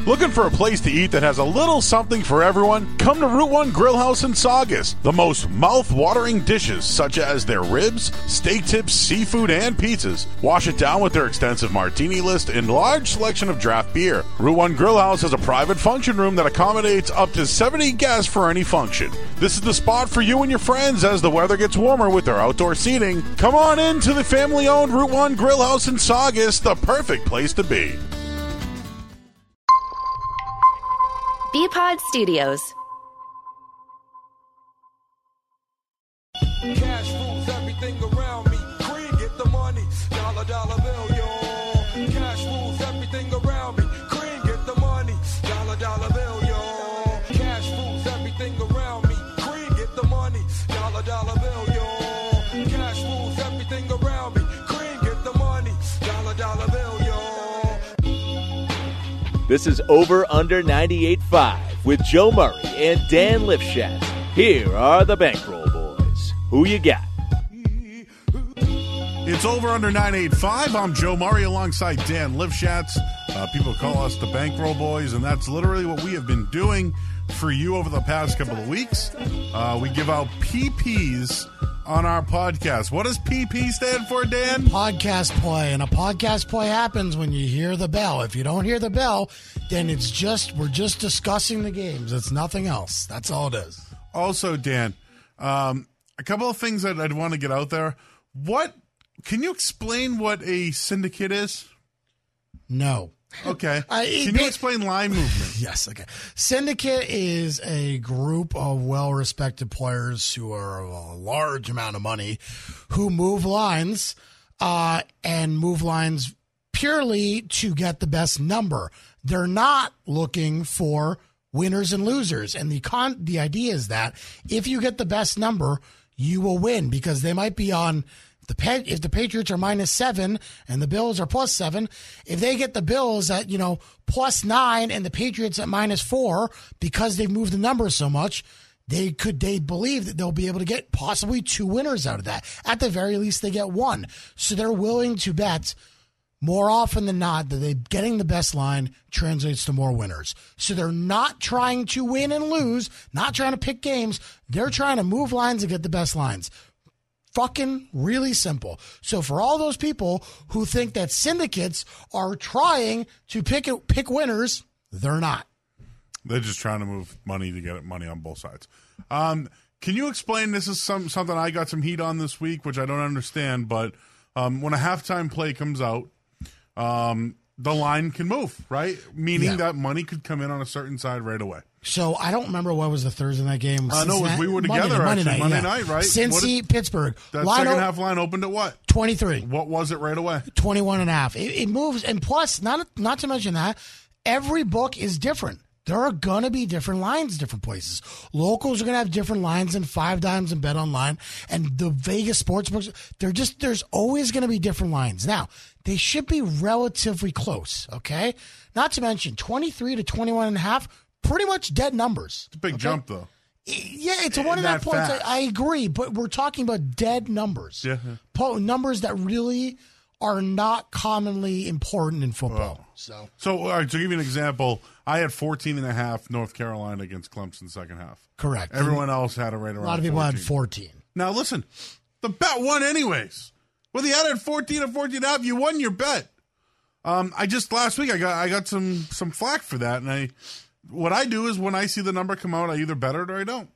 Looking for a place to eat that has a little something for everyone? Come to Route 1 Grill House in Saugus. The most mouth-watering dishes, such as their ribs, steak tips, seafood, and pizzas. Wash it down with their extensive martini list and large selection of draft beer. Route 1 Grill House has a private function room that accommodates up to 70 guests for any function. This is the spot for you and your friends as the weather gets warmer with their outdoor seating. Come on in to the family-owned Route 1 Grill House in Saugus, the perfect place to be. B-Pod Studios. Cash rules everything around me. Cream, get the money. Dollar, dollar bill, yo. Cash rules everything around me. Cream, get the money. Dollar, dollar bill, yo. Cash rules everything around me. Cream, get the money. Dollar, dollar bill, yo. Cash rules everything around me. Cream, get the money. Dollar, dollar bill, yo. This is Over Under 98.5 with Joe Murray and Dan Lifshatz. Here are the Bankroll Boys. Who you got? It's Over Under 985. I'm Joe Murray alongside Dan Lifshatz. People call us the Bankroll Boys, and that's literally what we have been doing for you over the past couple of weeks. We give out PPs on our podcast. What does PP stand for, Dan? Podcast play. And a podcast play happens when you hear the bell. If you don't hear the bell, then we're just discussing the games. It's nothing else. That's all it is. Also, Dan, a couple of things that I'd want to get out there. Can you explain what a syndicate is? No. Okay. Can you explain line movement? Yes. Okay. Syndicate is a group of well-respected players who are a large amount of money who move lines and move lines purely to get the best number. They're not looking for winners and losers. And the idea is that if you get the best number, you will win because they might be on if the Patriots are -7 and the Bills are +7, if they get the Bills at, +9 and the Patriots at -4 because they've moved the numbers so much, they believe that they'll be able to get possibly 2 winners out of that. At the very least, they get 1. So they're willing to bet more often than not that they getting the best line translates to more winners. So they're not trying to win and lose, not trying to pick games. They're trying to move lines and get the best lines. Fucking really simple. So for all those people who think that syndicates are trying to pick winners, they're not. They're just trying to move money to get money on both sides. Can you explain, this is something I got some heat on this week, which I don't understand, but when a halftime play comes out, the line can move, right? Meaning that money could come in on a certain side right away. So I don't remember what was the Thursday night game. No, we were together Monday night, right? Cincy, Pittsburgh. That second half line opened at what? 23. What was it right away? 21.5. It moves, and plus, not to mention that, every book is different. There are going to be different lines, different places. Locals are going to have different lines than 5 Dimes and Bet Online. And the Vegas sportsbooks, there's always going to be different lines. Now, they should be relatively close, okay? Not to mention 23 to 21.5, pretty much dead numbers. It's a big jump, though. Yeah, it's a 1.5 points. I agree, but we're talking about dead numbers. Yeah. Numbers that really are not commonly important in football. So all right, to give you an example, I had 14.5 North Carolina against Clemson second half. Correct. Everyone else had it right around 14. A lot of people had 14. Now, listen, the bet won anyways. Whether you had it 14 or 14.5, you won your bet. Last week I got some flack for that, and what I do is when I see the number come out, I either bet it or I don't.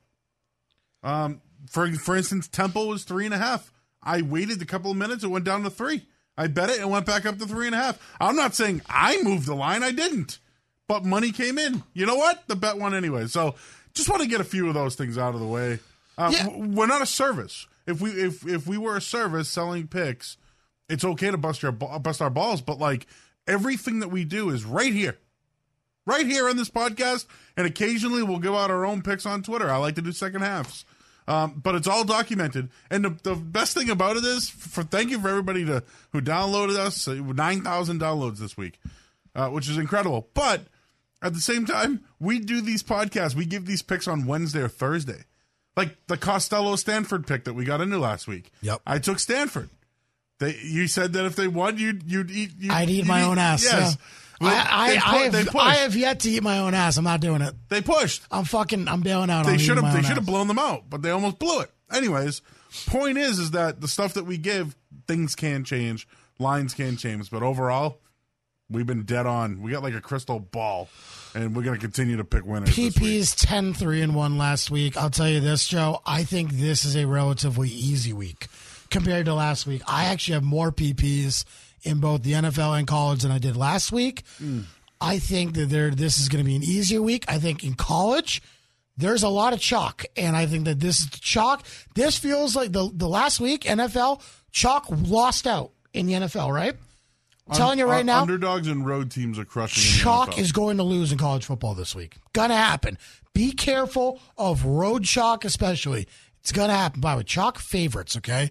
For instance, Temple was 3.5. I waited a couple of minutes, it went down to 3. I bet it and went back up to 3.5. I'm not saying I moved the line, I didn't. But money came in. You know what? The bet won anyway. So just want to get a few of those things out of the way. We're not a service. If we were a service selling picks, it's okay to bust our balls, but like everything that we do is right here on this podcast, and occasionally we'll give out our own picks on Twitter. I like to do second halves, but it's all documented. And the best thing about it is, thank you for everybody who downloaded us. 9,000 downloads this week, which is incredible. But at the same time, we do these podcasts. We give these picks on Wednesday or Thursday. Like the Costello Stanford pick that we got into last week. Yep. I took Stanford. You said that if they won, you'd eat. I'd eat my own ass. Yes. I have yet to eat my own ass. I'm not doing it. They pushed. I'm bailing out. They should have blown them out, but they almost blew it. Anyways, point is that the stuff that we give, things can change, lines can change, but overall, we've been dead on. We got like a crystal ball, and we're going to continue to pick winners. PP's 10-3-1 last week. I'll tell you this, Joe. I think this is a relatively easy week compared to last week. I actually have more PPs in both the NFL and college than I did last week. I think that this is going to be an easier week. I think in college, there's a lot of chalk, and I think that this is chalk. This feels like the last week, NFL, chalk lost out in the NFL, right? I'm telling you right now. Underdogs and road teams are crushing. Chalk is going to lose in college football this week. Gonna happen. Be careful of road chalk, especially. It's gonna happen. By the way, chalk favorites. Okay,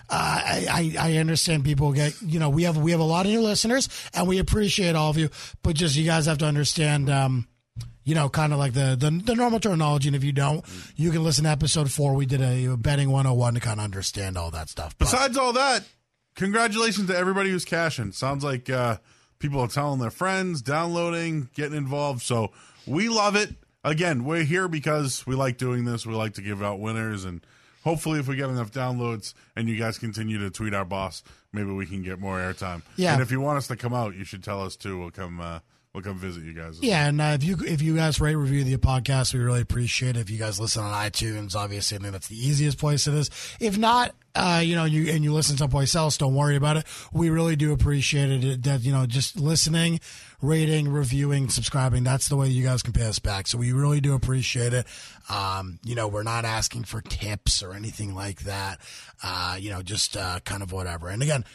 I understand people get. We have a lot of new listeners, and we appreciate all of you. But just you guys have to understand. Kind of like the normal terminology. And if you don't, you can listen to episode 4. We did a betting 101 to kind of understand all that stuff. Besides all that, congratulations to everybody who's cashing. Sounds like people are telling their friends, downloading, getting involved. So we love it. Again, we're here because we like doing this. We like to give out winners. And hopefully if we get enough downloads and you guys continue to tweet our boss, maybe we can get more airtime. Yeah. And if you want us to come out, you should tell us too. We'll come visit you guys. Yeah, and if you guys rate, review the podcast, we really appreciate it. If you guys listen on iTunes, obviously, I think that's the easiest place it is. If not, you listen someplace else, don't worry about it. We really do appreciate it. That just listening, rating, reviewing, subscribing. That's the way you guys can pay us back. So we really do appreciate it. We're not asking for tips or anything like that. Just kind of whatever. And again,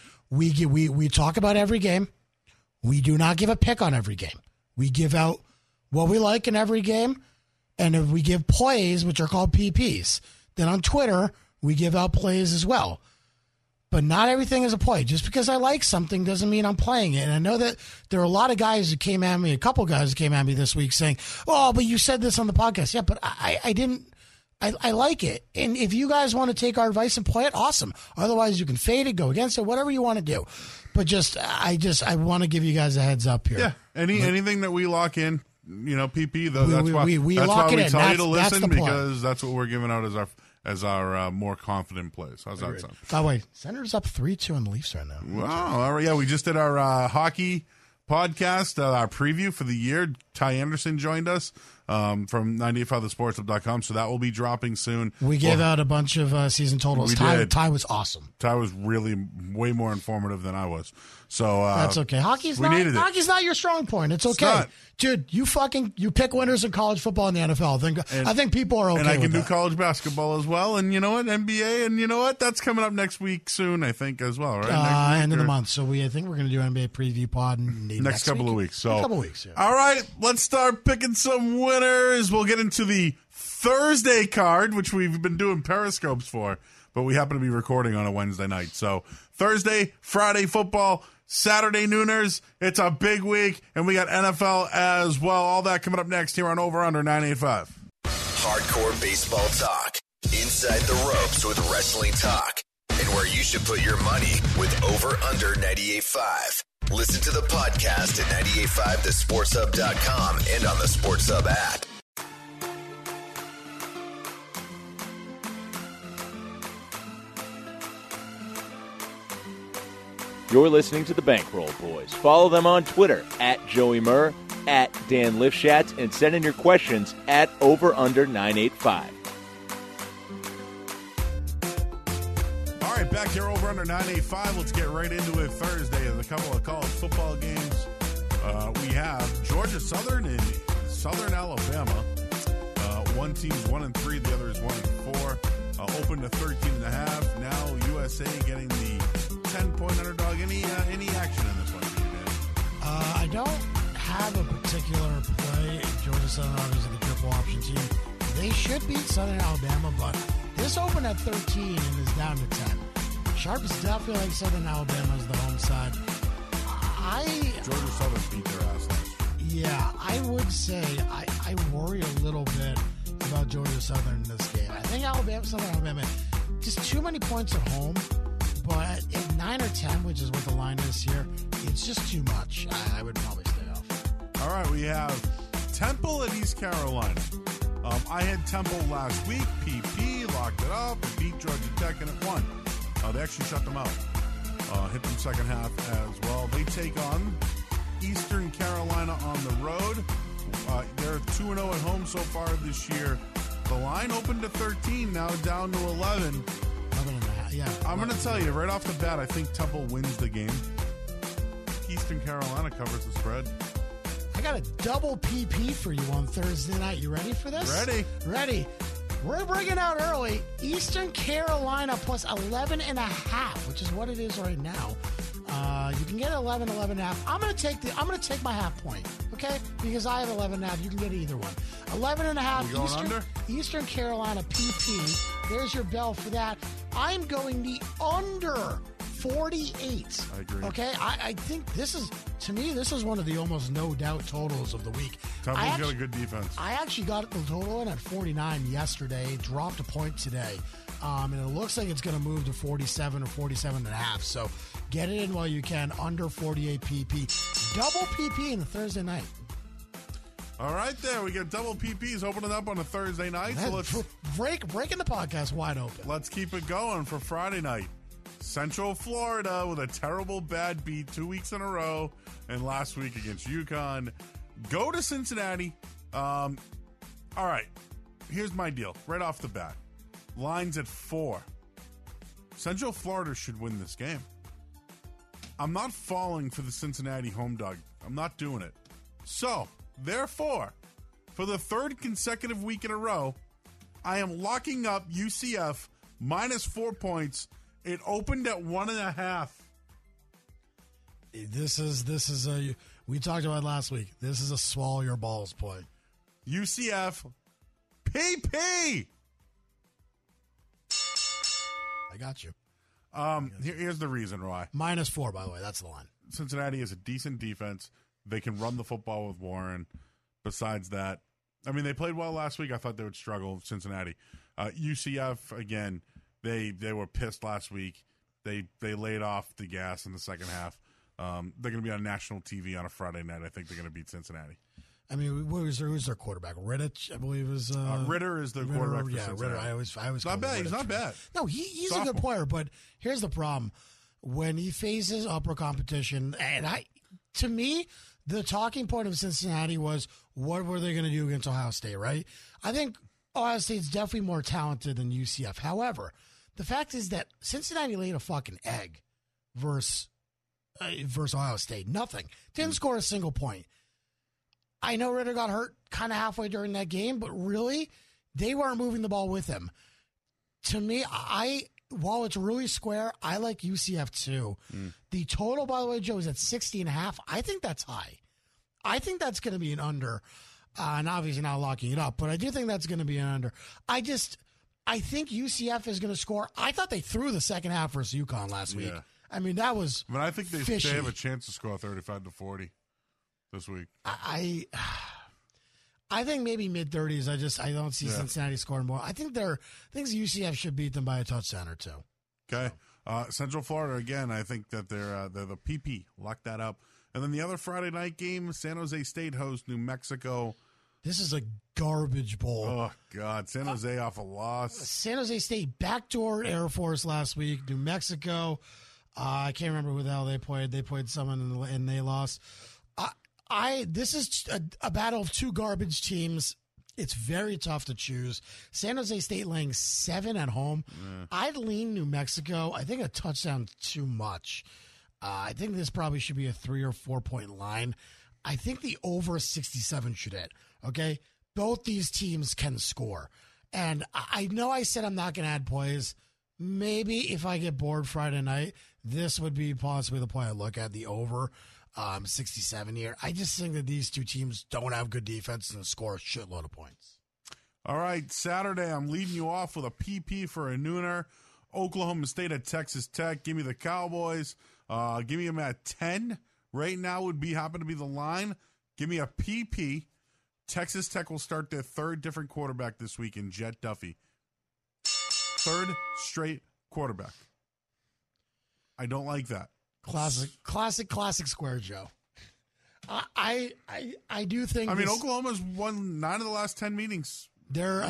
we talk about every game. We do not give a pick on every game. We give out what we like in every game, and if we give plays, which are called PPs. Then on Twitter, we give out plays as well. But not everything is a play. Just because I like something doesn't mean I'm playing it. And I know that there are a lot of guys who came at me, a couple guys who came at me this week saying, oh, but you said this on the podcast. Yeah, but I didn't. I like it. And if you guys want to take our advice and play it, awesome. Otherwise, you can fade it, go against it, whatever you want to do. But I want to give you guys a heads up here. Yeah. Anything that we lock in, PP, though, that's why we tell you to listen, because that's what we're giving out as our more confident plays. How's that sound? By the way, Senators up 3-2 on the Leafs right now. Wow. All right. Yeah, we just did our hockey podcast, our preview for the year. Ty Anderson joined us from 985thesportshub.com, so that will be dropping soon. We gave out a bunch of season totals. Ty was awesome. Ty was really way more informative than I was. So that's okay. Hockey's not your strong point. It's okay. Dude, you pick winners in college football and the NFL. I think people are okay with that. And I can do college basketball as well. And you know what? NBA. And you know what? That's coming up next week soon, I think, as well, right? End of the month. So I think we're going to do NBA preview pod next couple of weeks. So a couple of weeks, yeah. All right, let's start picking some winners. We'll get into the Thursday card, which we've been doing periscopes for, but we happen to be recording on a Wednesday night. So Thursday, Friday football, Saturday nooners. It's a big week, and we got NFL as well. All that coming up next here on Over Under 985. Hardcore baseball talk. Inside the ropes with wrestling talk. And where you should put your money with Over Under 98.5. Listen to the podcast at 985thesportshub.com and on the Sports Hub app. You're listening to the Bankroll Boys. Follow them on Twitter at Joey Murr, at Dan Lifshatz, and send in your questions at OverUnder985. All right, back here Over Under 985. Let's get right into it. Thursday, there's a couple of college football games. We have Georgia Southern and Southern Alabama. One team's 1-3, the other is 1-4. Open to 13.5. Now USA getting the 10-point underdog. Any action in this one, Dan? I don't have a particular play. Georgia Southern obviously the triple option team. They should beat Southern Alabama, but this opened at 13 and is down to 10. Sharps definitely like Southern Alabama as the home side. Georgia Southern beat their ass last year. Yeah, I would say I worry a little bit about Georgia Southern in this game. I think Southern Alabama, just too many points at home. But at 9 or 10, which is what the line is here, it's just too much. I would probably stay off. All right, we have Temple at East Carolina. I had Temple last week. PP locked it up. Beat Georgia Tech and it won. They actually shut them out. Hit them second half as well. They take on Eastern Carolina on the road. They're 2-0 at home so far this year. The line opened to 13, now down to 11. 11.5, yeah. I'm going to tell you right off the bat, I think Temple wins the game. Eastern Carolina covers the spread. I got a double PP for you on Thursday night. You ready for this? Ready. We're bringing out early Eastern Carolina plus 11.5, which is what it is right now. You can get 11.5. I'm going to take my half point, okay? Because I have 11.5. You can get either one. 11.5 Eastern Carolina PP. There's your bell for that. I'm going the under 48. I agree. Okay, I think this is one of the almost no doubt totals of the week. Temple's got a good defense. I actually got the total in at 49 yesterday, dropped a point today, and it looks like it's going to move to 47 or 47.5. So get it in while you can. Under 48 PP, double PP in the Thursday night. All right, there we got double PPs opening up on a Thursday night. So let's breaking the podcast wide open. Let's keep it going for Friday night. Central Florida with a terrible bad beat 2 weeks in a row, and last week against UConn. Go to Cincinnati. All right, here's my deal right off the bat. Line's at 4. Central Florida should win this game. I'm not falling for the Cincinnati home dog. I'm not doing it. So, therefore, for the third consecutive week in a row, I am locking up UCF minus 4 points. It opened at 1.5. This is a, we talked about it last week. This is a swallow your balls play. UCF PP. I got you. Here's the reason why. Minus 4, by the way. That's the line. Cincinnati is a decent defense. They can run the football with Warren. Besides that, I mean, they played well last week. I thought they would struggle with Cincinnati. UCF, again, they were pissed last week. They laid off the gas in the second half. They're going to be on national TV on a Friday night. I think they're going to beat Cincinnati. I mean, who's their quarterback? Rittich, I believe, is Ritter is the quarterback for Cincinnati. Ritter. I always not bad. He's not bad. No, he's a good player. But here's the problem: when he faces upper competition, and to me, the talking point of Cincinnati was, what were they going to do against Ohio State? Right? I think Ohio State's definitely more talented than UCF. However, the fact is that Cincinnati laid a fucking egg versus Ohio State. Nothing. Didn't score a single point. I know Ritter got hurt kind of halfway during that game, but really, they weren't moving the ball with him. To me, while it's really square, I like UCF too. The total, by the way, Joe, is at 60.5. I think that's high. I think that's going to be an under. And obviously not locking it up, but I do think that's going to be an under. I think UCF is going to score. I thought they threw the second half versus UConn last week. Yeah. I mean, that was But I think they fishy. have a chance to score 35-40 this week. I think maybe mid-30s. I don't see Cincinnati scoring more. I think UCF should beat them by a touchdown or two. Okay. Central Florida, again, I think that they're the PP. Lock that up. And then the other Friday night game, San Jose State hosts New Mexico. This is a garbage bowl. Oh, God. San Jose off a loss. San Jose State backdoored Air Force last week. New Mexico, I can't remember who the hell they played. They played someone and they lost. This is a battle of two garbage teams. It's very tough to choose. San Jose State laying 7 at home. I'd lean New Mexico. I think a touchdown too much. I think this probably should be a 3 or 4 point line. I think the over 67 should hit. Okay? Both these teams can score. And I know I said I'm not going to add plays. Maybe if I get bored Friday night, this would be possibly the play I look at, the over 67 here. I just think that these two teams don't have good defense and score a shitload of points. All right, Saturday, I'm leading you off with a PP for a nooner. Oklahoma State at Texas Tech. Give me the Cowboys. Give me them at 10. Right now would happen to be the line. Give me a PP. Texas Tech will start their third different quarterback this week in Jet Duffy. Third straight quarterback. I don't like that. Classic square, Joe. I do think. I mean, Oklahoma's won 9 of the last 10 meetings. They're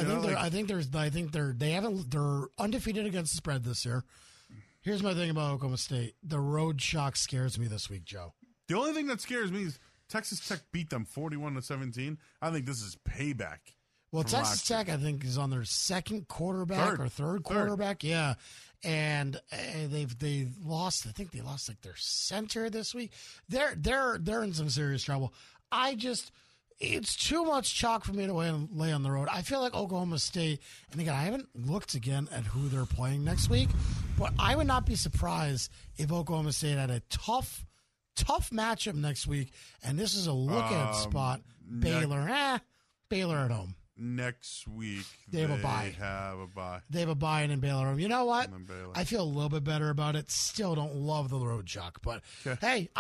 undefeated against the spread this year. Here's my thing about Oklahoma State. The road shock scares me this week, Joe. The only thing that scares me is Texas Tech beat them 41-17. I think this is payback. Well, Texas Tech, I think, is on their second quarterback or third quarterback. Yeah. And they lost. I think they lost like their center this week. They're in some serious trouble. It's too much chalk for me to lay on the road. I feel like Oklahoma State, and again, I haven't looked again at who they're playing next week, but I would not be surprised if Oklahoma State had a tough matchup next week, and this is a look-at spot. Baylor at home. Next week, they have a bye. They have a bye and in Baylor home. You know what? I feel a little bit better about it. Still don't love the road chalk, but hey,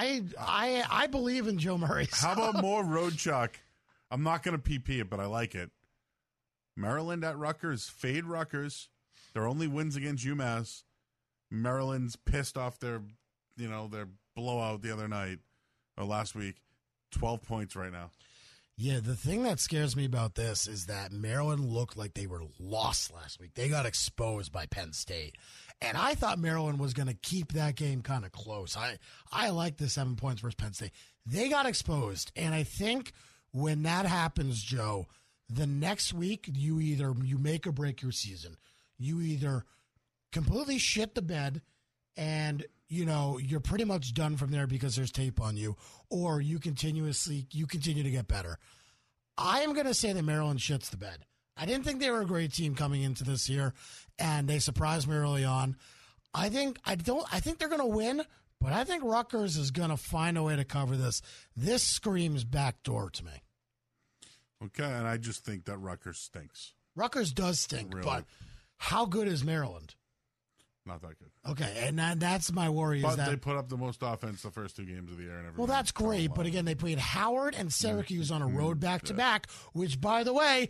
I believe in Joe Murray. So. How about more road chalk? I'm not going to PP it, but I like it. Maryland at Rutgers. Fade Rutgers. Their only wins against UMass. Maryland's pissed off their blowout the other night or last week. 12 points right now. Yeah, the thing that scares me about this is that Maryland looked like they were lost last week. They got exposed by Penn State. And I thought Maryland was going to keep that game kind of close. I like the 7 points versus Penn State. They got exposed. And I think when that happens, Joe, the next week you make or break your season. You either completely shit the bed and you're pretty much done from there because there's tape on you, or you continue to get better. I am going to say that Maryland shits the bed. I didn't think they were a great team coming into this year, and they surprised me early on. I think they're going to win, but I think Rutgers is going to find a way to cover this. This screams backdoor to me. Okay, and I just think that Rutgers stinks. Rutgers does stink, really? But how good is Maryland? Not that good. Okay, and that's my worry. But they put up the most offense the first 2 games of the year. And well, that's great. But again, they played Howard and Syracuse on a road back-to-back, which, by the way,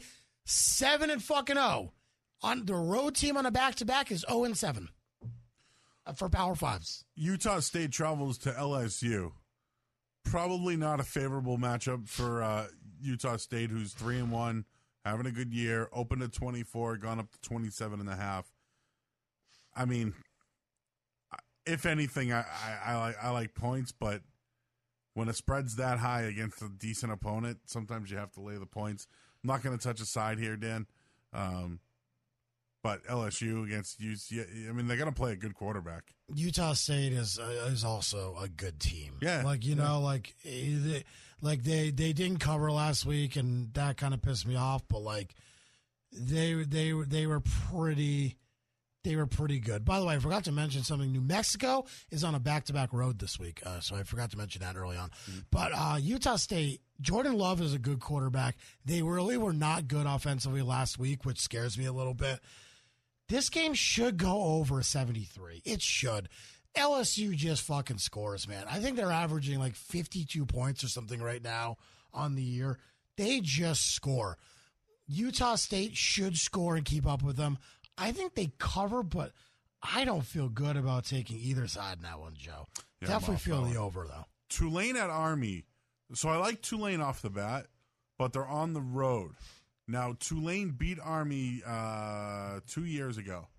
7-0. On the road team on a back-to-back is 0-7 for Power Fives. Utah State travels to LSU. Probably not a favorable matchup for Utah State, who's 3-1, having a good year, opened at 24, gone up to 27.5. I mean, if anything, I like points, but when a spread's that high against a decent opponent, sometimes you have to lay the points. I'm not going to touch a side here, Dan, but LSU against UC, I mean, they're going to play a good quarterback. Utah State is also a good team. Yeah, they didn't cover last week, and that kind of pissed me off. But they were pretty. They were pretty good. By the way, I forgot to mention something. New Mexico is on a back-to-back road this week, so I forgot to mention that early on. Mm-hmm. But Utah State, Jordan Love is a good quarterback. They really were not good offensively last week, which scares me a little bit. This game should go over 73. It should. LSU just fucking scores, man. I think they're averaging 52 points or something right now on the year. They just score. Utah State should score and keep up with them. I think they cover, but I don't feel good about taking either side in that one, Joe. Yeah, definitely feel the over, though. Tulane at Army. So I like Tulane off the bat, but they're on the road. Now, Tulane beat Army 2 years ago,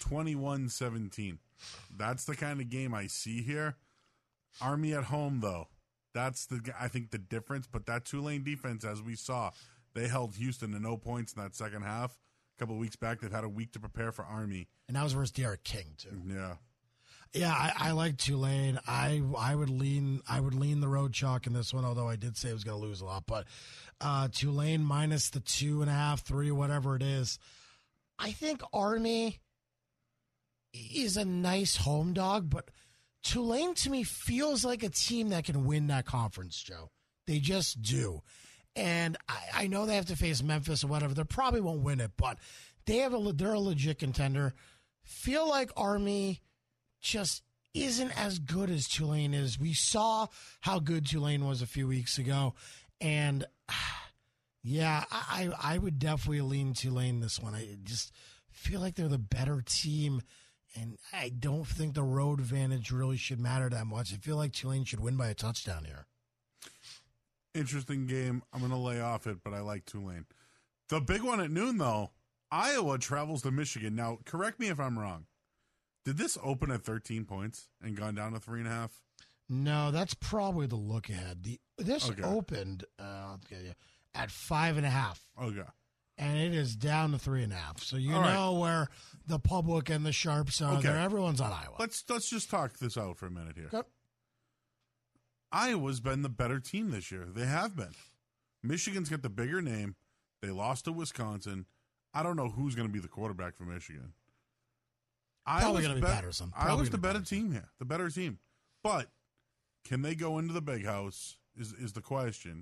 21-17. That's the kind of game I see here. Army at home, though. That's, I think, the difference. But that Tulane defense, as we saw, they held Houston to no points in that second half. Couple of weeks back, they've had a week to prepare for Army, and that was versus Derek King too. Yeah, I like Tulane. I would lean the road chalk in this one, although I did say I was going to lose a lot. But Tulane minus the 2.5, 3, whatever it is. I think Army is a nice home dog, but Tulane to me feels like a team that can win that conference, Joe. They just do. And I know they have to face Memphis or whatever. They probably won't win it, but they're a legit contender. Feel like Army just isn't as good as Tulane is. We saw how good Tulane was a few weeks ago. And, yeah, I would definitely lean Tulane this one. I just feel like they're the better team, and I don't think the road advantage really should matter that much. I feel like Tulane should win by a touchdown here. interesting game. I'm going to lay off it, but I like Tulane. The big one at noon, though, Iowa travels to Michigan. Now, correct me if I'm wrong. Did this open at 13 points and gone down to 3.5? No, that's probably the look ahead. This opened at 5.5. Okay. And it is down to 3.5. So you All right. know where the public and the sharps are. Okay. There, everyone's on Iowa. Let's just talk this out for a minute here. Okay. Iowa's been the better team this year. They have been. Michigan's got the bigger name. They lost to Wisconsin. I don't know who's going to be the quarterback for Michigan. Probably going to be Patterson. Iowa's the better team here. The better team. But can they go into the big house is the question.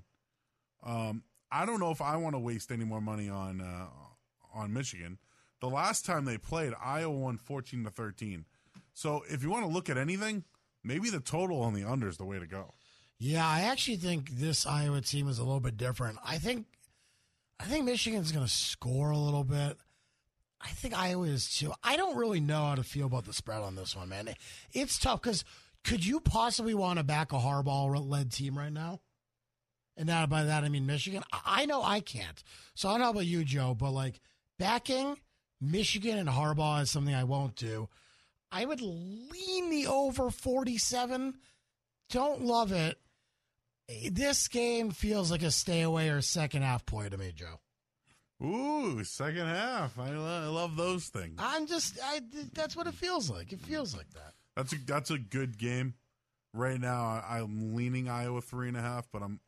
I don't know if I want to waste any more money on Michigan. The last time they played, Iowa won 14-13. So if you want to look at anything, maybe the total on the under is the way to go. Yeah, I actually think this Iowa team is a little bit different. I think Michigan's going to score a little bit. I think Iowa is too. I don't really know how to feel about the spread on this one, man. It's tough because could you possibly want to back a Harbaugh-led team right now? And by that, I mean Michigan. I know I can't. So I don't know about you, Joe, but like backing Michigan and Harbaugh is something I won't do. I would lean the over 47. Don't love it. This game feels like a stay away or second half play to me, Joe. Ooh, second half. I love those things. That's what it feels like. It feels like that. That's a good game. Right now, I'm leaning Iowa 3.5,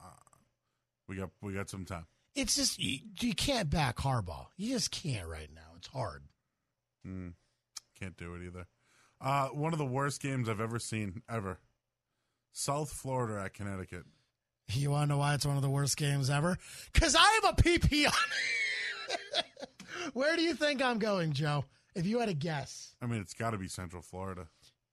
but we got some time. It's just you can't back Harbaugh. You just can't right now. It's hard. Can't do it either. One of the worst games I've ever seen ever. South Florida at Connecticut. You want to know why it's one of the worst games ever? Because I have a PP on it. Where do you think I'm going, Joe? If you had a guess. I mean, it's got to be Central Florida.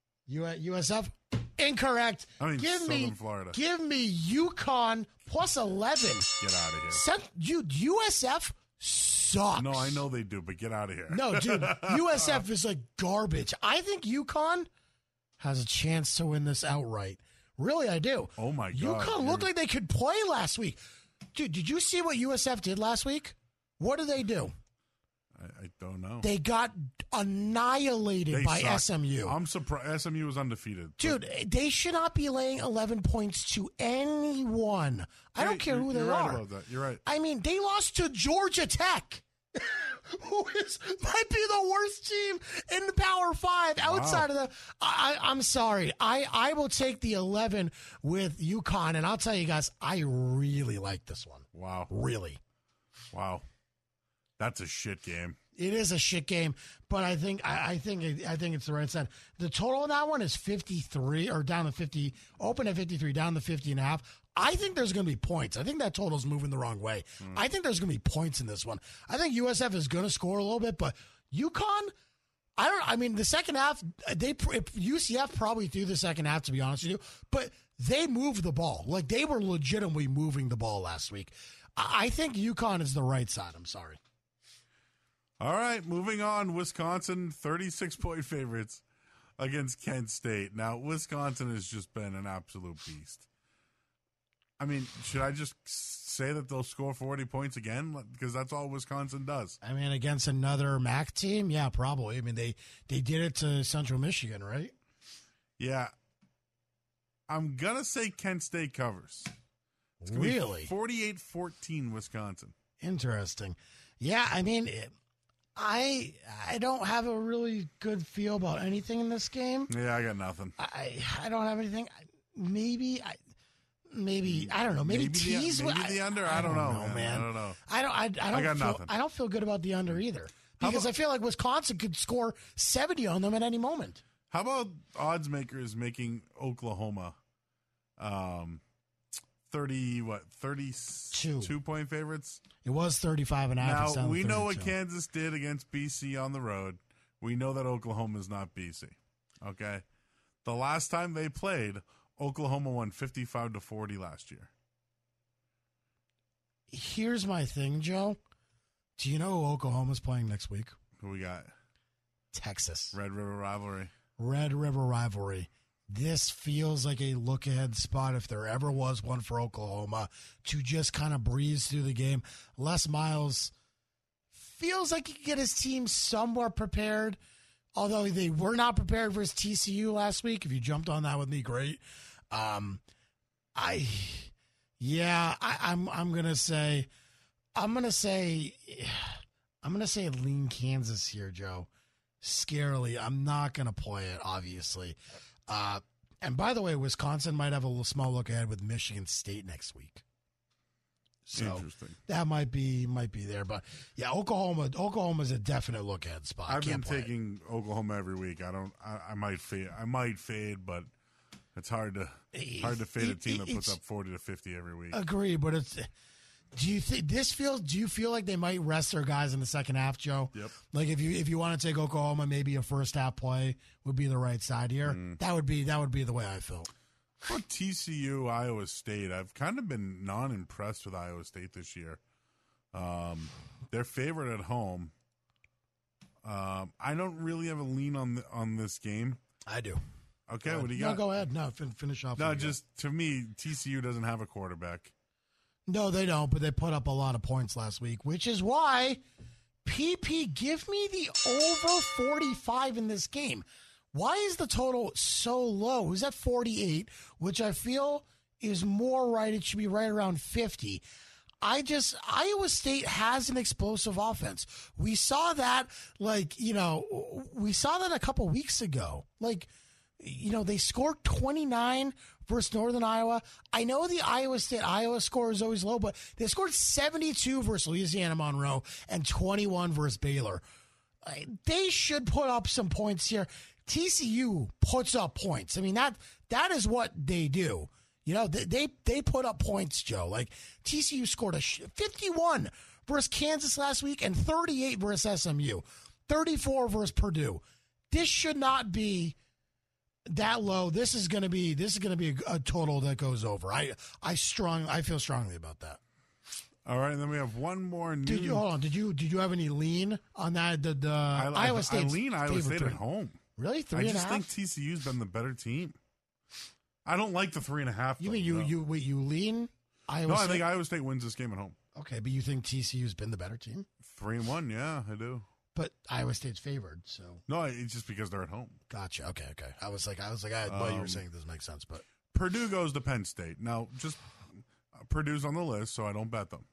USF? Incorrect. I mean, Southern Florida. Give me UConn plus 11. Get out of here. USF sucks. No, I know they do, but get out of here. No, dude, USF is like garbage. I think UConn has a chance to win this outright. Really, I do. Oh, my God. UConn looked like they could play last week. Dude, did you see what USF did last week? What did they do? I don't know. They got annihilated by suck. SMU. I'm surprised. SMU was undefeated. Dude, they should not be laying 11 points to anyone. I don't care who they You're are. right about that. You're right. I mean, they lost to Georgia Tech, who might be the worst team in the Power 5 outside of the. I'm sorry. I will take the 11 with UConn, and I'll tell you guys, I really like this one. Wow. Really. Wow. That's a shit game. It is a shit game, but I think it's the right side. The total on that one is 53 or down to 50. Open at 53, down to 50.5. I think there's going to be points. I think that total's moving the wrong way. I think there's going to be points in this one. I think USF is going to score a little bit, but UConn, the second half, UCF probably threw the second half, to be honest with you, but they moved the ball. Like, they were legitimately moving the ball last week. I think UConn is the right side. I'm sorry. All right, moving on. Wisconsin, 36-point favorites against Kent State. Now, Wisconsin has just been an absolute beast. I mean, should I just say that they'll score 40 points again? Because that's all Wisconsin does. I mean, against another MAC team? Yeah, probably. I mean, they did it to Central Michigan, right? Yeah. I'm going to say Kent State covers. It's gonna Really? be 48-14 Wisconsin. Interesting. Yeah, I mean, I don't have a really good feel about anything in this game. Yeah, I got nothing. I don't have anything. Maybe I don't know. Maybe tease. Maybe the under. I don't know, man. I don't know. I got nothing. I don't feel good about the under either because I feel like Wisconsin could score 70 on them at any moment. How about odds makers making Oklahoma 32 point favorites? It was 35.5. Now, we know what Kansas did against BC on the road. We know that Oklahoma is not BC. Okay? The last time they played, Oklahoma won 55-40 last year. Here's my thing, Joe. Do you know who Oklahoma's playing next week? Who we got? Texas. Red River Rivalry. Red River Rivalry. this feels like a look-ahead spot if there ever was one for Oklahoma to just kind of breeze through the game. Les Miles feels like he could get his team somewhat prepared, although they were not prepared versus TCU last week. If you jumped on that with me, great. I'm gonna say lean Kansas here, Joe. Scarily, I'm not gonna play it, obviously. And by the way, Wisconsin might have a little small look ahead with Michigan State next week. So interesting. That might be there, but yeah, Oklahoma's a definite look ahead spot. I've been taking Oklahoma every week. I might fade, but it's hard to fade a team that puts up 40 to 50 every week. Agree, but do you feel like they might rest their guys in the second half, Joe? Yep. Like if you want to take Oklahoma, maybe a first half play would be the right side here. That would be the way I feel. For TCU, Iowa State, I've kind of been non-impressed with Iowa State this year. They're favored at home. I don't really have a lean on this game. I do. Okay, what do you got? No, go ahead. No, finish off. No, to me, TCU doesn't have a quarterback. No, they don't, but they put up a lot of points last week, which is why, PP, give me the over 45 in this game. Why is the total so low? It was at 48, which I feel is more right. It should be right around 50. Iowa State has an explosive offense. We saw that, a couple weeks ago. They scored 29 versus Northern Iowa. I know the Iowa score is always low, but they scored 72 versus Louisiana Monroe and 21 versus Baylor. They should put up some points here. TCU puts up points. I mean, that is what they do. They put up points, Joe. Like TCU scored 51 versus Kansas last week and 38 versus SMU, 34 versus Purdue. This should not be that low. This is going to be a total that goes over. I feel strongly about that. All right, and then we have one more. Hold on. Did you have any lean on that? Iowa State. I lean Iowa State at home. Really, 3.5? I just think TCU's been the better team. I don't like the 3.5. You mean you lean Iowa State? I think Iowa State wins this game at home. Okay, but you think TCU's been the better team? 3-1, yeah, I do. But Iowa State's favored, so no, it's just because they're at home. Gotcha. Okay. I was like, what you were saying doesn't make sense, but Purdue goes to Penn State. Now, just Purdue's on the list, so I don't bet them.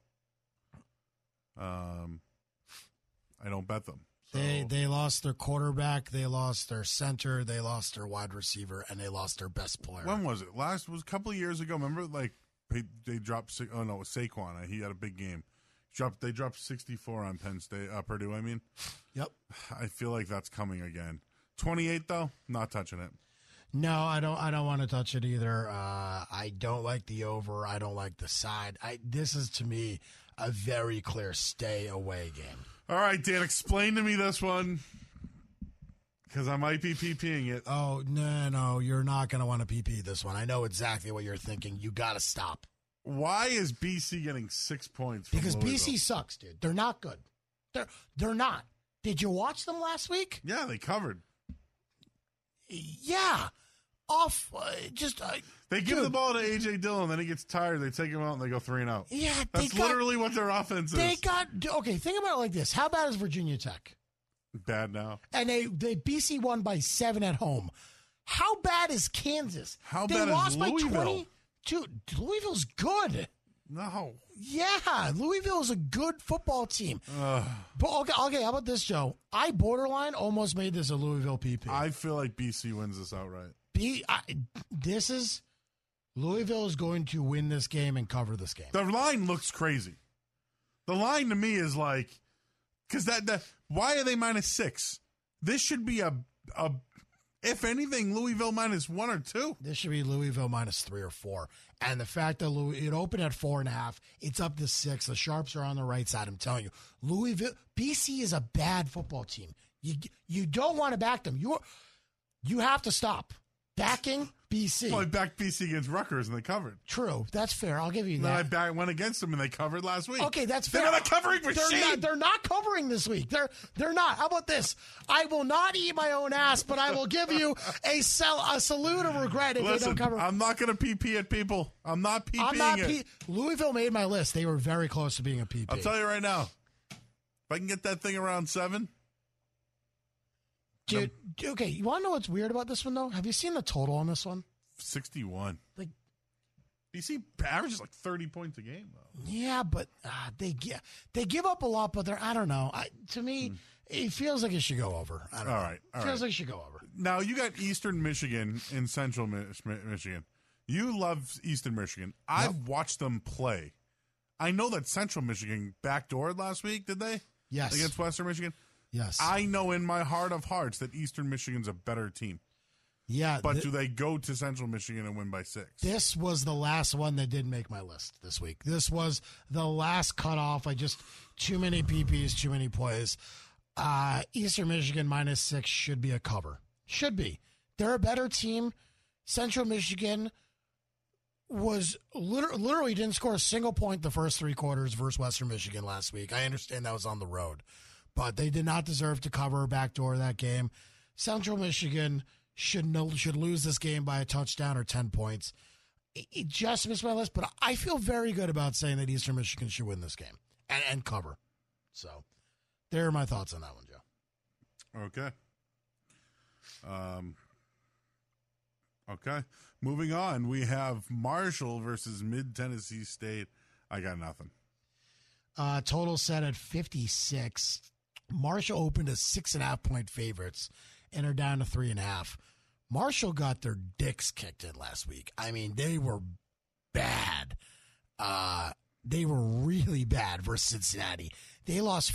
So, they lost their quarterback, they lost their center, they lost their wide receiver, and they lost their best player. When was it? It was a couple of years ago. Remember, they dropped. Oh no, it was Saquon. He had a big game. They dropped 64 on Penn State, Purdue. I mean, yep. I feel like that's coming again. 28 though, not touching it. No, I don't want to touch it either. I don't like the over. I don't like the side. This is to me a very clear stay away game. All right, Dan, explain to me this one because I might be PPing it. Oh no, you're not going to want to PP this one. I know exactly what you're thinking. You got to stop. Why is BC getting 6 points? Because Louisville? BC sucks, dude. They're not good. They're not. Did you watch them last week? Yeah, they covered. Yeah. They give the ball to A.J. Dillon, then he gets tired. They take him out and they go 3-and-out. Yeah, that's literally what their offense is. Okay, think about it like this. How bad is Virginia Tech? Bad now. And they BC won by 7 at home. How bad is Kansas? How bad is Louisville? By 22. Louisville's good. No. Yeah, Louisville is a good football team. But okay, how about this, Joe? I borderline almost made this a Louisville PP. I feel like BC wins this outright. Louisville is going to win this game and cover this game. The line looks crazy. The line to me is like, because why are they -6? This should be a if anything, Louisville -1 or 2. This should be Louisville -3 or 4. And the fact that it opened at 4.5, it's up to 6. The Sharps are on the right side. I'm telling you, BC is a bad football team. You don't want to back them. You have to stop. Backing BC. Well, I backed BC against Rutgers and they covered. True. That's fair. I'll give you Then that. I went against them and they covered last week. Okay, that's fair. They're not covering for shame. They're not covering this week. They're not. How about this? I will not eat my own ass, but I will give you a salute of regret if they don't cover. I'm not going to PP at people. I'm not PPing it. Louisville made my list. They were very close to being a PP. I'll tell you right now. If I can get that thing around 7. Dude, okay, you want to know what's weird about this one, though? Have you seen the total on this one? 61. Like, BC averages like 30 points a game, though. yeah, but they give up a lot, but I don't know. To me, it feels like it should go over. I don't know. All right. Feels like it should go over. Now, you got Eastern Michigan and Central Michigan. You love Eastern Michigan. I've watched them play. I know that Central Michigan backdoored last week, did they? Yes. Against Western Michigan? Yes. I know in my heart of hearts that Eastern Michigan's a better team. Yeah. But do they go to Central Michigan and win by 6? This was the last one that did make my list this week. This was the last cutoff. Too many PPs, too many plays. Eastern Michigan -6 should be a cover. Should be. They're a better team. Central Michigan was literally didn't score a single point the first 3 quarters versus Western Michigan last week. I understand that was on the road, but they did not deserve to cover or backdoor that game. Central Michigan should lose this game by a touchdown or 10 points. It just missed my list, but I feel very good about saying that Eastern Michigan should win this game and cover. So there are my thoughts on that one, Joe. Okay. Okay. Moving on, we have Marshall versus Mid-Tennessee State. I got nothing. Total set at 56. Marshall opened as 6.5-point favorites and are down to 3.5. Marshall got their dicks kicked in last week. I mean, they were bad. They were really bad versus Cincinnati. They lost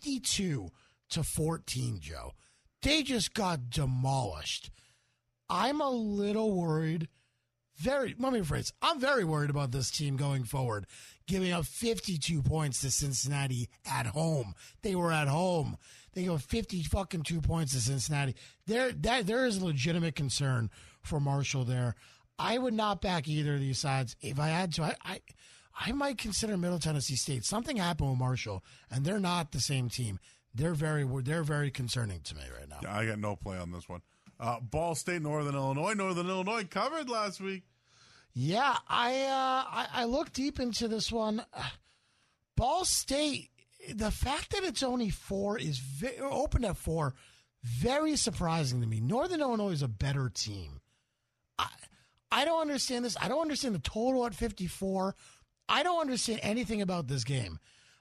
52-14, Joe. They just got demolished. I'm a little worried. Let me rephrase. I'm very worried about this team going forward, giving up 52 points to Cincinnati at home. They were at home. They go 52 points to Cincinnati. There is a legitimate concern for Marshall there. I would not back either of these sides. If I had to, I might consider Middle Tennessee State. Something happened with Marshall, and they're not the same team. They're very concerning to me right now. I got no play on this one. Ball State, Northern Illinois. Northern Illinois covered last week. Yeah, I looked deep into this one. Ball State, the fact that it's only 4 is open at 4, very surprising to me. Northern Illinois is a better team. I don't understand this. I don't understand the total at 54. I don't understand anything about this game.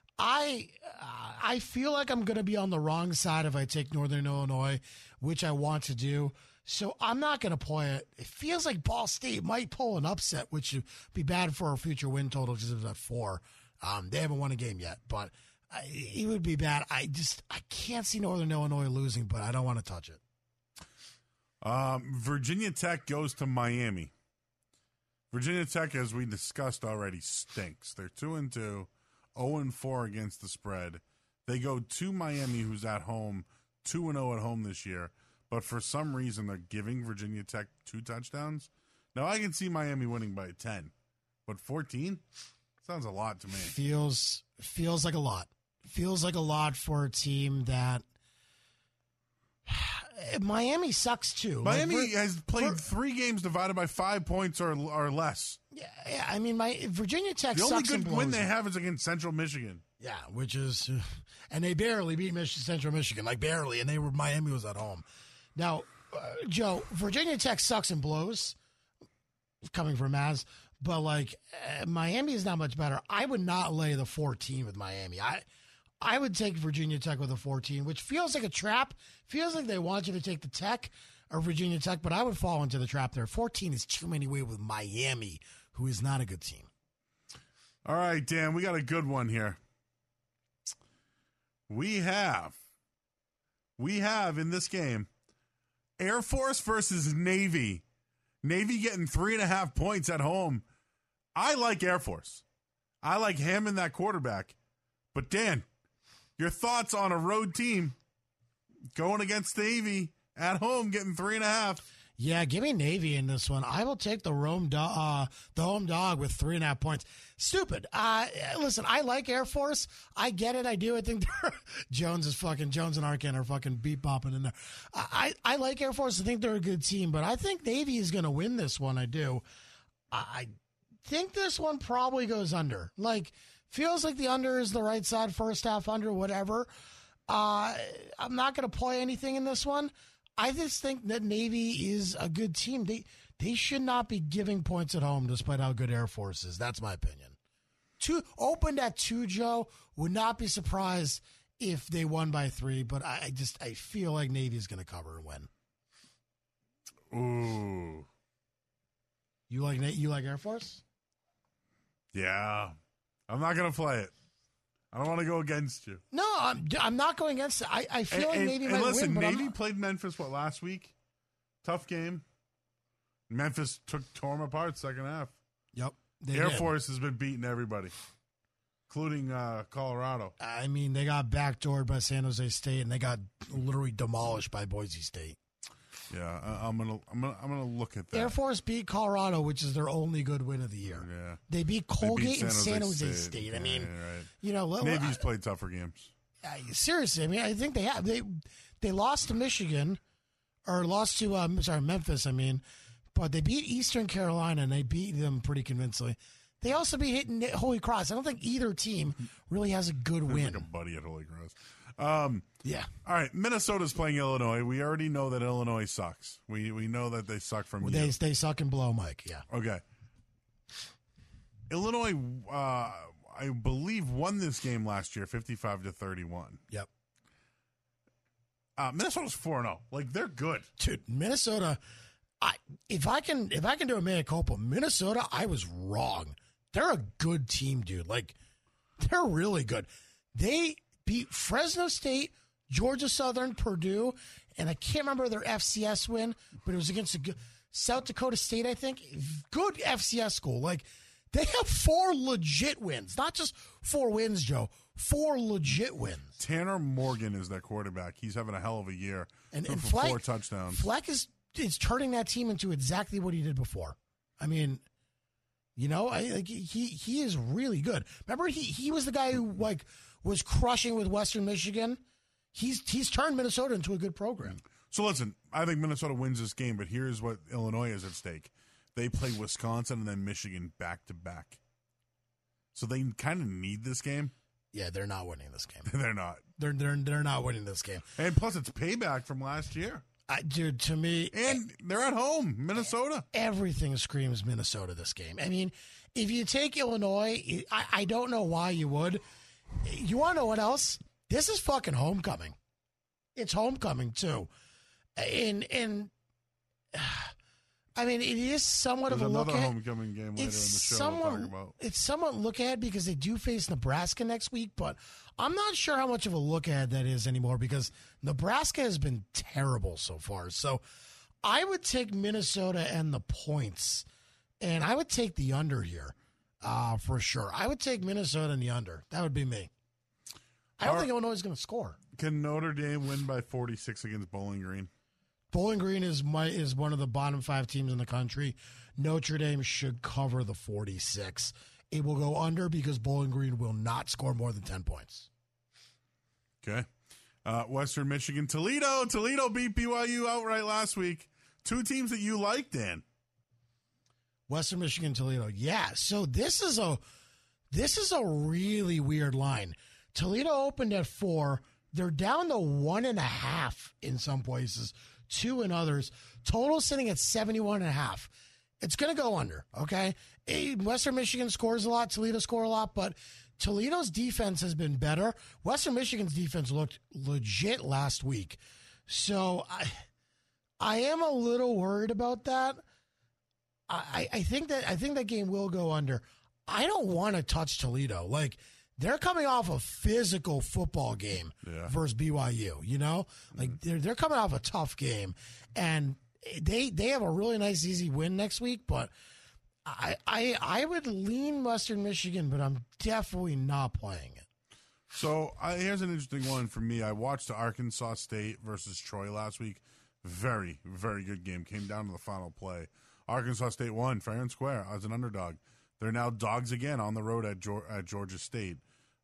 I feel like I'm going to be on the wrong side if I take Northern Illinois, which I want to do. So I'm not going to play it. It feels like Ball State might pull an upset, which would be bad for our future win total because it was at 4. They haven't won a game yet, but it would be bad. I can't see Northern Illinois losing, but I don't want to touch it. Virginia Tech goes to Miami. Virginia Tech, as we discussed already, stinks. They're 2-2, 0-4 against the spread. They go to Miami, who's at home, 2-0 at home this year. But for some reason, they're giving Virginia Tech 2 touchdowns. Now, I can see Miami winning by 10. But 14? Sounds a lot to me. Feels like a lot. Feels like a lot for a team that... Miami sucks, too. Miami has played 3 games divided by 5 points or less. Yeah, I mean, Virginia Tech the sucks. The only good win they have is against Central Michigan. Yeah, which is... and they barely beat Central Michigan. Like, barely. And Miami was at home. Now, Joe, Virginia Tech sucks and blows, coming from Maz, but Miami is not much better. I would not lay the 14 with Miami. I would take Virginia Tech with a 14, which feels like a trap. Feels like they want you to take the Tech or Virginia Tech, but I would fall into the trap there. 14 is too many way with Miami, who is not a good team. All right, Dan, we got a good one here. We have in this game Air Force versus Navy. Navy getting 3.5 points at home. I like Air Force. I like Hammond, that quarterback. But Dan, your thoughts on a road team going against Navy at home getting 3.5? Yeah, give me Navy in this one. I will take the home dog with 3.5 points. Stupid. Listen, I like Air Force. I get it. I do. I think Jones and Arkin are fucking beat bopping in there. I like Air Force. I think they're a good team, but I think Navy is going to win this one. I do. I think this one probably goes under. Like, feels like the under is the right side, first half under, whatever. I'm not going to play anything in this one. I just think that Navy is a good team. They should not be giving points at home despite how good Air Force is. That's my opinion. Opened at 2, Joe. Would not be surprised if they won by 3, but I feel like Navy is going to cover and win. Ooh. You like Air Force? Yeah. I'm not going to play it. I don't want to go against you. No, I'm not going against it. I feel like Navy might win. But Navy played Memphis, last week? Tough game. Memphis tore them apart second half. Yep. Air Force has been beating everybody, including Colorado. I mean, they got backdoored by San Jose State, and they got literally demolished by Boise State. Yeah, I'm gonna look at that. Air Force beat Colorado, which is their only good win of the year. Yeah, they beat Colgate and San Jose State. I mean, right. You know, Navy's played tougher games. Seriously, I mean, I think they have. They lost to Michigan, or lost to Memphis. I mean, but they beat Eastern Carolina, and they beat them pretty convincingly. They also beat Holy Cross. I don't think either team really has a good win. Like a buddy at Holy Cross. Yeah. All right. Minnesota's playing Illinois. We already know that Illinois sucks. We know that they suck from you. They suck and blow, Mike. Yeah. Okay. Illinois, I believe, won this game last year, 55-31. Yep. Minnesota's 4-0. Like, they're good. Dude, Minnesota. If I can do a mea culpa, Minnesota, I was wrong. They're a good team, dude. Like, they're really good. They beat Fresno State, Georgia Southern, Purdue, and I can't remember their FCS win, but it was against South Dakota State, I think. Good FCS school. Like, they have 4 legit wins. Not just 4 wins, Joe. 4 legit wins. Tanner Morgan is their quarterback. He's having a hell of a year. And Fleck, 4 touchdowns. Fleck is turning that team into exactly what he did before. I mean, you know, he is really good. Remember, he was the guy who was crushing with Western Michigan. He's turned Minnesota into a good program. So listen, I think Minnesota wins this game, but here's what Illinois is at stake. They play Wisconsin and then Michigan back to back. So they kind of need this game. Yeah, they're not winning this game. They're not. They're not winning this game. And plus, it's payback from last year. Dude, to me... And they're at home, Minnesota. Everything screams Minnesota this game. I mean, if you take Illinois, I don't know why you would. You want to know what else? This is fucking homecoming. It's homecoming, too. And I mean, it is somewhat There's of a look another ahead. homecoming game later in the show we'll talk about. It's somewhat look ahead because they do face Nebraska next week, but I'm not sure how much of a look ahead that is anymore because Nebraska has been terrible so far. So I would take Minnesota and the points, and I would take the under here for sure. I would take Minnesota and the under. That would be me. I don't think Illinois is going to score. Can Notre Dame win by 46 against Bowling Green? Bowling Green is one of the bottom 5 teams in the country. Notre Dame should cover the 46. It will go under because Bowling Green will not score more than 10 points. Okay. Western Michigan, Toledo. Toledo beat BYU outright last week. 2 teams that you like, Dan. Western Michigan, Toledo. Yeah. So this is a really weird line. Toledo opened at 4. They're down to 1.5 in some places, 2 in others. Total sitting at 71.5. It's going to go under, okay? Western Michigan scores a lot. Toledo score a lot, but Toledo's defense has been better. Western Michigan's defense looked legit last week. So I am a little worried about that. I think that game will go under. I don't want to touch Toledo. Like, they're coming off a physical football game versus BYU, you know? Like, they're coming off a tough game. And they have a really nice, easy win next week, but I would lean Western Michigan, but I'm definitely not playing it. So here's an interesting one for me. I watched Arkansas State versus Troy last week. Very, very good game. Came down to the final play. Arkansas State won fair and square as an underdog. They're now dogs again on the road at Georgia State.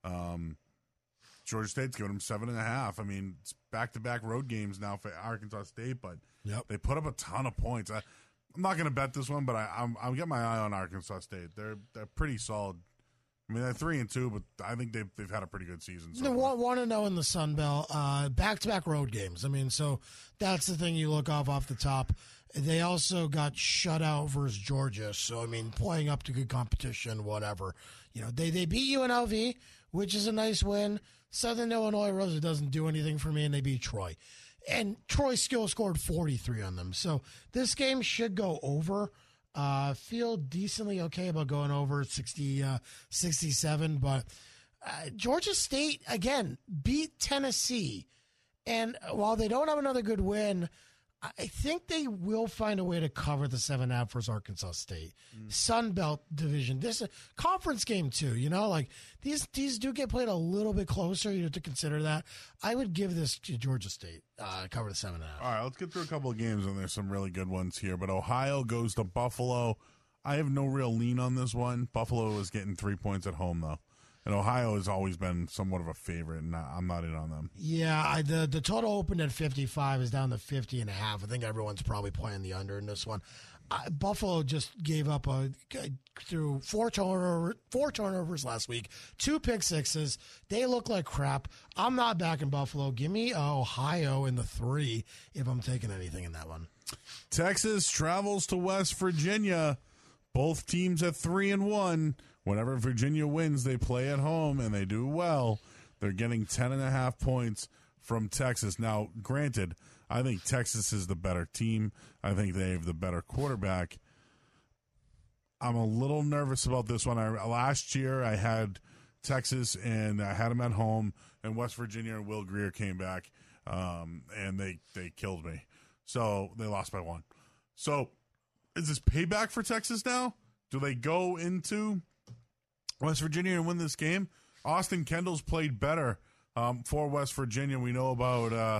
Georgia State's giving them 7.5. I mean, it's back-to-back road games now for Arkansas State, but they put up a ton of points. I'm not going to bet this one, but I'm getting my eye on Arkansas State. They're pretty solid. I mean, they're 3-2, but I think they've had a pretty good season. So 1-0 in the Sun Belt, back-to-back road games. I mean, so that's the thing you look off the top. They also got shut out versus Georgia, so I mean, playing up to good competition, whatever. You know, they beat UNLV, which is a nice win. Southern Illinois Rosa doesn't do anything for me, and they beat Troy. And Troy still scored 43 on them, so this game should go over. Feel decently okay about going over 67, but Georgia State, again, beat Tennessee. And while they don't have another good win, I think they will find a way to cover the 7.5 versus Arkansas State. Sun Belt division. This is a conference game too, you know, like these do get played a little bit closer. You have to consider that. I would give this to Georgia State, cover the 7.5. All right, let's get through a couple of games, and there's some really good ones here. But Ohio goes to Buffalo. I have no real lean on this one. Buffalo is getting 3 points at home, though. And Ohio has always been somewhat of a favorite, and I'm not in on them. Yeah, the total opened at 55 is down to 50.5. I think everyone's probably playing the under in this one. Buffalo just gave up through four turnovers last week, 2 pick sixes. They look like crap. I'm not backing Buffalo. Give me Ohio in the 3 if I'm taking anything in that one. Texas travels to West Virginia. Both teams at 3-1. Whenever Virginia wins, they play at home, and they do well. They're getting 10.5 points from Texas. Now, granted, I think Texas is the better team. I think they have the better quarterback. I'm a little nervous about this one. Last year, I had Texas, and I had them at home, and West Virginia and Will Grier came back, and they killed me. So they lost by 1. So is this payback for Texas now? Do they go into West Virginia and win this game? Austin Kendall's played better for West Virginia. We know about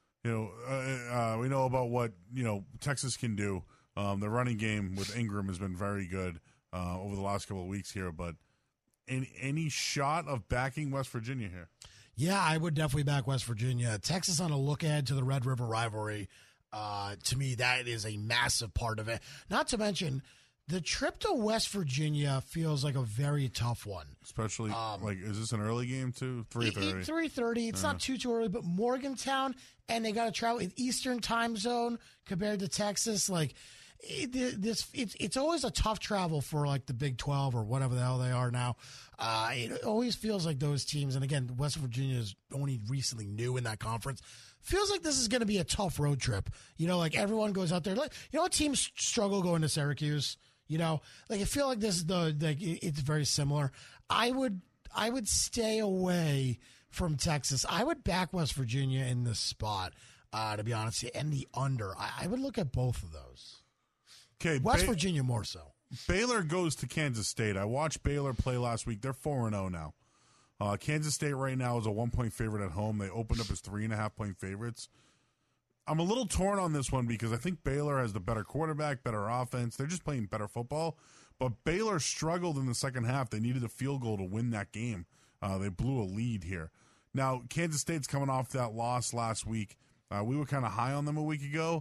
what Texas can do. The running game with Ingram has been very good over the last couple of weeks here. But any shot of backing West Virginia here? Yeah, I would definitely back West Virginia. Texas on a look ahead to the Red River rivalry. To me, that is a massive part of it. Not to mention, the trip to West Virginia feels like a very tough one. Especially, is this an early game too? 3:30. 3:30. It's not too early, but Morgantown, and they got to travel in Eastern time zone compared to Texas. Like, it's always a tough travel for like the Big 12 or whatever the hell they are now. It always feels like those teams, and again, West Virginia is only recently new in that conference. Feels like this is going to be a tough road trip. You know, like everyone goes out there. Like, you know what teams struggle going to Syracuse? You know, like I feel like this is it's very similar. I would stay away from Texas. I would back West Virginia in this spot, to be honest, and the under. I would look at both of those. Okay, West Virginia more so. Baylor goes to Kansas State. I watched Baylor play last week. They're 4-0 now. Kansas State right now is a 1-point favorite at home. They opened up as 3.5-point favorites. I'm a little torn on this one because I think Baylor has the better quarterback, better offense. They're just playing better football. But Baylor struggled in the second half. They needed a field goal to win that game. They blew a lead here. Now, Kansas State's coming off that loss last week. We were kind of high on them a week ago.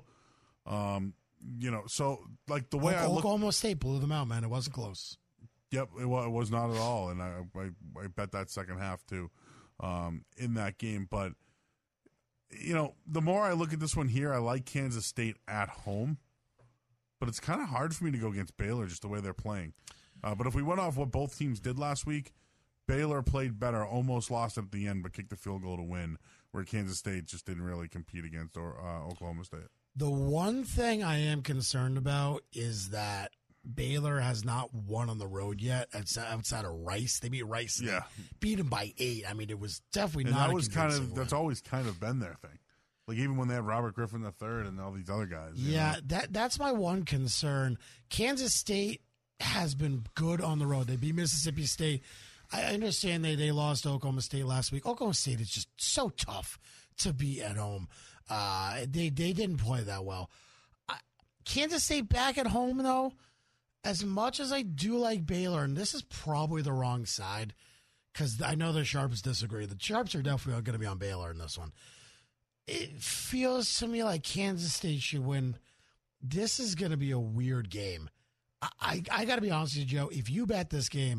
So like the way Oklahoma State blew them out, man. It wasn't close. Yep, it was not at all. And I bet that second half too in that game. But the more I look at this one here, I like Kansas State at home. But it's kind of hard for me to go against Baylor just the way they're playing. But if we went off what both teams did last week, Baylor played better, almost lost at the end, but kicked the field goal to win, where Kansas State just didn't really compete against Oklahoma State. The one thing I am concerned about is that Baylor has not won on the road yet outside of Rice. They beat Rice. Yeah. Beat them by 8. I mean, it was definitely and not that was win. That's always kind of been their thing. Like even when they had Robert Griffin III and all these other guys. Yeah, that's my one concern. Kansas State has been good on the road. They beat Mississippi State. I understand they lost to Oklahoma State last week. Oklahoma State is just so tough to beat at home. They didn't play that well. Kansas State back at home, though, as much as I do like Baylor, and this is probably the wrong side, because I know the Sharps disagree. The Sharps are definitely going to be on Baylor in this one. It feels to me like Kansas State should win. This is going to be a weird game. I got to be honest with you, Joe. If you bet this game,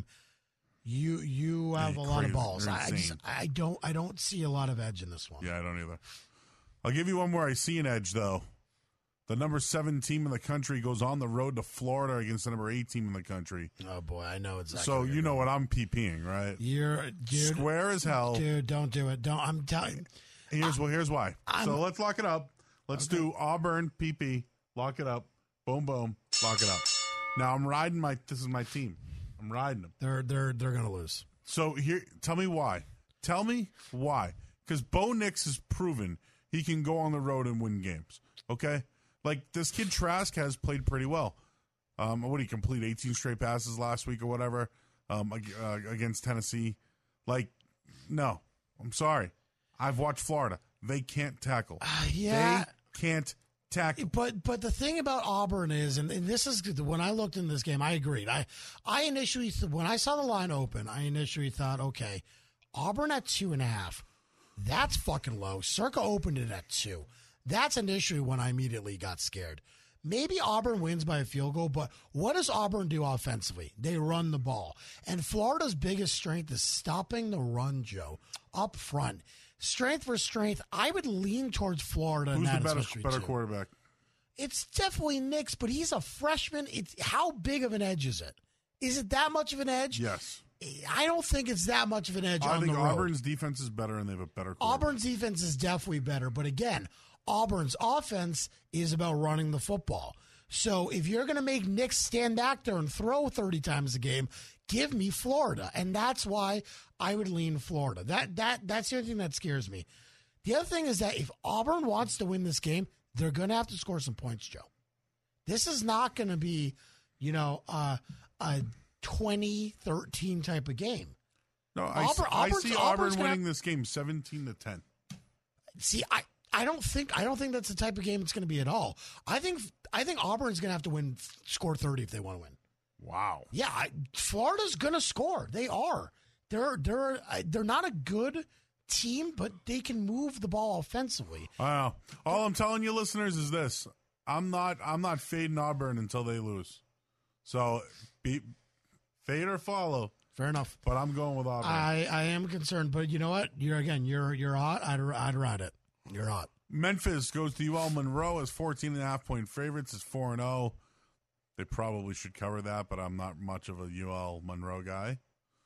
you have a lot of balls. I don't see a lot of edge in this one. Yeah, I don't either. I'll give you one where I see an edge, though. The number 7 team in the country goes on the road to Florida against the number 8 team in the country. Oh, boy, I know exactly. So you know what I'm PPing, right? Dude, square as hell. Dude, don't do it. Don't. I'm telling you. Here's why. So let's lock it up. Let's do Auburn, PP. Lock it up. Boom, boom. Lock it up. Now I'm riding this is my team. I'm riding them. They're going to lose. So here, tell me why. Tell me why. Because Bo Nix has proven he can go on the road and win games. Okay? Like, this kid Trask has played pretty well. What did he complete? 18 straight passes last week or whatever against Tennessee. Like, no. I'm sorry. I've watched Florida. They can't tackle. Yeah. They can't tackle. But the thing about Auburn is, and this is, when I looked in this game, I agreed. I initially, when I saw the line open, I initially thought, okay, Auburn at 2.5. That's fucking low. Circa opened it at 2. That's initially when I immediately got scared. Maybe Auburn wins by a field goal, but what does Auburn do offensively? They run the ball. And Florida's biggest strength is stopping the run, Joe, up front. Strength for strength, I would lean towards Florida. Who's the better quarterback? It's definitely Nix, but he's a freshman. How big of an edge is it? Is it that much of an edge? Yes. I don't think it's that much of an edge on the road. I think Auburn's defense is better, and they have a better quarterback. Auburn's defense is definitely better, but again, Auburn's offense is about running the football. So if you're going to make Nix stand back there and throw 30 times a game, give me Florida. And that's why I would lean Florida. That's the only thing that scares me. The other thing is that if Auburn wants to win this game, they're going to have to score some points, Joe. This is not going to be, a 20-13 type of game. No, I see Auburn winning this game 17-10. See, I don't think that's the type of game it's going to be at all. I think Auburn's going to have to score 30 if they want to win. Wow. Yeah, Florida's going to score. They are. They're not a good team, but they can move the ball offensively. All I'm telling you, listeners, is this: I'm not fading Auburn until they lose. So, fade or follow. Fair enough. But I'm going with Auburn. I am concerned, but you know what? You're hot. I'd ride it. You're hot. Memphis goes to UL Monroe as 14.5-point favorites. It's 4-0. They probably should cover that, but I'm not much of a UL Monroe guy.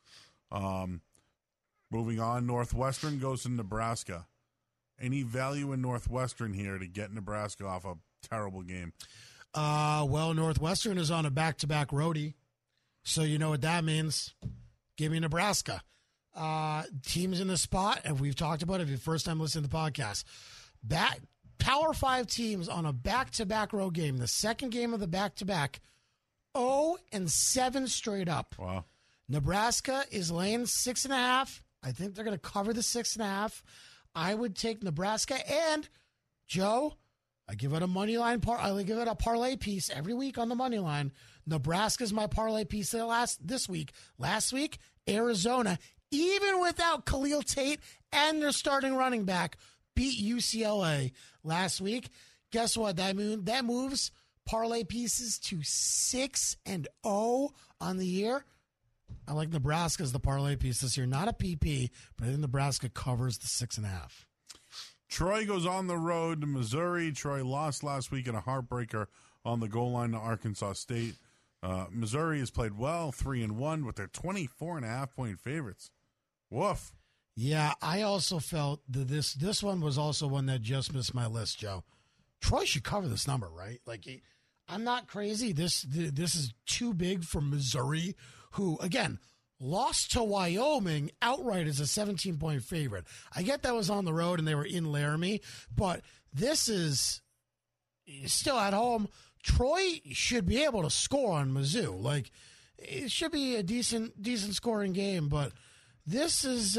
Moving on, Northwestern goes to Nebraska. Any value in Northwestern here to get Nebraska off a terrible game? Well, Northwestern is on a back-to-back roadie, so you know what that means. Give me Nebraska. Teams in the spot, and we've talked about it if you're first time listening to the podcast. Power 5 teams on a back-to-back road game, the second game of the back-to-back, 0-7 straight up. Wow. Nebraska is laying 6.5. I think they're going to cover the 6.5. I would take Nebraska, and Joe, I give it a money line I give it a parlay piece every week on the money line. Nebraska's my parlay piece this week. Last week, Arizona, even without Khalil Tate and their starting running back, beat UCLA last week. Guess what? That moves parlay pieces to 6-0 on the year. I like Nebraska as the parlay piece this year. Not a PP, but I think Nebraska covers the 6.5. Troy goes on the road to Missouri. Troy lost last week in a heartbreaker on the goal line to Arkansas State. Missouri has played well, 3-1, but they're 24.5-point favorites. Woof. Yeah, I also felt that this one was also one that just missed my list, Joe. Troy should cover this number, right? Like, I'm not crazy. This is too big for Missouri, who, again, lost to Wyoming outright as a 17-point favorite. I get that was on the road and they were in Laramie, but this is still at home. Troy should be able to score on Mizzou. Like, it should be a decent scoring game, but This is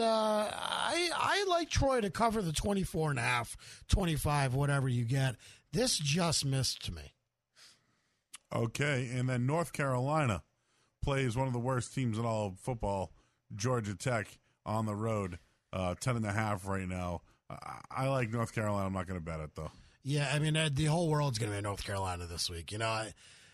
I like Troy to cover the 24.5, 25, whatever you get. This just missed to me. Okay, and then North Carolina plays one of the worst teams in all of football, Georgia Tech, on the road, 10.5 right now. I like North Carolina. I'm not going to bet it, though. Yeah, I mean, the whole world's going to be in North Carolina this week. You know,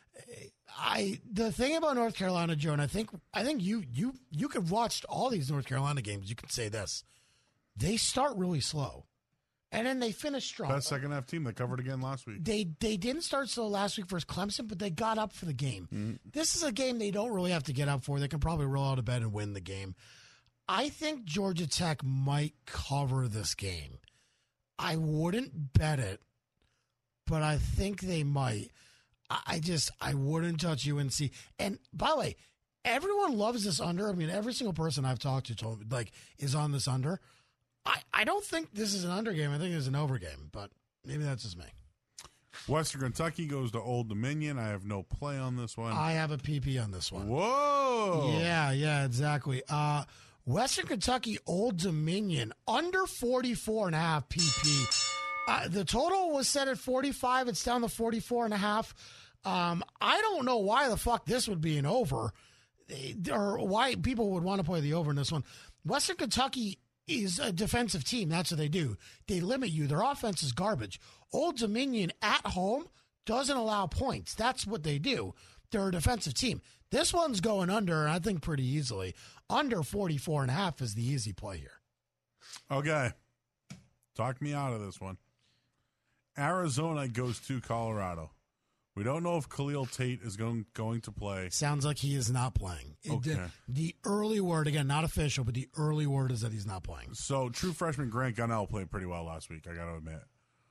the thing about North Carolina, Joe, and I think you could watch all these North Carolina games. You could say this: they start really slow, and then they finish strong. Best second half team. They covered again last week. They didn't start slow last week versus Clemson, but they got up for the game. Mm-hmm. This is a game they don't really have to get up for. They can probably roll out of bed and win the game. I think Georgia Tech might cover this game. I wouldn't bet it, but I think they might. I wouldn't touch UNC. And by the way, everyone loves this under. I mean, every single person I've talked to told me, like, is on this under. I don't think this is an under game. I think it's an over game, but maybe that's just me. Western Kentucky goes to Old Dominion. I have no play on this one. I have a PP on this one. Whoa. Yeah, exactly. Western Kentucky, Old Dominion, under 44.5 PP. The total was set at 45. It's down to 44.5. I don't know why the fuck this would be an over, or why people would want to play the over in this one. Western Kentucky is a defensive team. That's what they do. They limit you. Their offense is garbage. Old Dominion at home doesn't allow points. That's what they do. They're a defensive team. This one's going under, I think, pretty easily. Under 44.5 is the easy play here. Okay. Talk me out of this one. Arizona goes to Colorado. We don't know if Khalil Tate is going to play. Sounds like he is not playing. Okay. The early word, again, not official, but the early word is that he's not playing. So, true freshman Grant Gunnell played pretty well last week, I got to admit.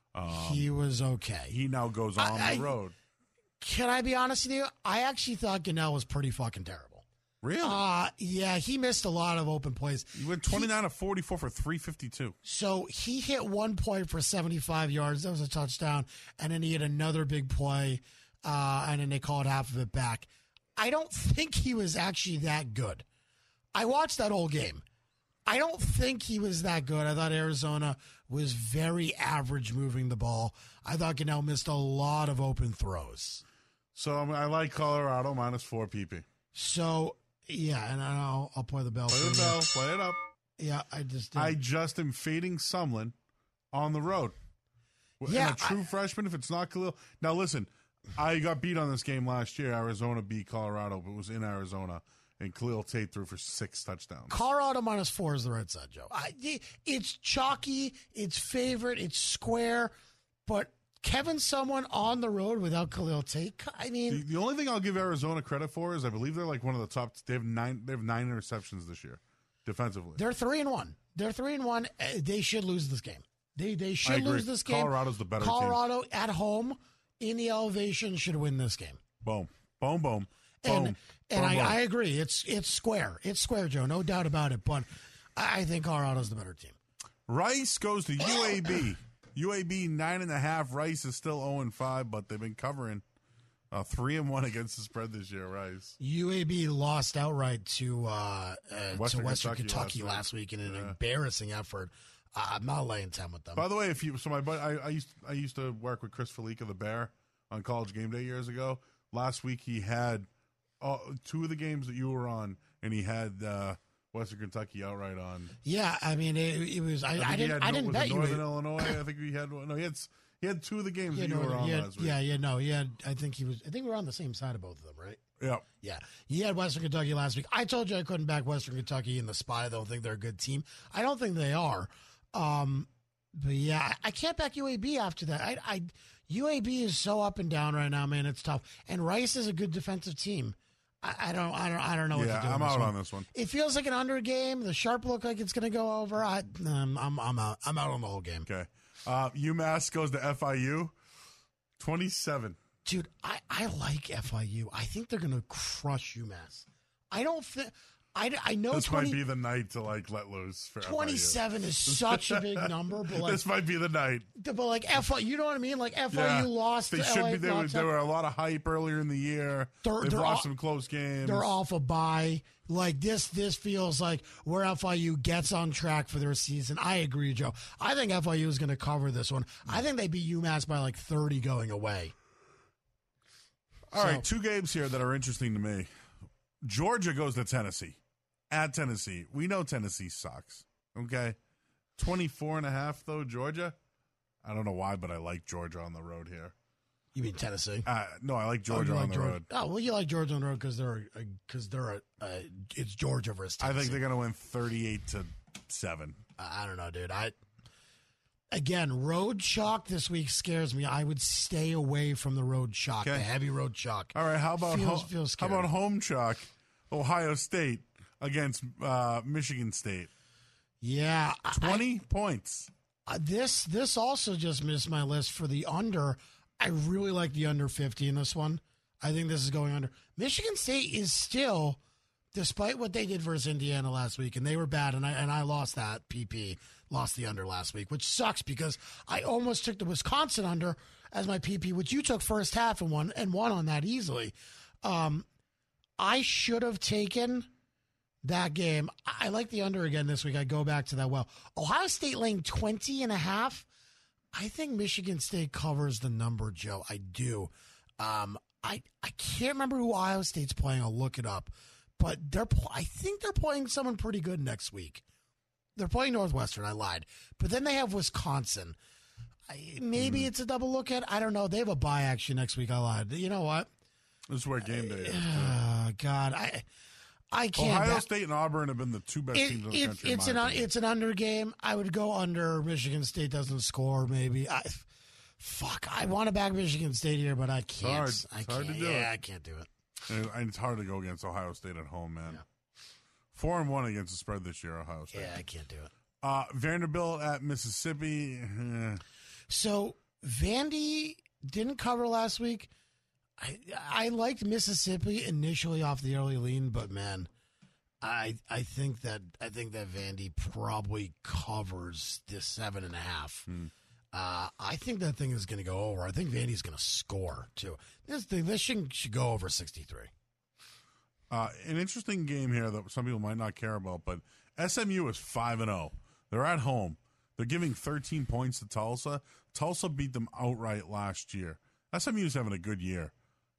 He was okay. He now goes on the road. Can I be honest with you? I actually thought Gunnell was pretty fucking terrible. Really? Yeah, he missed a lot of open plays. He went 29 of 44 for 352. So he hit one play for 75 yards. That was a touchdown. And then he had another big play, and then they called half of it back. I don't think he was actually that good. I watched that whole game. I don't think he was that good. I thought Arizona was very average moving the ball. I thought Gunnell missed a lot of open throws. So I like Colorado -4 PP. So, yeah, and I'll play the bell. Play the bell. Play it up. Yeah, I just am fading Sumlin on the road. Yeah, and a true freshman, if it's not Khalil. Now, listen, I got beat on this game last year. Arizona beat Colorado, but it was in Arizona. And Khalil Tate threw for 6 touchdowns. Colorado -4 is the right side, Joe. It's chalky, it's favorite, it's square, but Kevin Sumlin on the road without Khalil Tate. I mean, the only thing I'll give Arizona credit for is I believe they're like one of the top. They have 9 interceptions this year, defensively. They're 3-1. They're 3-1. They should lose this game. They should lose this game. Colorado's the better team. Colorado at home in the elevation should win this game. Boom, boom, boom. And I agree. It's square. It's square, Joe. No doubt about it. But I think Colorado's the better team. Rice goes to UAB. UAB 9.5. Rice is still 0-5, but they've been covering 3-1 against the spread this year. Rice. UAB lost outright to Western Kentucky last week in an embarrassing effort. I'm not laying 10 with them. By the way, I used to work with Chris Felica, the Bear, on College Game Day years ago. Last week he had 2 of the games that you were on, and he had Western Kentucky outright on. Yeah, I mean it was. I didn't bet you. Northern Illinois. I think he had one. No, he had 2 of the games that you were on last week. He had. I think we were on the same side of both of them, right? Yeah. He had Western Kentucky last week. I told you I couldn't back Western Kentucky in the spot. I don't think they're a good team. I don't think they are. But yeah, I can't back UAB after that. UAB is so up and down right now, man. It's tough. And Rice is a good defensive team. I don't know what to do. I'm out on this one. It feels like an under game. The sharp look like it's going to go over. I'm out. I'm out on the whole game. Okay. UMass goes to FIU 27. Dude, I like FIU. I think they're going to crush UMass. I I know This might be the night to let loose for 27 is such a big number, but this might be the night. But FIU, you know what I mean? FIU lost. They should be. There were a lot of hype earlier in the year. They've lost some close games. They're off a bye. This feels like where FIU gets on track for their season. I agree, Joe. I think FIU is going to cover this one. I think they beat UMass by 30 going away. All right, 2 games here that are interesting to me. Georgia goes to Tennessee. At Tennessee. We know Tennessee sucks. Okay? 24.5, though, Georgia. I don't know why, but I like Georgia on the road here. You mean Tennessee? No, I like Georgia on the road. Oh, well, you like Georgia on the road because it's Georgia versus Tennessee. I think they're going to win 38-7. I don't know, dude. Again, road chalk this week scares me. I would stay away from the road chalk, the heavy road chalk. All right, how about how about home chalk? Ohio State against Michigan State. Yeah, 20 points. This also just missed my list for the under. I really like the under 50 in this one. I think this is going under. Michigan State is still, despite what they did versus Indiana last week, and they were bad, and I lost that PP, lost the under last week, which sucks because I almost took the Wisconsin under as my PP, which you took first half and won on that easily. I should have taken that game. I like the under again this week. I go back to that well. Ohio State laying 20.5. I think Michigan State covers the number, Joe. I do. I can't remember who Ohio State's playing. I'll look it up. But I think they're playing someone pretty good next week. They're playing Northwestern. I lied. But then they have Wisconsin. Maybe it's a double look at. I don't know. They have a bye actually next week. I lied. You know what? This is where game day is. God, I can't. Ohio State and Auburn have been the 2 best teams in the country. It's an under game. I would go under. Michigan State doesn't score. Maybe. I want to back Michigan State here, but I can't. It's hard to do it. I can't do it. And it's hard to go against Ohio State at home, man. Yeah. 4-1 against the spread this year, Ohio State. Yeah, I can't do it. Vanderbilt at Mississippi. So Vandy didn't cover last week. I liked Mississippi initially off the early lean, but man, I think that Vandy probably covers this 7.5. I think that thing is going to go over. I think Vandy's going to score too. This should go over 63. An interesting game here that some people might not care about, but SMU is 5-0. They're at home. They're giving 13 points to Tulsa. Tulsa beat them outright last year. SMU's having a good year.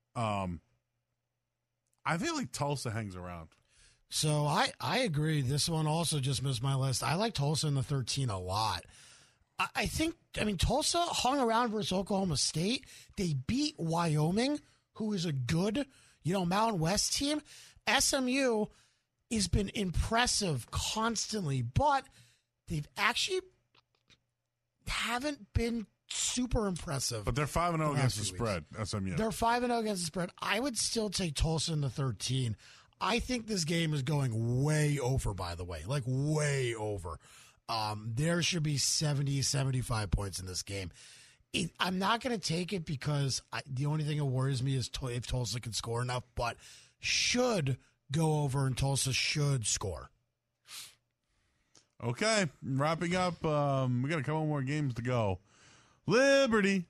I feel like Tulsa hangs around. So I agree. This one also just missed my list. I like Tulsa in the 13 a lot. I mean, Tulsa hung around versus Oklahoma State. They beat Wyoming, who is a good, Mountain West team. SMU has been impressive constantly, but they've actually haven't been super impressive. But they're 5-0 against the spread, SMU. They're 5-0 against the spread. I would still take Tulsa in the 13. I think this game is going way over, by the way. Like, way over. There should be 70, 75 points in this game. I'm not going to take it because the only thing that worries me is if Tulsa can score enough, but should go over and Tulsa should score. Okay, wrapping up. We got a couple more games to go. Liberty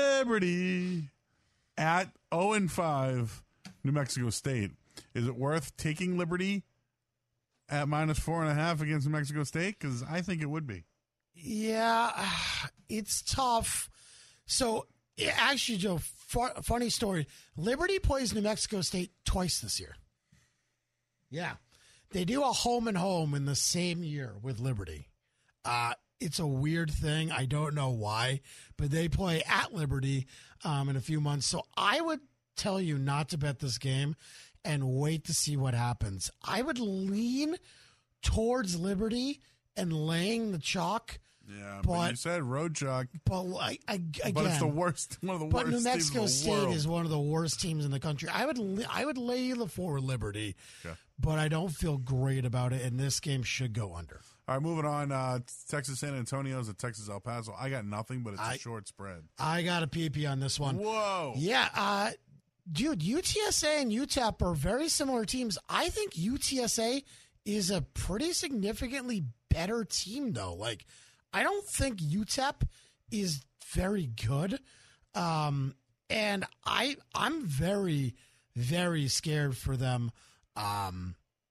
at 0-5, New Mexico State. Is it worth taking Liberty at -4.5 against New Mexico State? Because I think it would be. Yeah, it's tough. So, actually, Joe, funny story. Liberty plays New Mexico State twice this year. Yeah. They do a home and home in the same year with Liberty. It's a weird thing. I don't know why, but they play at Liberty in a few months. So I would tell you not to bet this game and wait to see what happens. I would lean towards Liberty and laying the chalk. Yeah, but you said road chalk. But again, but it's the worst. One of the worst. But New Mexico teams in the State world. is one of the worst teams in the country. I would lay the forward Liberty, but I don't feel great about it. And this game should go under. All right, moving on. Texas San Antonio's at Texas El Paso. I got nothing, but it's a short spread. I got a PP on this one. Whoa. Yeah. Dude, UTSA and UTEP are very similar teams. I think UTSA is a pretty significantly better team, though. Like, I don't think UTEP is very good. And I'm very, very scared for them, kind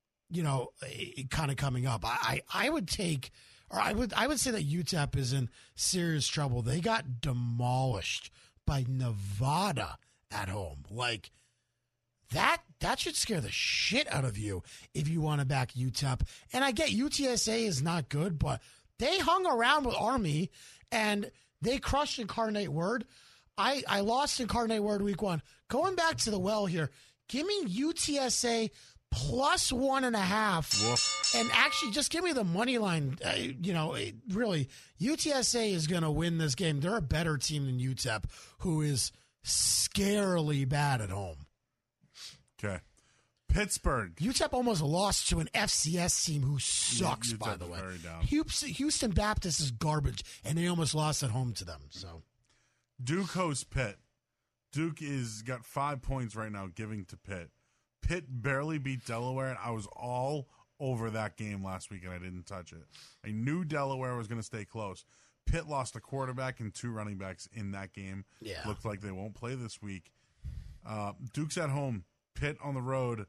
of coming up. I would take, or I would say that UTEP is in serious trouble. They got demolished by Nevada at home. Like, that should scare the shit out of you if you want to back UTEP. And I get UTSA is not good, but they hung around with Army and they crushed Incarnate Word. I lost Incarnate Word week 1. Going back to the well here, give me UTSA plus 1.5. And actually, just give me the money line. Really, UTSA is going to win this game. They're a better team than UTEP, who is scarily bad at home. Okay. Pittsburgh. UTEP almost lost to an FCS team who sucks, by the way. Very down. Houston Baptist is garbage, and they almost lost at home to them. So, Duke hosts Pitt. Duke is got 5 points right now, giving to Pitt. Pitt barely beat Delaware, and I was all over that game last week, and I didn't touch it. I knew Delaware was going to stay close. Pitt lost a quarterback and 2 running backs in that game. Yeah. Looks like they won't play this week. Duke's at home. Pitt on the road.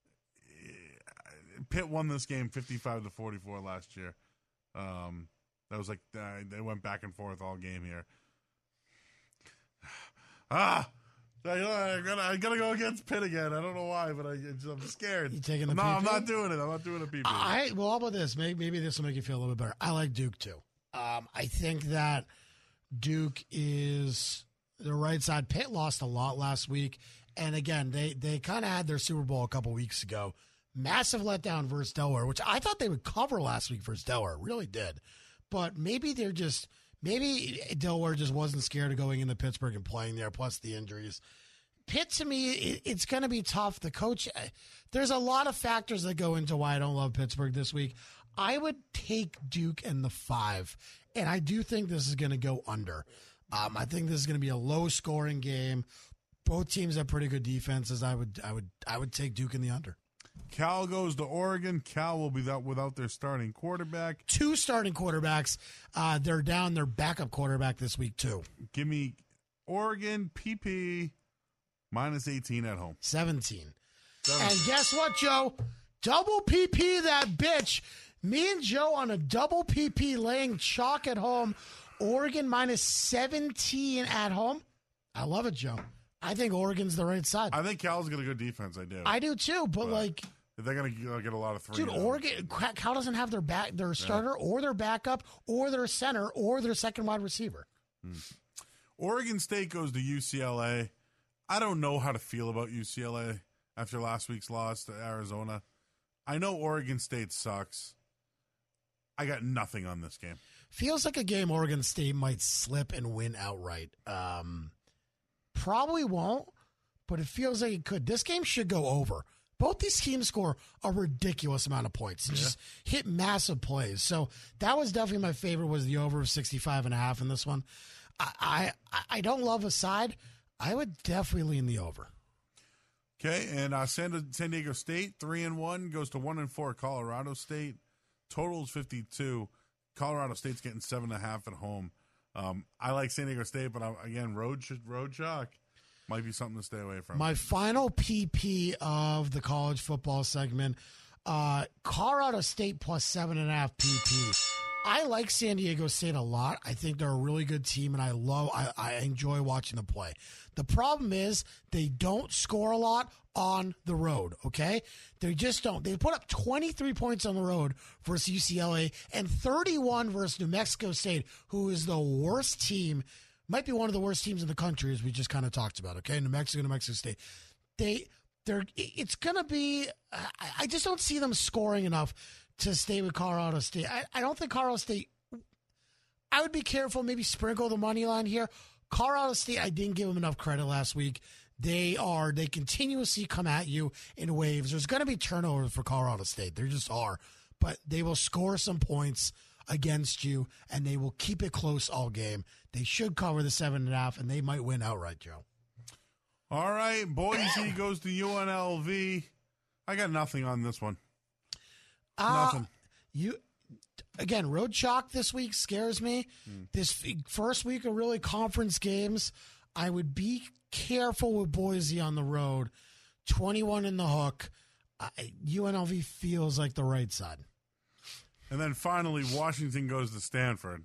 Pitt won this game 55-44 last year. That was like they went back and forth all game here. I gotta go against Pitt again. I don't know why, but I'm scared. You taking the No, PP? I'm not doing it. I'm not doing a PP. Well, how about this? Maybe this will make you feel a little bit better. I like Duke too. I think that Duke is the right side. Pitt lost a lot last week, and again, they kind of had their Super Bowl a couple weeks ago. Massive letdown versus Delaware, which I thought they would cover last week versus Delaware. Really did, but maybe Delaware just wasn't scared of going into Pittsburgh and playing there. Plus the injuries. Pitt, to me, it's going to be tough. The coach, there's a lot of factors that go into why I don't love Pittsburgh this week. I would take Duke and the 5, and I do think this is going to go under. I think this is going to be a low-scoring game. Both teams have pretty good defenses. I would take Duke in the under. Cal goes to Oregon. Cal will be without their starting quarterback. 2 starting quarterbacks. They're down their backup quarterback this week too. Give me Oregon PP minus 18 at home. 17. And guess what, Joe? Double PP that bitch. Me and Joe on a double PP laying chalk at home. Oregon minus 17 at home. I love it, Joe. I think Oregon's the right side. I think Cal's got a good defense. I do. I do too, but like, they're going to get a lot of 3. dude, Oregon, Cal doesn't have their starter or their backup or their center or their second wide receiver. Oregon State goes to UCLA. I don't know how to feel about UCLA after last week's loss to Arizona. I know Oregon State sucks. I got nothing on this game. Feels like a game Oregon State might slip and win outright. Probably won't, but it feels like it could. This game should go over. Both these teams score a ridiculous amount of points and just hit massive plays. So that was definitely my favorite, was the over of 65.5 in this one. I don't love a side. I would definitely lean the over. Okay, and San Diego State 3-1 goes to 1-4 Colorado State. Total is 52. Colorado State's getting 7.5 at home. I like San Diego State, but again, road chalk might be something to stay away from. My final PP of the college football segment, Colorado State plus 7.5 PP. I like San Diego State a lot. I think they're a really good team, and I enjoy watching them play. The problem is they don't score a lot on the road, okay? They just don't. They put up 23 points on the road versus UCLA and 31 versus New Mexico State, who is the worst team, might be one of the worst teams in the country, as we just kind of talked about, okay? New Mexico State. It's going to be, I just don't see them scoring enough to stay with Colorado State. I don't think Colorado State, I would be careful, maybe sprinkle the money line here. Colorado State, I didn't give them enough credit last week. They continuously come at you in waves. There's going to be turnovers for Colorado State. There just are. But they will score some points against you, and they will keep it close all game. They should cover the 7.5, and they might win outright, Joe. All right, Boise goes to UNLV. I got nothing on this one. Nothing. Road chalk this week scares me. This first week of really conference games, I would be careful with Boise on the road. 21 in the hook. UNLV feels like the right side. And then finally, Washington goes to Stanford.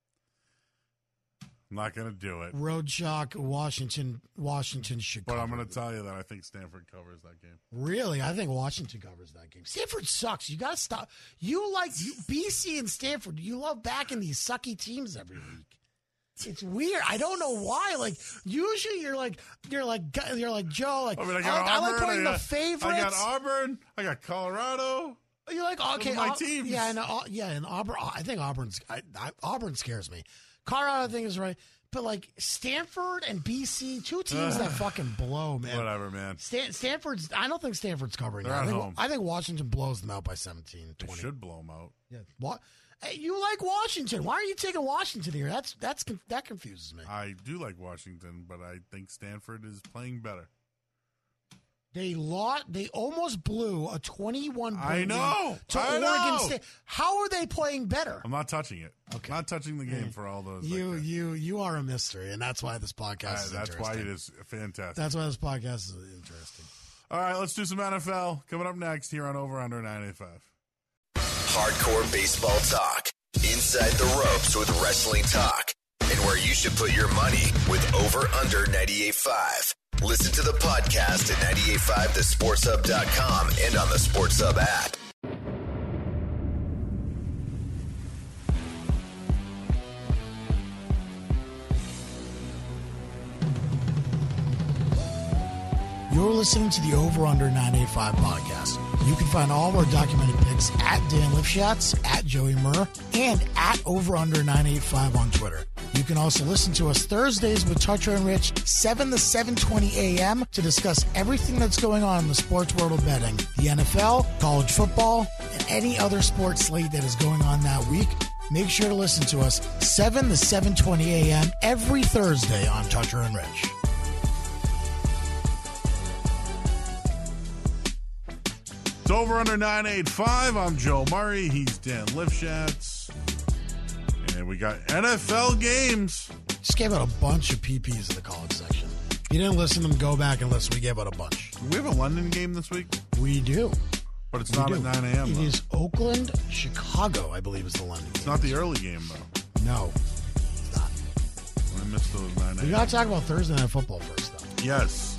I'm not going to do it. Road chalk, Washington should cover. But I'm going to tell you that I think Stanford covers that game. Really? I think Washington covers that game. Stanford sucks. You got to stop. BC and Stanford, you love backing these sucky teams every week. It's weird. I don't know why. Like usually you're like Joe. Like I like putting the favorites. I got Auburn. I got Colorado. You're like okay, my teams. Yeah, and Auburn. I think Auburn scares me. Colorado, I think is right, but like Stanford and BC, two teams that fucking blow, man. Whatever, man. Stanford's. I don't think Stanford's covering. They're at home. I think Washington blows them out by 17, 20. They should blow them out. Yeah. What? Hey, you like Washington? Why are you taking Washington here? That confuses me. I do like Washington, but I think Stanford is playing better. They almost blew a 21 point I know. to I Oregon know. State. How are they playing better? I'm not touching it. Okay. Not touching the game for all those. You are a mystery, and that's why this podcast is that's interesting. why it is fantastic. That's why this podcast is interesting. All right, let's do some NFL. Coming up next here on Over Under 985. Hardcore baseball talk. Inside the ropes with wrestling talk. And where you should put your money with Over Under 98.5. Listen to the podcast at 985thesportshub.com and on the Sports Hub app. You're listening to the Over Under 985 podcast. You can find all of our documented picks at Dan Lifshatz, at Joey Murr, and at Over Under 985 on Twitter. You can also listen to us Thursdays with Toucher and Rich, 7 to 7:20 a.m. to discuss everything that's going on in the sports world of betting, the NFL, college football, and any other sports slate that is going on that week. Make sure to listen to us 7 to 7:20 a.m. every Thursday on Toucher and Rich. It's Over Under 985. I'm Joe Murray. He's Dan Lifshatz. And we got NFL games. Just gave out a bunch of PPs in the college section. If you didn't listen to them, go back and listen. We gave out a bunch. Do we have a London game this week? We do. But it's not at 9 a.m. It is Oakland, Chicago, I believe is the London game. It's not the early game, though. No, it's not. I missed those 9 a.m. We got to talk about Thursday Night Football first, though. Yes.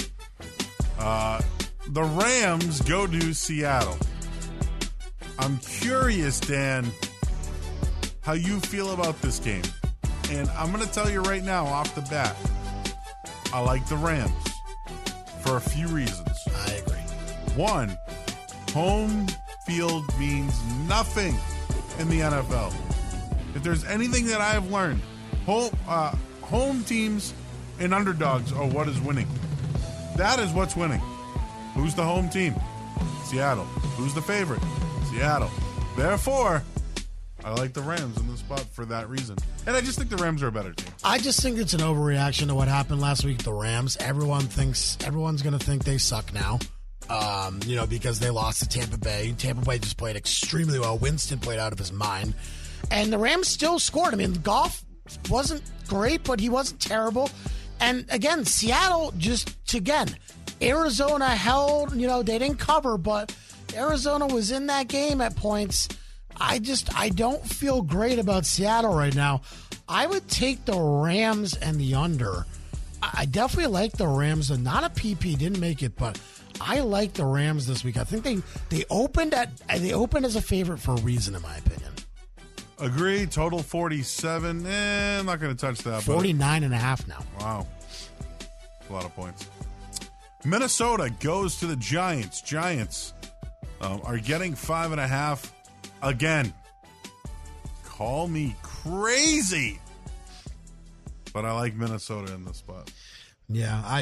The Rams go to Seattle. I'm curious, Dan, how you feel about this game. And I'm going to tell you right now, off the bat, I like the Rams for a few reasons. I agree. One, home field means nothing in the NFL. If there's anything that I have learned, home teams and underdogs are what is winning. That is what's winning. Who's the home team? Seattle. Who's the favorite? Seattle. Therefore, I like the Rams in this spot for that reason. And I just think the Rams are a better team. I just think it's an overreaction to what happened last week with the Rams. Everyone's going to think they suck now. Because they lost to Tampa Bay. Tampa Bay just played extremely well. Winston played out of his mind. And the Rams still scored. I mean, Goff wasn't great, but he wasn't terrible. And again, Seattle Arizona held, they didn't cover, but Arizona was in that game at points. I don't feel great about Seattle right now. I would take the Rams and the under. I definitely like the Rams. Not a PP, didn't make it, but I like the Rams this week. I think they opened as a favorite for a reason, in my opinion. Agree. Total 47. I'm not going to touch that. 49.5 now. Wow. A lot of points. Minnesota goes to the Giants. Giants are getting 5.5 again. Call me crazy, but I like Minnesota in this spot. Yeah, I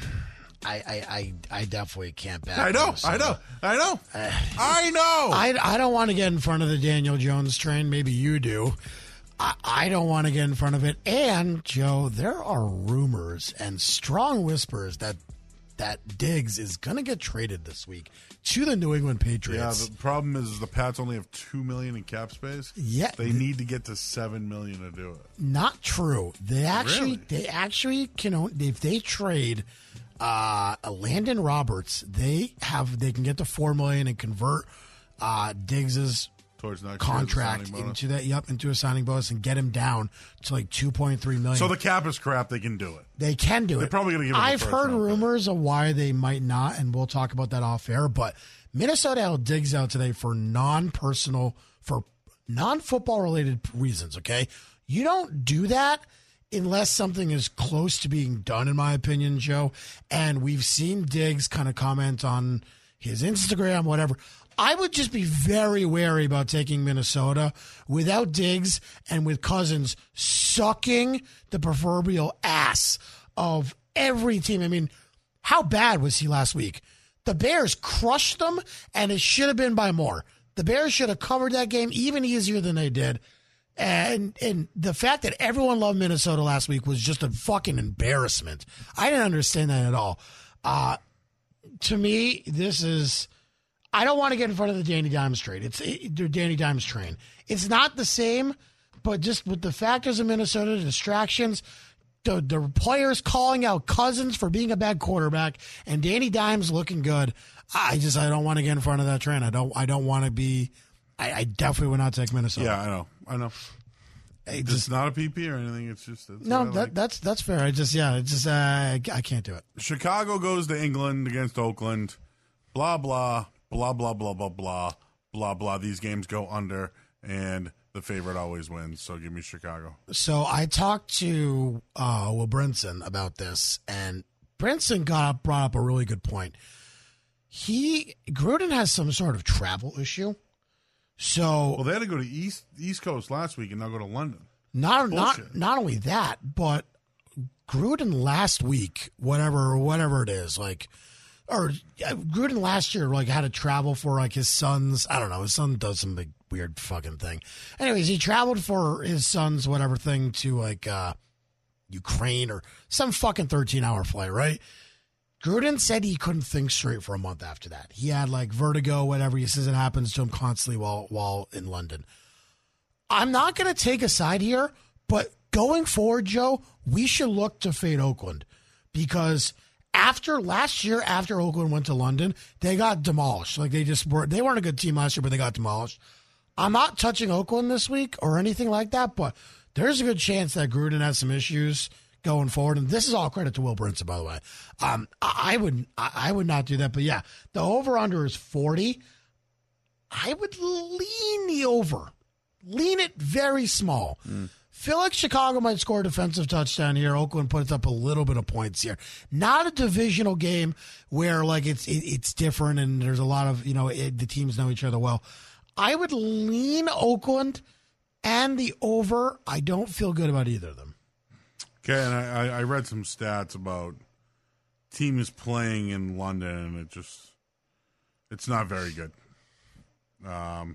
definitely can't back. I know. Minnesota. I know. I don't want to get in front of the Daniel Jones train. Maybe you do. I don't want to get in front of it. And, Joe, there are rumors and strong whispers that that Diggs is going to get traded this week to the New England Yeah, Patriots. the problem is the Pats only have $2 million in cap space. Yeah, They need to get to $7 million to do it. Not true. They actually Really? can, if they trade Landon Roberts, they can get to $4 million and convert Diggs's Towards next contract year, the signing bonus. into a signing bonus and get him down to like $2.3 million. So the cap is crap. They can do it. They can do it. They're probably going to give him a I've first heard round pick. rumors of why they might not, and we'll talk about that off air. But Minnesota held Diggs out today for non-football related reasons. Okay, you don't do that unless something is close to being done, in my opinion, Joe. And we've seen Diggs kind of comment on his Instagram, whatever. I would just be very wary about taking Minnesota without Diggs and with Cousins sucking the proverbial ass of every team. I mean, how bad was he last week? The Bears crushed them, and it should have been by more. The Bears should have covered that game even easier than they did. And the fact that everyone loved Minnesota last week was just a fucking embarrassment. I didn't understand that at all. To me, this is... I don't want to get in front of the Danny Dimes trade. The Danny Dimes train. It's not the same, but just with the factors of Minnesota, the distractions, the players calling out Cousins for being a bad quarterback, and Danny Dimes looking good. I don't want to get in front of that train. I don't want to be. I definitely would not take Minnesota. Yeah, I know. It's not a PP or anything. It's just that's fair. I can't do it. Chicago goes to England against Oakland. Blah blah. Blah, blah, blah, blah, blah, blah, blah. These games go under, and the favorite always wins. So give me Chicago. So I talked to Will Brinson about this, and Brinson brought up a really good point. Gruden has some sort of travel issue. So Well, they had to go to East Coast last week and now go to London. not only that, but Gruden last week, whatever it is, Gruden last year had to travel for his son's, I don't know, his son does some big weird fucking thing. Anyways, he traveled for his son's whatever thing to Ukraine or some fucking 13-hour flight, right? Gruden said he couldn't think straight for a month after that. He had vertigo, whatever. He says it happens to him constantly while in London. I'm not going to take a side here, but going forward, Joe, we should look to fade Oakland because last year, after Oakland went to London, they got demolished. They weren't a good team last year, but they got demolished. I'm not touching Oakland this week or anything like that, but there's a good chance that Gruden has some issues going forward. And this is all credit to Will Brinson, by the way. I would not do that, but yeah, the over-under is 40. I would lean the over. Lean it very small. Feel like Chicago might score a defensive touchdown here. Oakland puts up a little bit of points here. Not a divisional game where it's different and there's a lot of the teams know each other well. I would lean Oakland and the over. I don't feel good about either of them. Okay, and I read some stats about teams playing in London, and it's not very good. I'll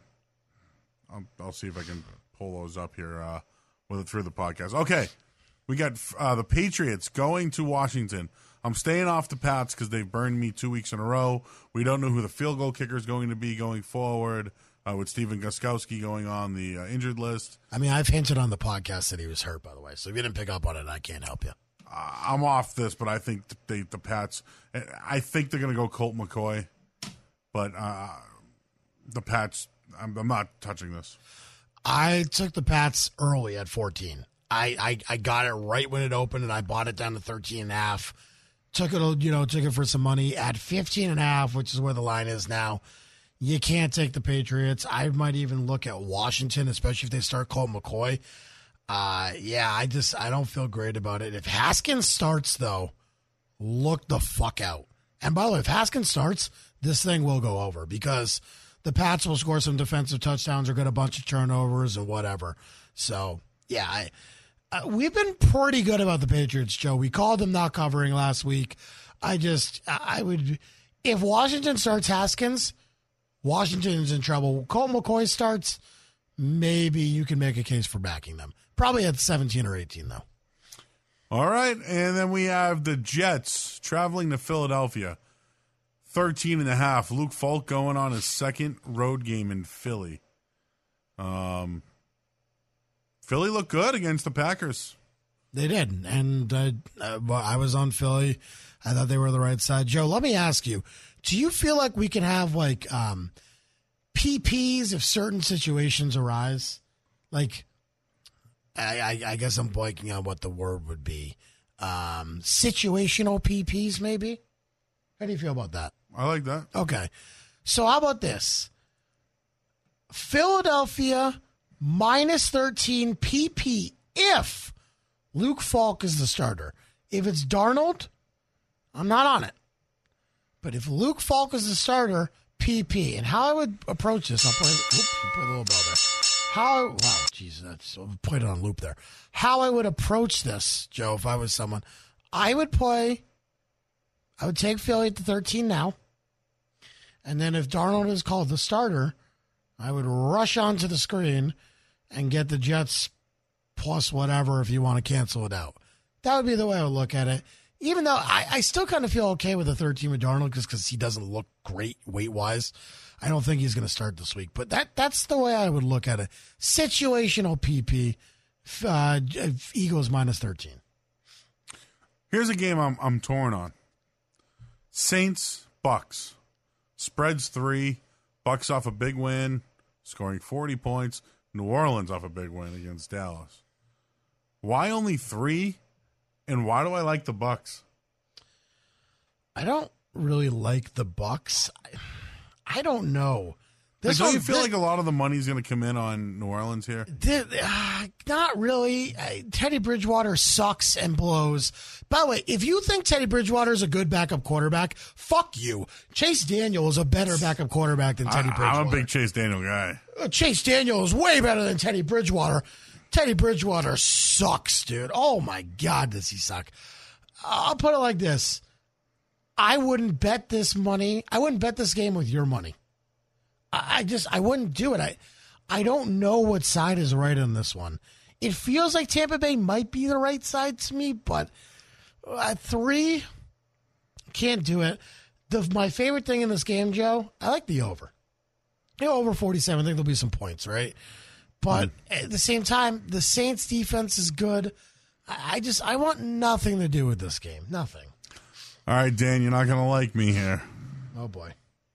see if I can pull those up here through the podcast. Okay, we got the Patriots going to Washington. I'm staying off the Pats because they've burned me 2 weeks in a row. We don't know who the field goal kicker is going to be going forward with Steven Gostkowski going on the injured list. I mean, I've hinted on the podcast that he was hurt, by the way. So if you didn't pick up on it, I can't help you. I'm off this, but I think the Pats, I think they're going to go Colt McCoy. But the Pats, I'm not touching this. I took the Pats early at 14. I got it right when it opened, and I bought it down to 13.5. Took it for some money at 15.5, which is where the line is now. You can't take the Patriots. I might even look at Washington, especially if they start Colt McCoy. I don't feel great about it. If Haskins starts, though, look the fuck out. And by the way, if Haskins starts, this thing will go over because the Pats will score some defensive touchdowns or get a bunch of turnovers and whatever. So, yeah, we've been pretty good about the Patriots, Joe. We called them not covering last week. I would, if Washington starts Haskins, Washington's in trouble. Colt McCoy starts, maybe you can make a case for backing them. Probably at 17 or 18, though. All right, and then we have the Jets traveling to Philadelphia. 13.5. Luke Falk going on his second road game in Philly. Philly looked good against the Packers. They did, and I was on Philly. I thought they were the right side. Joe, let me ask you, do you feel like we can have, like, PPs if certain situations arise? Like, I guess I'm blanking on what the word would be. Situational PPs, maybe? How do you feel about that? I like that. Okay. So how about this? Philadelphia minus 13 PP if Luke Falk is the starter. If it's Darnold, I'm not on it. But if Luke Falk is the starter, PP. And how I would approach this, I'll play a little bell there. Wow, jeez, that's played it on loop there. How I would approach this, Joe, if I was someone, I would take Philly at the 13 now. And then if Darnold is called the starter, I would rush onto the screen and get the Jets plus whatever if you want to cancel it out. That would be the way I would look at it. Even though I still kind of feel okay with the 13 with Darnold because he doesn't look great weight-wise. I don't think he's going to start this week. But that's the way I would look at it. Situational PP, Eagles minus 13. Here's a game I'm torn on. Saints, Bucks. Spreads 3. Bucks off a big win, scoring 40 points. New Orleans off a big win against Dallas. Why only 3? And why do I like the Bucks? I don't really like the Bucks. I don't know. Don't you feel like a lot of the money's going to come in on New Orleans here? Not really. Teddy Bridgewater sucks and blows. By the way, if you think Teddy Bridgewater is a good backup quarterback, fuck you. Chase Daniel is a better backup quarterback than Teddy Bridgewater. I'm a big Chase Daniel guy. Chase Daniel is way better than Teddy Bridgewater. Teddy Bridgewater sucks, dude. Oh, my God, does he suck. I'll put it like this. I wouldn't bet this money. I wouldn't bet this game with your money. I wouldn't do it. I don't know what side is right on this one. It feels like Tampa Bay might be the right side to me, but at 3, can't do it. My favorite thing in this game, Joe, I like the over. Over 47. I think there'll be some points, right? But at the same time, the Saints defense is good. I want nothing to do with this game. Nothing. All right, Dan, you're not going to like me here. Oh, boy.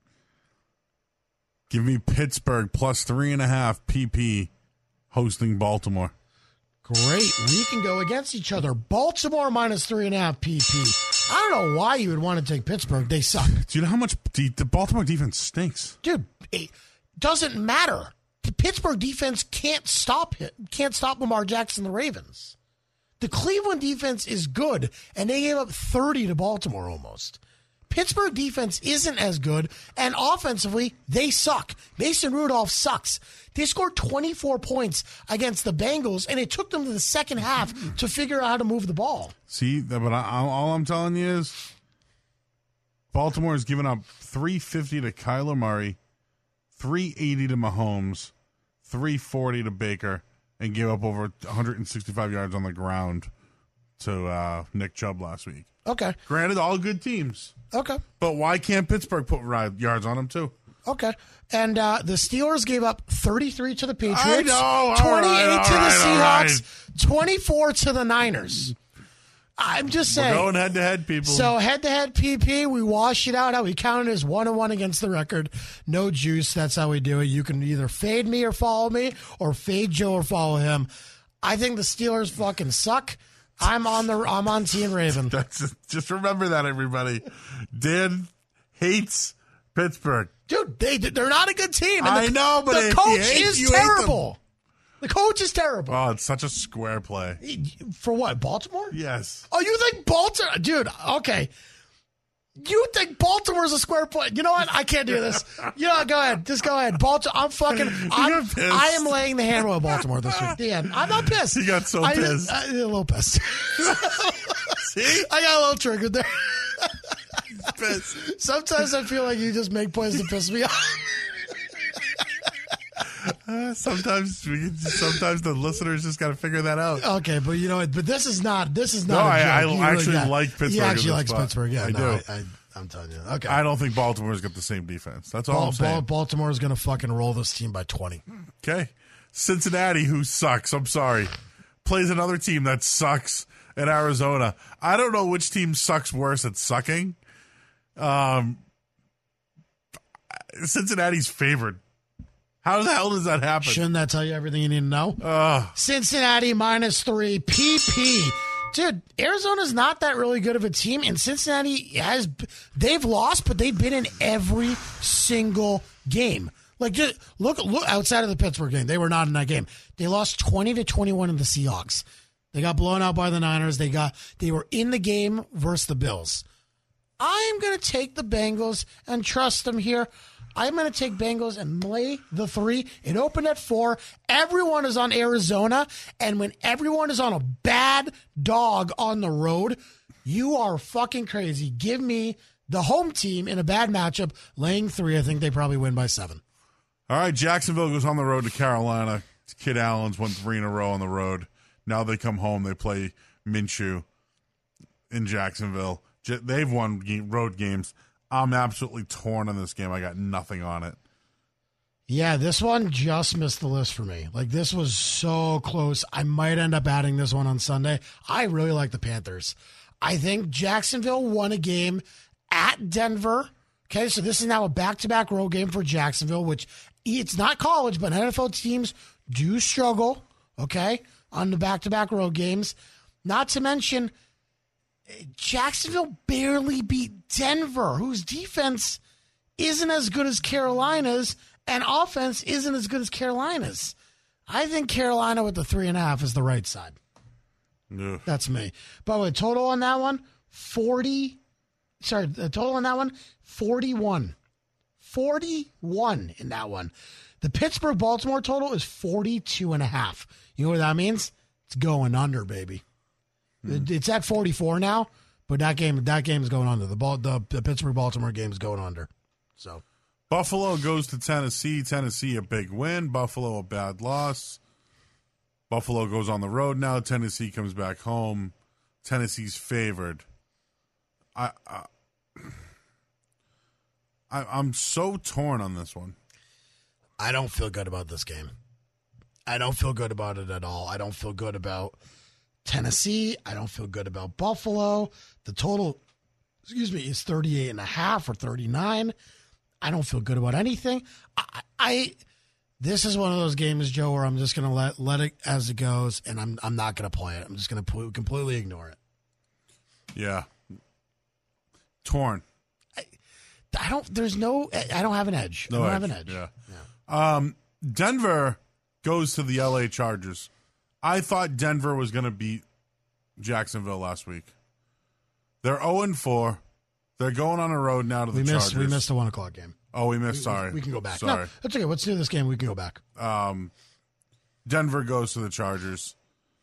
Give me Pittsburgh plus 3.5 PP hosting Baltimore. Great. We can go against each other. Baltimore minus 3.5 PP. I don't know why you would want to take Pittsburgh. They suck. Do you know how much the Baltimore defense stinks? Dude, it doesn't matter. The Pittsburgh defense can't stop Lamar Jackson, the Ravens. The Cleveland defense is good, and they gave up 30 to Baltimore almost. Pittsburgh defense isn't as good, and offensively, they suck. Mason Rudolph sucks. They scored 24 points against the Bengals, and it took them to the second half to figure out how to move the ball. See, but all I'm telling you is Baltimore has given up 350 to Kyler Murray, 380 to Mahomes, 340 to Baker, and gave up over 165 yards on the ground to Nick Chubb last week. Okay. Granted, all good teams. Okay. But why can't Pittsburgh put yards on them, too? Okay. And the Steelers gave up 33 to the Patriots. I know. 28 to the Seahawks. 24 to the Niners. I'm just saying. We're going head-to-head, people. So head-to-head PP, we wash it out. How we count it as 1-1 against the record. No juice. That's how we do it. You can either fade me or follow me, or fade Joe or follow him. I think the Steelers fucking suck. I'm on Team Raven. Just remember that, everybody. Dan hates Pittsburgh. Dude, they're not a good team. And I know, but the coach is terrible. The coach is terrible. Oh, it's such a square play. For what, Baltimore? Yes. Oh, you think Baltimore? Dude, okay. You think Baltimore's a square play? You know what? I can't do this. You know what? Go ahead. Just go ahead. I am laying the hammer on Baltimore this week. The end. I'm not pissed. He got so pissed. A little pissed. See? I got a little triggered there. Pissed. Sometimes I feel like you just make plays to piss me off. Sometimes the listeners just got to figure that out. Okay, but you know what? But this is not. No, I actually like Pittsburgh. He actually in this likes spot. Pittsburgh. Yeah, I no, do. I'm telling you. Okay. I don't think Baltimore's got the same defense. That's all I'm saying. Baltimore is going to fucking roll this team by 20. Okay. Cincinnati, who sucks, I'm sorry, plays another team that sucks in Arizona. I don't know which team sucks worse at sucking. Cincinnati's favored. How the hell does that happen? Shouldn't that tell you everything you need to know? Cincinnati -3 PP. Dude, Arizona's not that really good of a team, and Cincinnati they've lost, but they've been in every single game. Like, just look outside of the Pittsburgh game. They were not in that game. They lost 20-21 in the Seahawks. They got blown out by the Niners. They were in the game versus the Bills. I'm going to take the Bengals and trust them here. I'm going to take Bengals and lay the 3. It opened at 4. Everyone is on Arizona, and when everyone is on a bad dog on the road, you are fucking crazy. Give me the home team in a bad matchup, laying 3. I think they probably win by 7. All right, Jacksonville goes on the road to Carolina. Kid Allen's won 3 in a row on the road. Now they come home. They play Minshew in Jacksonville. They've won road games. I'm absolutely torn on this game. I got nothing on it. Yeah, this one just missed the list for me. Like, this was so close. I might end up adding this one on Sunday. I really like the Panthers. I think Jacksonville won a game at Denver. Okay, so this is now a back-to-back road game for Jacksonville, which it's not college, but NFL teams do struggle, okay, on the back-to-back road games. Not to mention, Jacksonville barely beat Denver, whose defense isn't as good as Carolina's, and offense isn't as good as Carolina's. I think Carolina with the 3.5 is the right side. Ugh. That's me. By the way, total on that one, 40. Sorry, the total on that one, 41. 41 in that one. The Pittsburgh-Baltimore total is 42.5. You know what that means? It's going under, baby. It's at 44 now, but that game is going under. The Pittsburgh-Baltimore game is going under. So Buffalo goes to Tennessee. Tennessee a big win. Buffalo a bad loss. Buffalo goes on the road now. Tennessee comes back home. Tennessee's favored. I'm so torn on this one. I don't feel good about this game. I don't feel good about it at all. I don't feel good about Tennessee. I don't feel good about Buffalo. The total, is 38.5 or 39. I don't feel good about anything. This is one of those games, Joe, where I'm just going to let it as it goes, and I'm not going to play it. I'm just going to completely ignore it. Yeah. Torn. I don't have an edge. I don't have an edge. Yeah. Denver goes to the LA Chargers. I thought Denver was going to beat Jacksonville last week. They're 0-4. They're going on a road now to the Chargers. We missed the 1 o'clock game. Oh, we missed. Sorry. We can go back. Sorry. No, that's okay. Let's do this game. We can go back. Denver goes to the Chargers.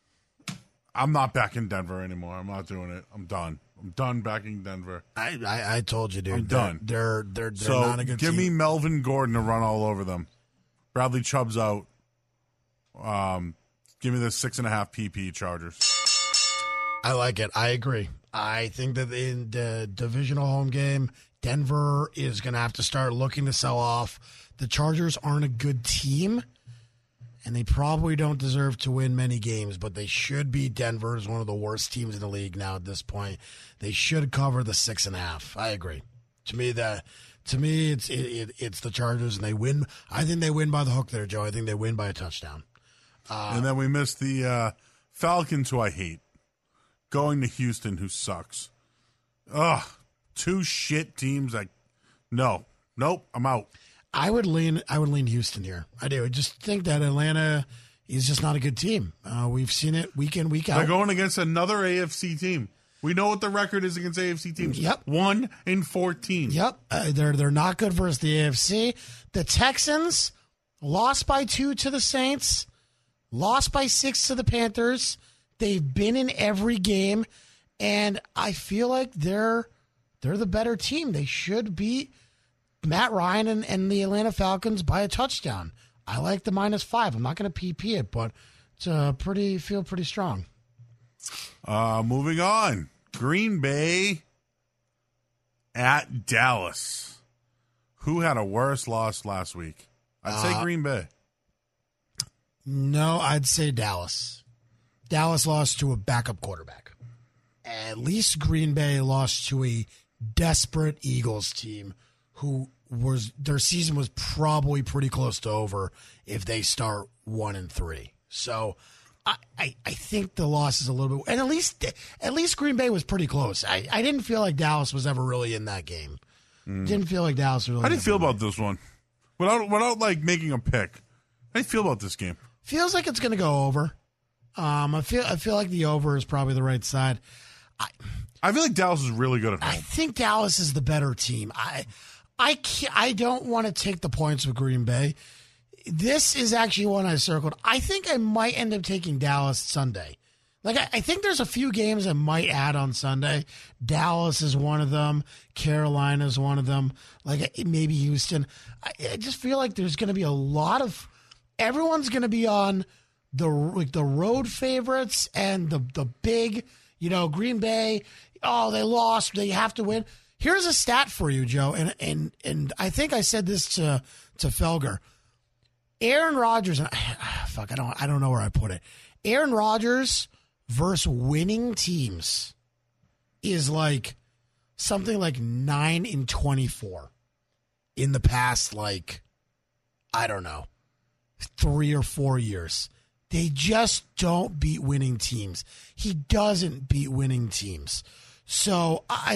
I'm not backing Denver anymore. I'm not doing it. I'm done. I'm done backing Denver. I told you, dude. I'm done. They're not a good team. Give me Melvin Gordon to run all over them. Bradley Chubb's out. Give me the 6.5 PP Chargers. I like it. I agree. I think that in the divisional home game, Denver is going to have to start looking to sell off. The Chargers aren't a good team, and they probably don't deserve to win many games, but they should beat Denver as one of the worst teams in the league now at this point. They should cover the 6.5. I agree. To me, it's the Chargers, and they win. I think they win by the hook there, Joe. I think they win by a touchdown. And then we missed the Falcons, who I hate, going to Houston, who sucks. Ugh, 2 shit teams. Nope, I'm out. I would lean Houston here. I do. I just think that Atlanta is just not a good team. We've seen it week in, week out. They're going against another AFC team. We know what the record is against AFC teams. Yep. 1-14. Yep. They're not good versus the AFC. The Texans lost by 2 to the Saints, lost by 6 to the Panthers. They've been in every game, and I feel like they're the better team. They should beat Matt Ryan and the Atlanta Falcons by a touchdown. I like the -5. I'm not going to PP it, but it's feel pretty strong. Moving on. Green Bay at Dallas. Who had a worse loss last week? I'd say Green Bay. No, I'd say Dallas. Dallas lost to a backup quarterback. At least Green Bay lost to a desperate Eagles team who their season was probably pretty close to over if they start 1-3. So I think the loss is a little bit, and at least Green Bay was pretty close. I didn't feel like Dallas was ever really in that game. Didn't feel like Dallas was really. How do you feel about this one? Without like making a pick, how do you feel about this game? Feels like it's going to go over. I feel like the over is probably the right side. I feel like Dallas is really good at home. I think Dallas is the better team. I don't want to take the points with Green Bay. This is actually one I circled. I think I might end up taking Dallas Sunday. Like, I think there's a few games I might add on Sunday. Dallas is one of them. Carolina is one of them. Like, maybe Houston. I just feel like there's going to be a lot of – everyone's going to be on the road favorites and the big, Green Bay. Oh, they lost. They have to win. Here's a stat for you, Joe, and I think I said this to Felger. Aaron Rodgers, I don't know where I put it. Aaron Rodgers versus winning teams is like something like 9-24 in the past, like, I don't know, 3 or 4 years. They just don't beat winning teams. He doesn't beat winning teams. So I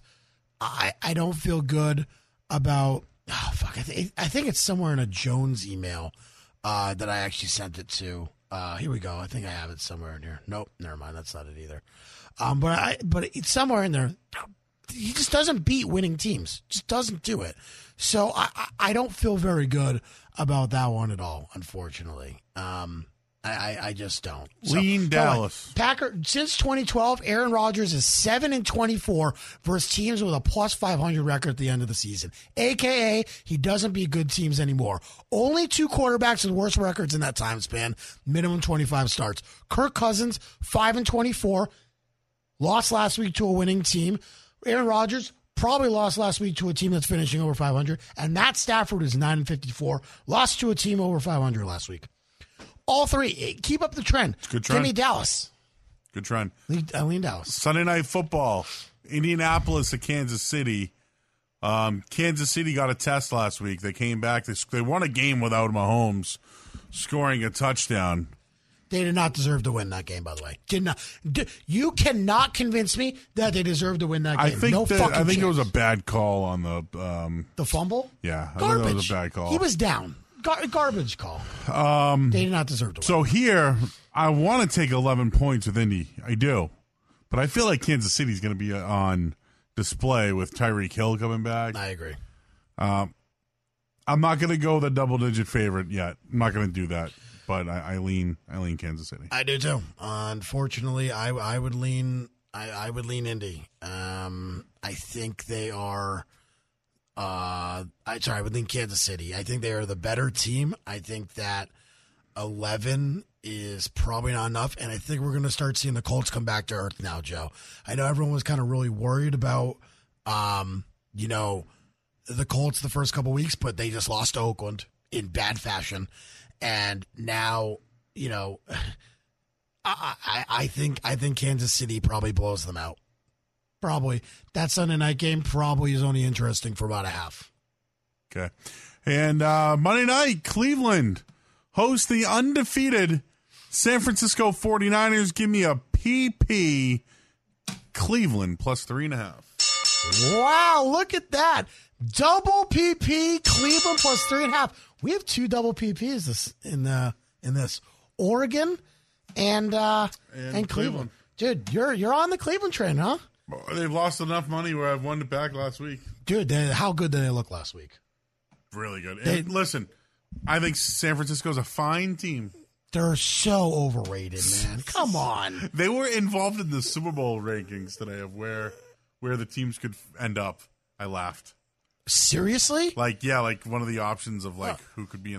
don't feel good about. Oh, fuck. I think it's somewhere in a Jones email that I actually sent it to. Here we go. I think I have it somewhere in here. Nope, never mind. That's not it either. But it's somewhere in there. He just doesn't beat winning teams. Just doesn't do it. So I don't feel very good about that one at all, unfortunately. I just don't. Lean Dallas. Packer since 2012, Aaron Rodgers is 7-24 versus teams with a +500 record at the end of the season. AKA, he doesn't beat good teams anymore. Only 2 quarterbacks with worse records in that time span. Minimum 25 starts. Kirk Cousins, 5-24, lost last week to a winning team. Aaron Rodgers probably lost last week to a team that's finishing over 500. And Matt Stafford is 9-54, lost to a team over 500 last week. All 3. Keep up the trend. Good trend. Give me Dallas. Good trend. I lean Dallas. Sunday Night Football. Indianapolis at Kansas City. Kansas City got a test last week. They came back. They won a game without Mahomes scoring a touchdown. They did not deserve to win that game, by the way. Did not. You cannot convince me that they deserved to win that game. I think it was a bad call on the fumble. Yeah, I garbage. think it was a bad call. He was down. Garbage call. They did not deserve to win. So here, I want to take 11 points with Indy. I do. But I feel like Kansas City's going to be on display with Tyreek Hill coming back. I agree. I'm not going to go the double-digit favorite yet. I'm not going to do that. But I lean Kansas City. I do too. Unfortunately, I would lean Indy. I think they are. I would lean Kansas City. I think they are the better team. I think that 11 is probably not enough, and I think we're going to start seeing the Colts come back to earth now, Joe. I know everyone was kind of really worried about, the Colts the first couple weeks, but they just lost to Oakland in bad fashion, and now, I think Kansas City probably blows them out. Probably. That Sunday night game probably is only interesting for about a half. Okay. And Monday night, Cleveland hosts the undefeated San Francisco 49ers. Give me a PP Cleveland +3.5. Wow, look at that. Double PP Cleveland +3.5. We have 2 double PPs in this. Oregon and Cleveland. Dude, you're on the Cleveland train, huh? They've lost enough money where I've won it back last week. Dude, how good did they look last week? Really good. And listen, I think San Francisco's a fine team. They're so overrated, man. Come on. They were involved in the Super Bowl rankings today of where the teams could end up. I laughed. Seriously? Like one of the options of who could be in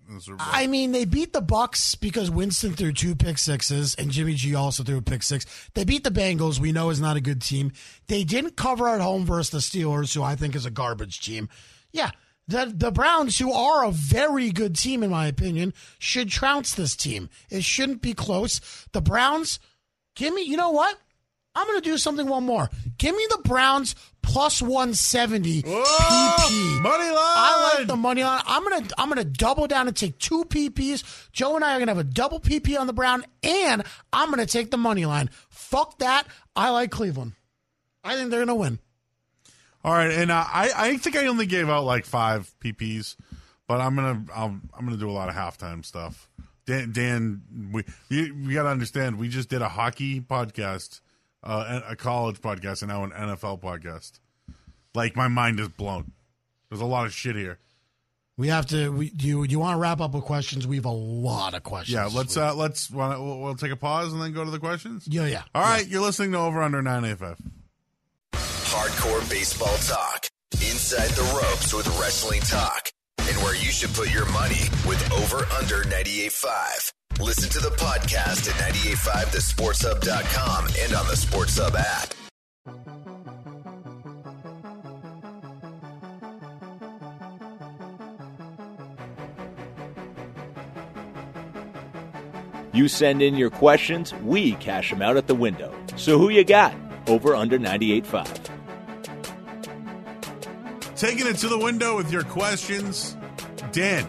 in the Super Bowl. I mean, they beat the Bucks because Winston threw 2 pick sixes, and Jimmy G also threw a pick six. They beat the Bengals, we know is not a good team. They didn't cover at home versus the Steelers, who I think is a garbage team. Yeah, the Browns, who are a very good team in my opinion, should trounce this team. It shouldn't be close. The Browns, you know what? I'm going to do something one more. Give me the Browns plus 170 PP. Money line. I like the money line. I'm gonna double down and take 2 PPs. Joe and I are gonna have a double PP on the Brown, and I'm gonna take the money line. Fuck that. I like Cleveland. I think they're gonna win. All right, and I think I only gave out like 5 PPs, but I'm gonna do a lot of halftime stuff. Dan, we got to understand. We just did a hockey podcast. A college podcast and now an NFL podcast. Like, my mind is blown. There's a lot of shit here. We have to. You want to wrap up with questions? We have a lot of questions. Yeah, we'll take a pause and then go to the questions. Yeah. All right, you're listening to Over Under 985. Hardcore baseball talk. Inside the ropes with wrestling talk. And where you should put your money with Over Under 98.5. Listen to the podcast at 985thesportshub.com and on the Sports Hub app. You send in your questions, we cash them out at the window. So who you got? Over Under 98.5. Taking it to the window with your questions. Dan,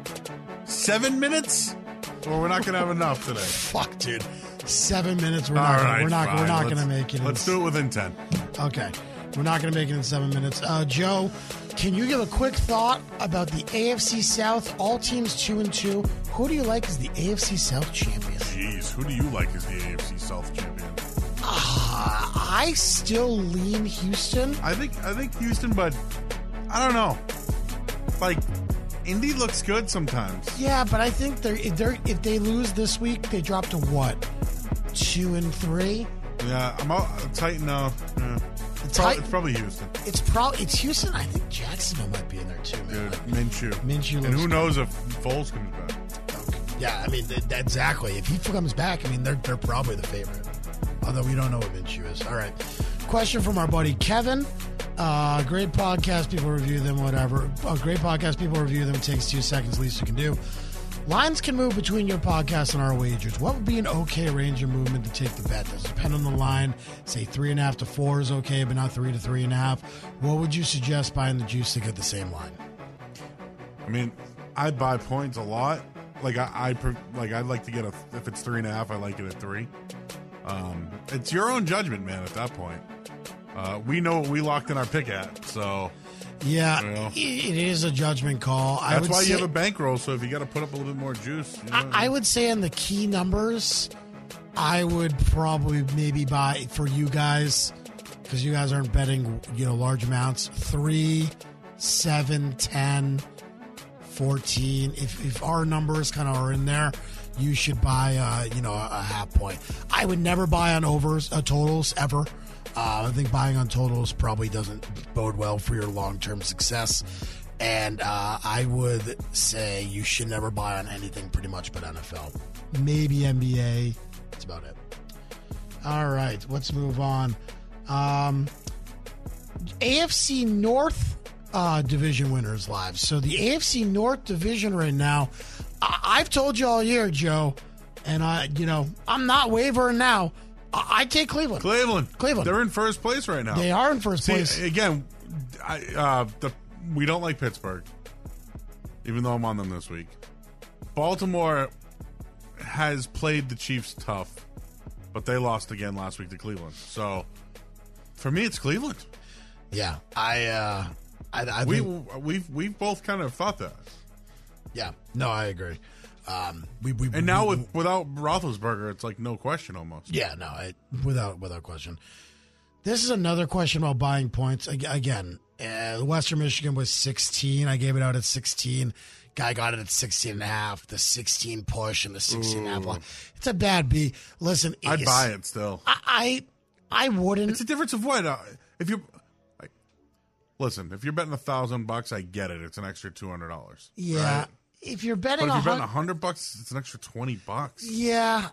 7 minutes? Or we're not going to have enough today. Fuck, dude. 7 minutes. We're Fine. not going to make it. Let's do it within 10. Okay. We're not going to make it in 7 minutes. Joe, can you give a quick thought about the AFC South? All teams 2-2. Who do you like as the AFC South champion? Jeez, who do you like as the AFC South champion? I still lean Houston. I think Houston, but I don't know. Like, Indy looks good sometimes. Yeah, but I think if they lose this week, they drop to what? 2-3? Yeah, I'm out. Titan now. Yeah. It's probably Houston. It's Houston. I think Jacksonville might be in there too, man. Dude, Minshew. And who knows if Foles comes back? Okay. Yeah, I mean, exactly. If he comes back, I mean, they're probably the favorite. Although we don't know what Minshew is. All right. Question from our buddy Kevin. Great podcast. People review them, whatever. Great podcast. People review them. It takes 2 seconds, least you can do. Lines can move between your podcast and our wagers. What would be an okay range of movement to take the bet? Does it depend on the line? Say 3.5 to 4 is okay, but not 3 to 3.5. What would you suggest buying the juice to get the same line? I mean, I buy points a lot. Like I'd like to get if it's 3.5, I like it at 3. It's your own judgment, man. At that point, we know what we locked in our pick at, so. Yeah, you know. It is a judgment call. That's why you have a bankroll, so if you got to put up a little bit more juice. You know. I would say on the key numbers, I would probably maybe buy for you guys, because you guys aren't betting, large amounts, 3, 7, 10, 14. If our numbers kind of are in there, you should buy, a half point. I would never buy on totals ever. I think buying on totals probably doesn't bode well for your long-term success. And I would say you should never buy on anything pretty much but NFL. Maybe NBA. That's about it. All right, let's move on. AFC North division winners live. So the AFC North division right now, I've told you all year, Joe, and I'm not wavering now. I take Cleveland. Cleveland. They're in first place right now. They are in first place. Again, we don't like Pittsburgh, even though I'm on them this week. Baltimore has played the Chiefs tough, but they lost again last week to Cleveland. So, for me, it's Cleveland. Yeah, I think we've both kind of thought that. Yeah, no, I agree. Without Roethlisberger, it's like no question almost. Yeah, no, without question. This is another question about buying points. Again, Western Michigan was 16. I gave it out at 16. Guy got it at 16.5. The 16 push and the 16.5. It's a bad B. Listen, I'd buy it still. I wouldn't. It's a difference of what if you're. Listen, if you're betting $1,000, I get it. It's an extra $200. Yeah. Right? if you're betting, But if you're betting $100, it's an extra $20. Yeah,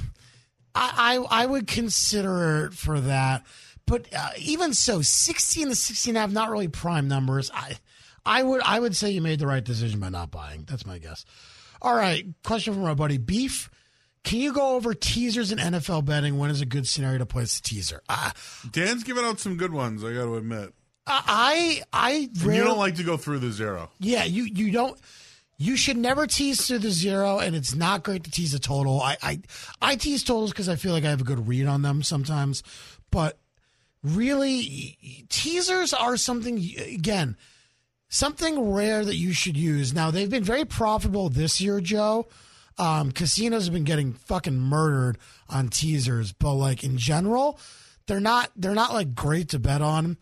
I would consider it for that. But even so, 16 to 16.5, not really prime numbers. I would say you made the right decision by not buying. That's my guess. All right, question from my buddy Beef. Can you go over teasers in NFL betting? When is a good scenario to place a teaser? Dan's giving out some good ones, I got to admit. I You don't like to go through the zero. Yeah, you don't. You should never tease through the zero, and it's not great to tease a total. I tease totals because I feel like I have a good read on them sometimes, but really, teasers are something, again, something rare that you should use. Now, they've been very profitable this year, Joe. Casinos have been getting fucking murdered on teasers, but like in general, they're not like great to bet on.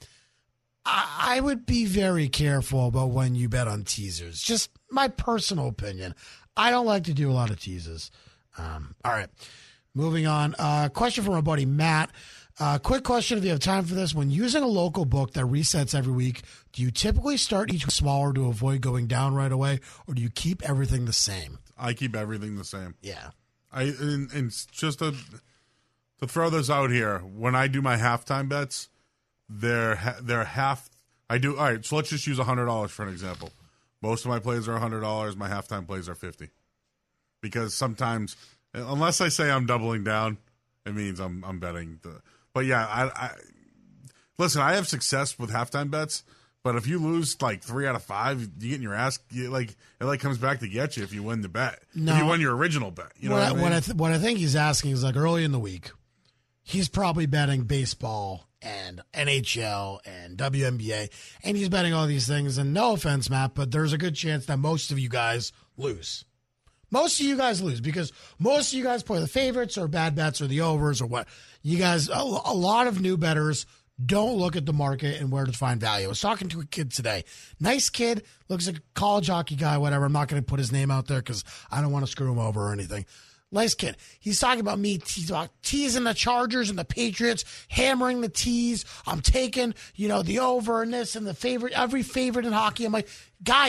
I would be very careful about when you bet on teasers. Just my personal opinion. I don't like to do a lot of teases. All right, moving on. Question from our buddy Matt. Quick question if you have time for this. When using a local book that resets every week, do you typically start each smaller to avoid going down right away, or do you keep everything the same? I keep everything the same. Yeah. And just to throw this out here, when I do my halftime bets, they're half. I do. All right, so let's just use $100 for an example. Most of my plays are $100. My halftime plays are $50. Because sometimes, unless I say I'm doubling down, it means I'm betting. But yeah, I listen. I have success with halftime bets. But if you lose like 3 out of 5, you get in your ass. It comes back to get you if you win the bet. No. If you win your original bet. You know what I mean? What I think he's asking is like early in the week, he's probably betting baseball and NHL and WNBA, and he's betting all these things. And no offense, Matt, but there's a good chance that most of you guys lose. Most of you guys lose because most of you guys play the favorites or bad bets or the overs or what. You guys, a lot of new bettors don't look at the market and where to find value. I was talking to a kid today. Nice kid, looks like a college hockey guy, whatever. I'm not going to put his name out there because I don't want to screw him over or anything. Nice kid. He's talking about me teasing the Chargers and the Patriots, hammering the tease. I'm taking, the over and this and the favorite, every favorite in hockey. I'm like, guy,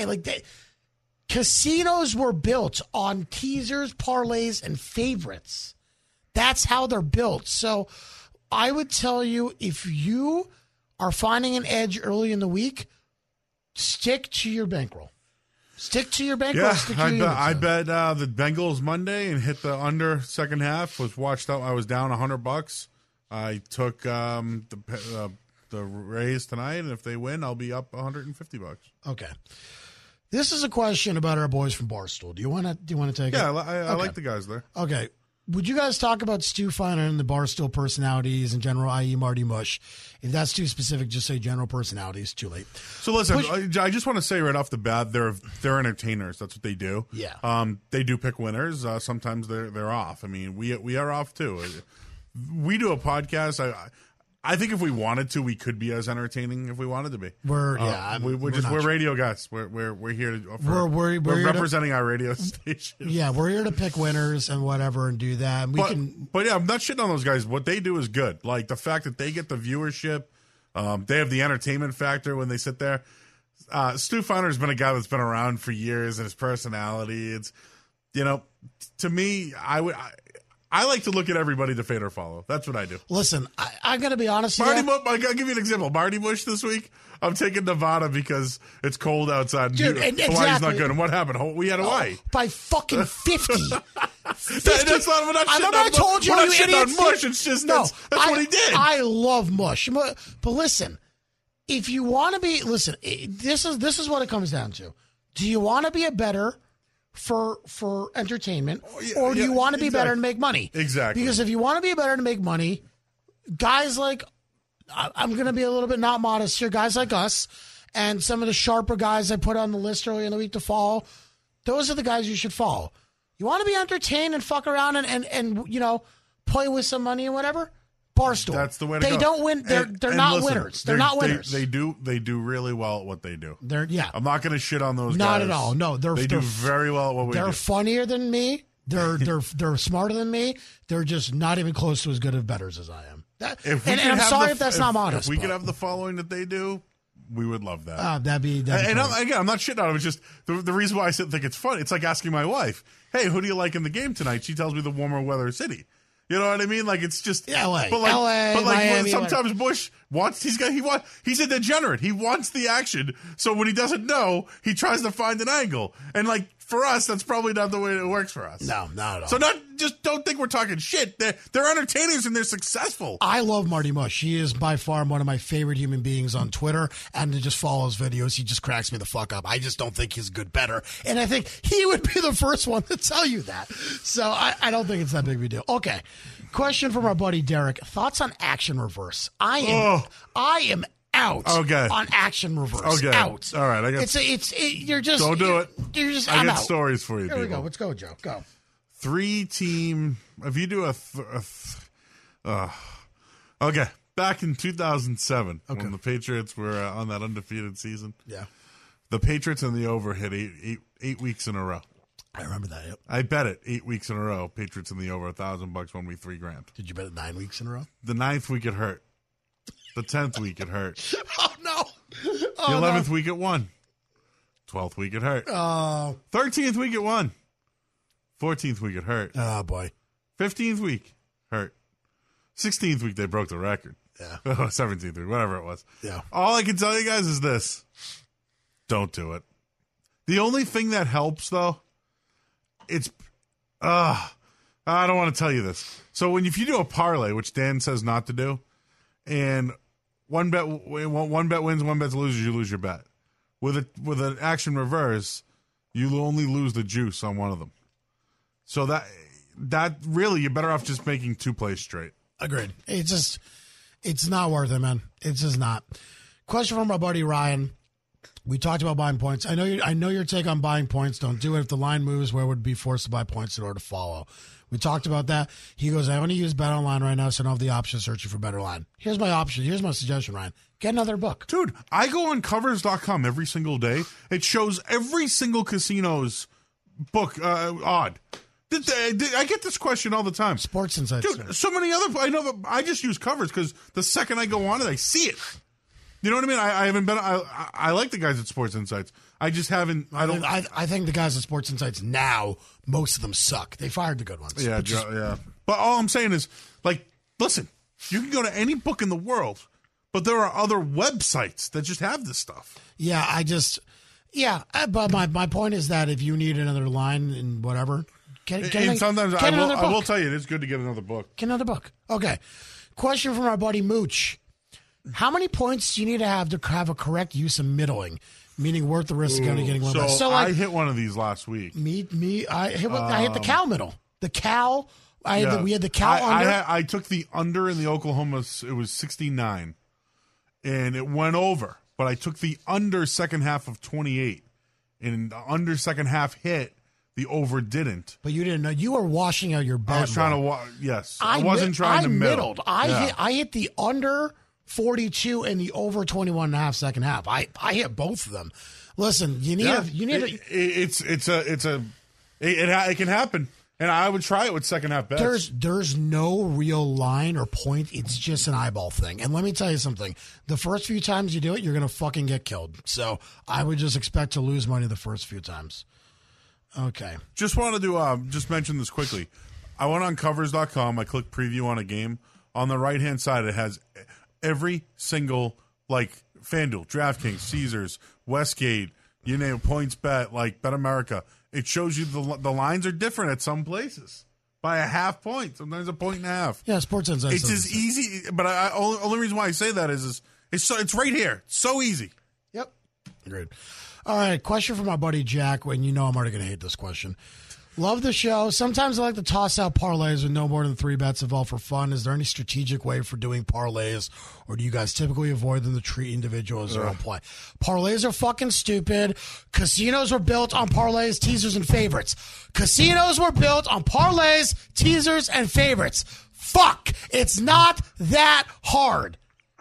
casinos were built on teasers, parlays, and favorites. That's how they're built. So I would tell you, if you are finding an edge early in the week, stick to your bankroll. Stick to your bankroll. Yeah, I bet the Bengals Monday and hit the under second half. Was watched out. I was down $100. I took the Rays tonight, and if they win, I'll be up $150. Okay. This is a question about our boys from Barstool. Do you want to take it? Yeah, I like the guys there. Okay. Would you guys talk about Stu Feiner and the Barstool personalities in general, i.e. Marty Mush? If that's too specific, just say general personalities. Too late. So listen, I just want to say right off the bat, they're entertainers. That's what they do. Yeah. They do pick winners. Sometimes they're off. I mean, we are off too. We do a podcast. I think if we wanted to, we could be as entertaining if we wanted to be. We're radio guys. We're here to. We're representing our radio station. Yeah, we're here to pick winners and whatever and do that. And but yeah, I'm not shitting on those guys. What they do is good. Like the fact that they get the viewership, they have the entertainment factor when they sit there. Stu Feiner's been a guy that's been around for years, and his personality. It's to me, I like to look at everybody to fade or follow. That's what I do. Listen, I'm going to be honest with you. I'll give you an example. Marty Bush this week, I'm taking Nevada because it's cold outside. Dude, Hawaii's not good. And what happened? We had Hawaii. By fucking 50. 50. That's not what I told you, you idiot. Mush. It's just that's what he did. I love Mush. But listen, if you want to be, this is what it comes down to. Do you want to be a bettor for entertainment, or do you want to be better and make money? Exactly. Because if you want to be better to make money, guys like, I'm going to be a little bit not modest here, guys like us and some of the sharper guys I put on the list early in the week to follow, those are the guys you should follow. You want to be entertained and fuck around and play with some money and whatever? Barstool. That's the way to go. They don't win. They're not winners. They're not winners. They do really well at what they do. I'm not going to shit on those guys. Not at all. No, they do very well at what we do. They're funnier than me. They're smarter than me. They're just not even close to as good of bettors as I am. I'm sorry if that's not modest. If we could have the following that they do, we would love that. That'd be and I'm not shitting on it. It's just the reason why I think it's fun. It's like asking my wife, "Hey, who do you like in the game tonight?" She tells me the warmer weather city. You know what I mean? Like it's just LA. But like, LA, but like Miami, sometimes Bush wants he's a degenerate. He wants the action. So when he doesn't know, he tries to find an angle. And like for us, that's probably not the way it works for us. No, not at all. So just don't think we're talking shit. They're entertainers and they're successful. I love Marty Mush. He is by far one of my favorite human beings on Twitter, and to just follow his videos, he just cracks me the fuck up. I just don't think he's a good bettor, and I think he would be the first one to tell you that. So I don't think it's that big of a deal. Okay, question from our buddy Derek. Thoughts on Action Reverse? I am out on Action Reverse. Okay. Out. All right. You're just don't do it. You're just. I I'm got out. stories for you. Here we go. Let's go, Joe. Go. 3-team. If you do okay, back in 2007 when the Patriots were on that undefeated season. Yeah. The Patriots and the over hit eight weeks in a row. I remember that. Yep. I bet it 8 weeks in a row. Patriots in the over, $1,000 won me $3,000. Did you bet it 9 weeks in a row? The 9th week it hurt. The 10th week it hurt. Oh no! The 11th week it won. 12th week it hurt. 13th week it won. 14th week it hurt. Oh boy. 15th week hurt. 16th week they broke the record. Yeah. 17th week, whatever it was. Yeah. All I can tell you guys is this: don't do it. The only thing that helps though, it's I don't want to tell you this. So if you do a parlay, which Dan says not to do, and one bet wins, one bet loses, you lose your bet. With an Action Reverse, you only lose the juice on one of them. So that really, you're better off just making 2 plays straight. Agreed. It's not worth it, man. It's just not. Question from our buddy Ryan. We talked about buying points. I know your take on buying points. Don't do it. If the line moves, where would be forced to buy points in order to follow? We talked about that. He goes, I only use BetOnline right now, so I don't have the option of searching for better line. Here's my option. Here's my suggestion, Ryan. Get another book. Dude, I go on covers.com every single day. It shows every single casino's book odd. I get this question all the time. Sports Insights. Dude, so many other... I know that I just use covers because the second I go on it, I see it. You know what I mean? I haven't been... I like the guys at Sports Insights. I just haven't... I think the guys at Sports Insights now, most of them suck. They fired the good ones. Yeah, yeah. But all I'm saying is, like, listen, you can go to any book in the world, but there are other websites that just have this stuff. Yeah, but my point is that if you need another line and whatever... Sometimes I will tell you, it is good to get another book. Get another book. Okay. Question from our buddy Mooch. How many points do you need to have a correct use of middling, meaning worth the risk of getting one? So I hit one of these last week. I hit the cow middle. The cow. We had the cow under. I took the under in the Oklahoma. It was 69, and it went over. But I took the under second half of 28, and the under second half hit. The over didn't. But you didn't know. You were washing out your bet. I was trying to yes. I wasn't trying to middle. I hit the under 42 and the over 21.5 second half. I hit both of them. Listen, it can happen. And I would try it with second half bets. There's no real line or point. It's just an eyeball thing. And let me tell you something. The first few times you do it, you're going to fucking get killed. So I would just expect to lose money the first few times. Okay. Just wanted to just mention this quickly. I went on covers.com. I clicked preview on a game. On the right-hand side, it has every single, like, FanDuel, DraftKings, Caesars, Westgate, you name it, PointsBet, like Bet America. It shows you the lines are different at some places by a half point, sometimes a point and a half. Yeah, Sports Insights. It's as easy, but only reason why I say that is it's right here. It's so easy. Yep. Agreed. All right, question from my buddy Jack, and you know I'm already going to hate this question. Love the show. Sometimes I like to toss out parlays with no more than 3 bets involved for fun. Is there any strategic way for doing parlays, or do you guys typically avoid them to treat individuals their own play? Parlays are fucking stupid. Casinos were built on parlays, teasers, and favorites. Casinos were built on parlays, teasers, and favorites. Fuck! It's not that hard.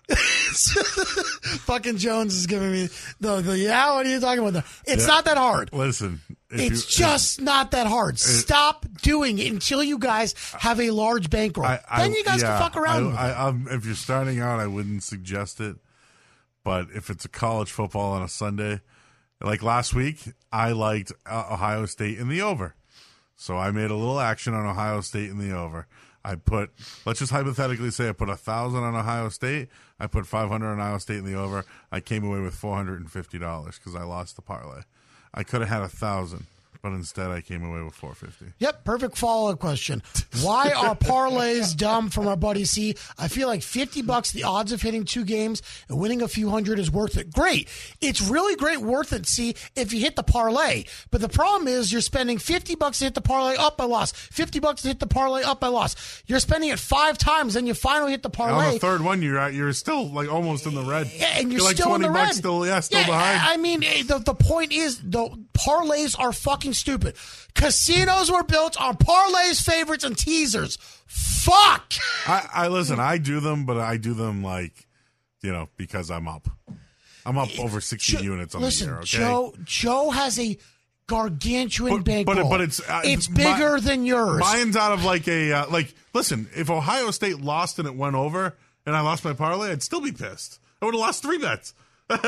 Fucking Jones is giving me the what are you talking about? It's not that hard. Listen, it's just not that hard. Stop doing it until you guys have a large bankroll. Then you guys can fuck around with it. If you're starting out, I wouldn't suggest it. But if it's a college football on a Sunday, like last week, I liked Ohio State in the over. So I made a little action on Ohio State in the over. Let's just hypothetically say I put 1,000 on Ohio State. I put 500 on Ohio State in the over. I came away with $450 because I lost the parlay. I could have had 1,000, but instead I came away with $450. Yep, perfect follow-up question. Why are parlays dumb from our buddy C? I feel like $50, the odds of hitting 2 games and winning a few hundred is worth it. Great. It's really great worth it, C, if you hit the parlay. But the problem is you're spending $50 to hit the parlay, up, I lost. $50 to hit the parlay, up, I lost. You're spending it 5 times, then you finally hit the parlay. On the third one, you're still like almost in the red. Yeah, and you're like still in the red. Still behind. I mean, the point is, the parlays are fucking stupid. Casinos were built on parlays, favorites, and teasers. Fuck! I listen, I do them, but I do them because I'm up. I'm up over 60 units on the year, okay? Joe has a gargantuan bankroll. But it's bigger than yours. Mine's out of listen, if Ohio State lost and it went over and I lost my parlay, I'd still be pissed. I would have lost 3 bets. That's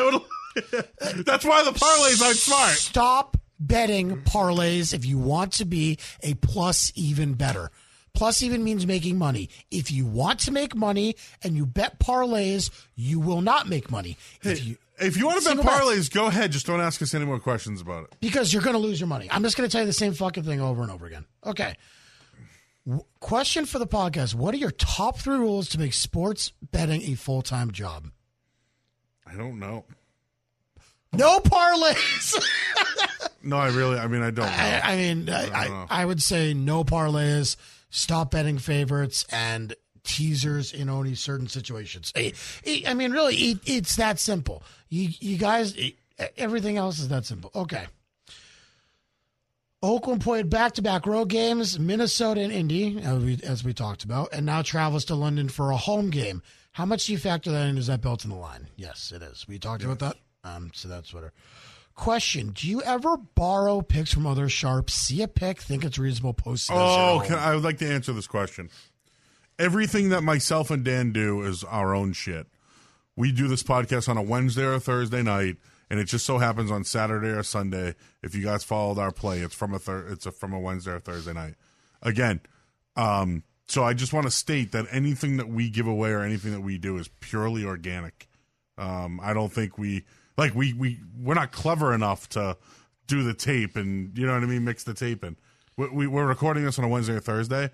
why the parlays aren't smart. Stop betting parlays if you want to be a plus even better. Plus even means making money. If you want to make money and you bet parlays, you will not make money. If you want to bet parlays, go ahead. Just don't ask us any more questions about it. Because you're going to lose your money. I'm just going to tell you the same fucking thing over and over again. Okay. Question for the podcast. What are your top 3 rules to make sports betting a full-time job? I don't know. No parlays. No, I don't know. I would say no parlays, stop betting favorites, and teasers in only certain situations. I mean, really, it's that simple. You guys, everything else is that simple. Okay. Oakland played back-to-back road games, Minnesota and Indy, as we talked about, and now travels to London for a home game. How much do you factor that in? Is that built in the line? Yes, it is. We talked about that. So that's what. Question: do you ever borrow picks from other sharps? See a pick, think it's reasonable, post it. I would like to answer this question. Everything that myself and Dan do is our own shit. We do this podcast on a Wednesday or a Thursday night, and it just so happens on Saturday or Sunday. If you guys followed our play, it's from a Wednesday or Thursday night. Again, so I just want to state that anything that we give away or anything that we do is purely organic. I don't think we're not clever enough to do the tape and, you know what I mean, mix the tape in. We're recording this on a Wednesday or Thursday.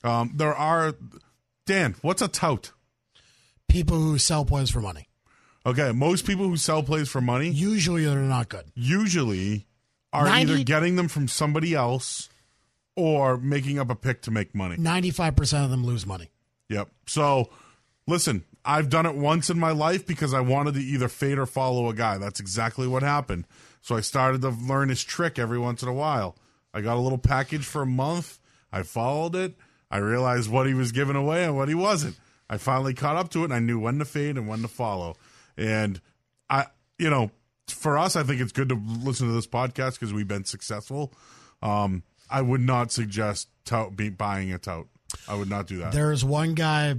Dan, what's a tout? People who sell plays for money. Okay, most people who sell plays for money. Usually they're not good. Usually are either getting them from somebody else or making up a pick to make money. 95% of them lose money. Yep. So, listen, I've done it once in my life because I wanted to either fade or follow a guy. That's exactly what happened. So I started to learn his trick every once in a while. I got a little package for a month. I followed it. I realized what he was giving away and what he wasn't. I finally caught up to it, and I knew when to fade and when to follow. And, for us, I think it's good to listen to this podcast because we've been successful. I would not suggest buying a tout. I would not do that. There's one guy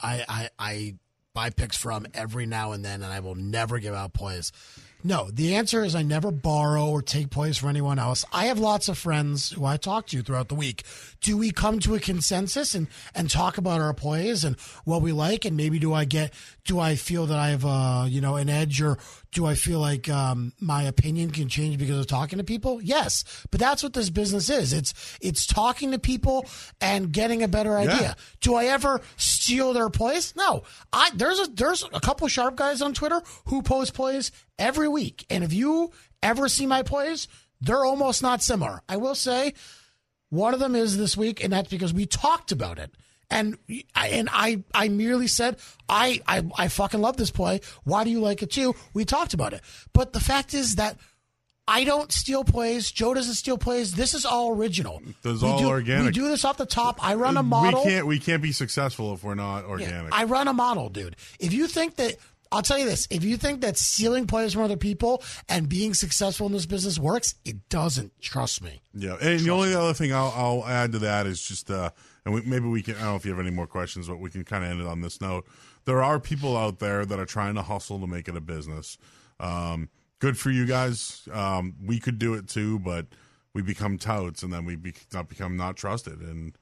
I buy picks from every now and then, and I will never give out plays. No, the answer is I never borrow or take plays from anyone else. I have lots of friends who I talk to throughout the week. Do we come to a consensus and talk about our plays and what we like? And maybe do I feel that I have an edge, or do I feel like my opinion can change because of talking to people? Yes, but that's what this business is. It's talking to people and getting a better idea. Yeah. Do I ever steal their plays? No. There's a couple of sharp guys on Twitter who post plays every week, and if you ever see my plays, they're almost not similar. I will say one of them is this week, and that's because we talked about it. And I merely said, I fucking love this play. Why do you like it too? We talked about it. But the fact is that I don't steal plays. Joe doesn't steal plays. This is all original. This is all organic. We do this off the top. I run a model. We can't be successful if we're not organic. Yeah, I run a model, dude. If you think that, I'll tell you this, if you think that stealing plays from other people and being successful in this business works, it doesn't. Trust me. Yeah, and the only other thing I'll add to that is just and maybe we can, I don't know if you have any more questions, but we can kind of end it on this note. There are people out there that are trying to hustle to make it a business. Good for you guys. We could do it too, but we become touts, and then we become not trusted. And,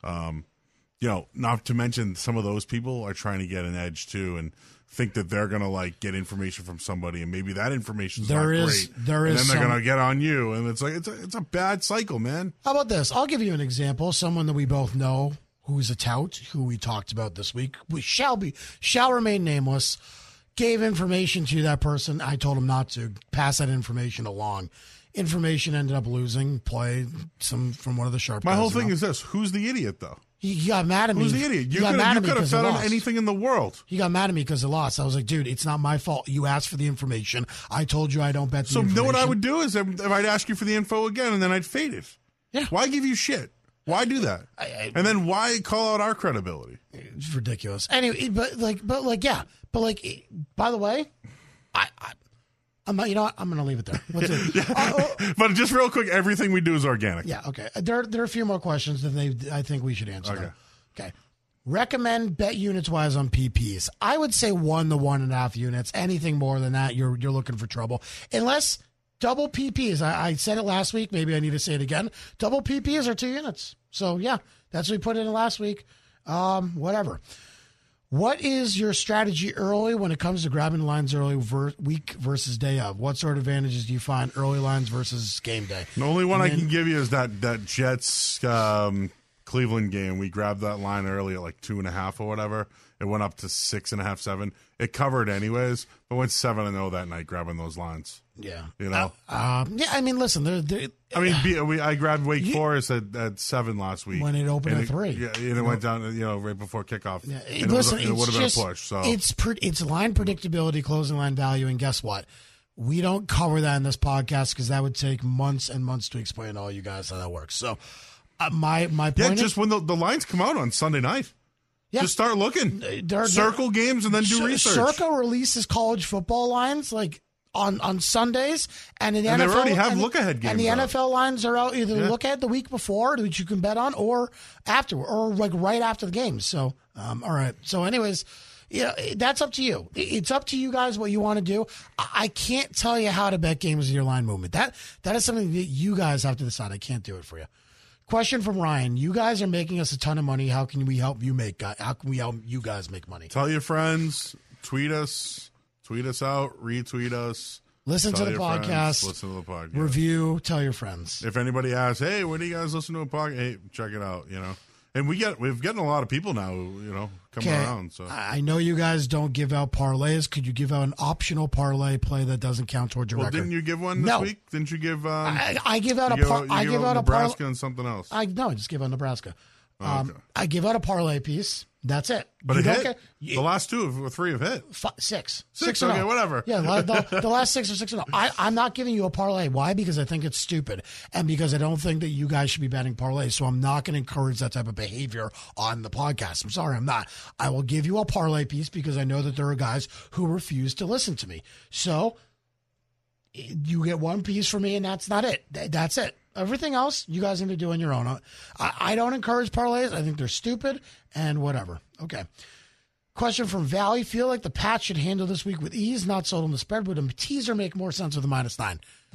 not to mention some of those people are trying to get an edge too, and think that they're going to like get information from somebody, and maybe that information's not great. And then they're going to get on you, and it's like it's a bad cycle, man. How about this? I'll give you an example. Someone that we both know who's a tout, who we talked about this week, shall remain nameless, gave information to that person. I told him not to pass that information along. Information ended up losing play from one of the sharp guys. My whole thing is this: who's the idiot, though? He got mad at me. Who's the idiot? You could have said on anything in the world. He got mad at me because of loss. I was like, dude, it's not my fault. You asked for the information. I told you I don't bet the information. So, you know what I would do is if I'd ask you for the info again, and then I'd fade it. Yeah. Why give you shit? Why do that? And then why call out our credibility? It's ridiculous. Anyway, but by the way, I'm not, you know what? I'm going to leave it there. But just real quick, everything we do is organic. Yeah, okay. There are a few more questions that I think we should answer. Okay. Okay. Recommend bet units wise on PPs. I would say 1 to 1.5 units. Anything more than that, you're looking for trouble. Unless double PPs. I said it last week. Maybe I need to say it again. Double PPs are 2 units. So yeah, that's what we put in last week. Whatever. What is your strategy early when it comes to grabbing lines early week versus day of? What sort of advantages do you find early lines versus game day? The only one I can give you is that Jets Cleveland game. We grabbed that line early at like 2.5 or whatever. It went up to 6.5, 7. It covered anyways, but went 7-0 that night grabbing those lines. Yeah, yeah. I mean, listen. I grabbed Wake Forest at 7 last week when it opened at 3. Yeah, and it went down, right before kickoff. Yeah. And listen, it would have been a push. So it's line predictability, closing line value, and guess what? We don't cover that in this podcast because that would take months and months to explain to all you guys how that works. So my point is, just when the lines come out on Sunday night. Yeah. Just start looking. Circle games and then do research. Circa releases college football lines like on Sundays, and in the NFL, they already have look-ahead games. And the NFL lines are out either look ahead the week before, which you can bet on, or after, or like right after the game. So, all right. So, anyways, that's up to you. It's up to you guys what you want to do. I can't tell you how to bet games with your line movement. That is something that you guys have to decide. I can't do it for you. Question from Ryan. You guys are making us a ton of money. How can we help you how can we help you guys make money? Tell your friends, tweet us out, retweet us. Listen to the podcast. Listen to the podcast. Review, tell your friends. If anybody asks, hey, when do you guys listen to a podcast? Hey, check it out, And we've gotten a lot of people now, coming around. So I know you guys don't give out parlays. Could you give out an optional parlay play that doesn't count towards your record? Didn't you give one this week? Didn't you give? I give out Nebraska and something else. I just give out Nebraska. Okay. I give out a parlay piece. That's it. But it hit. The last 2 or 3 have hit. 6. 6. Okay, whatever. Yeah, the last 6 are 6-0. I'm not giving you a parlay. Why? Because I think it's stupid, and because I don't think that you guys should be betting parlays. So I'm not going to encourage that type of behavior on the podcast. I'm sorry, I'm not. I will give you a parlay piece because I know that there are guys who refuse to listen to me. So you get one piece from me, and that's not it. That's it. Everything else, you guys need to do on your own. I don't encourage parlays. I think they're stupid and whatever. Okay. Question from Valley. Feel like the Pats should handle this week with ease. Not sold on the spread. Would a teaser make more sense with a -9?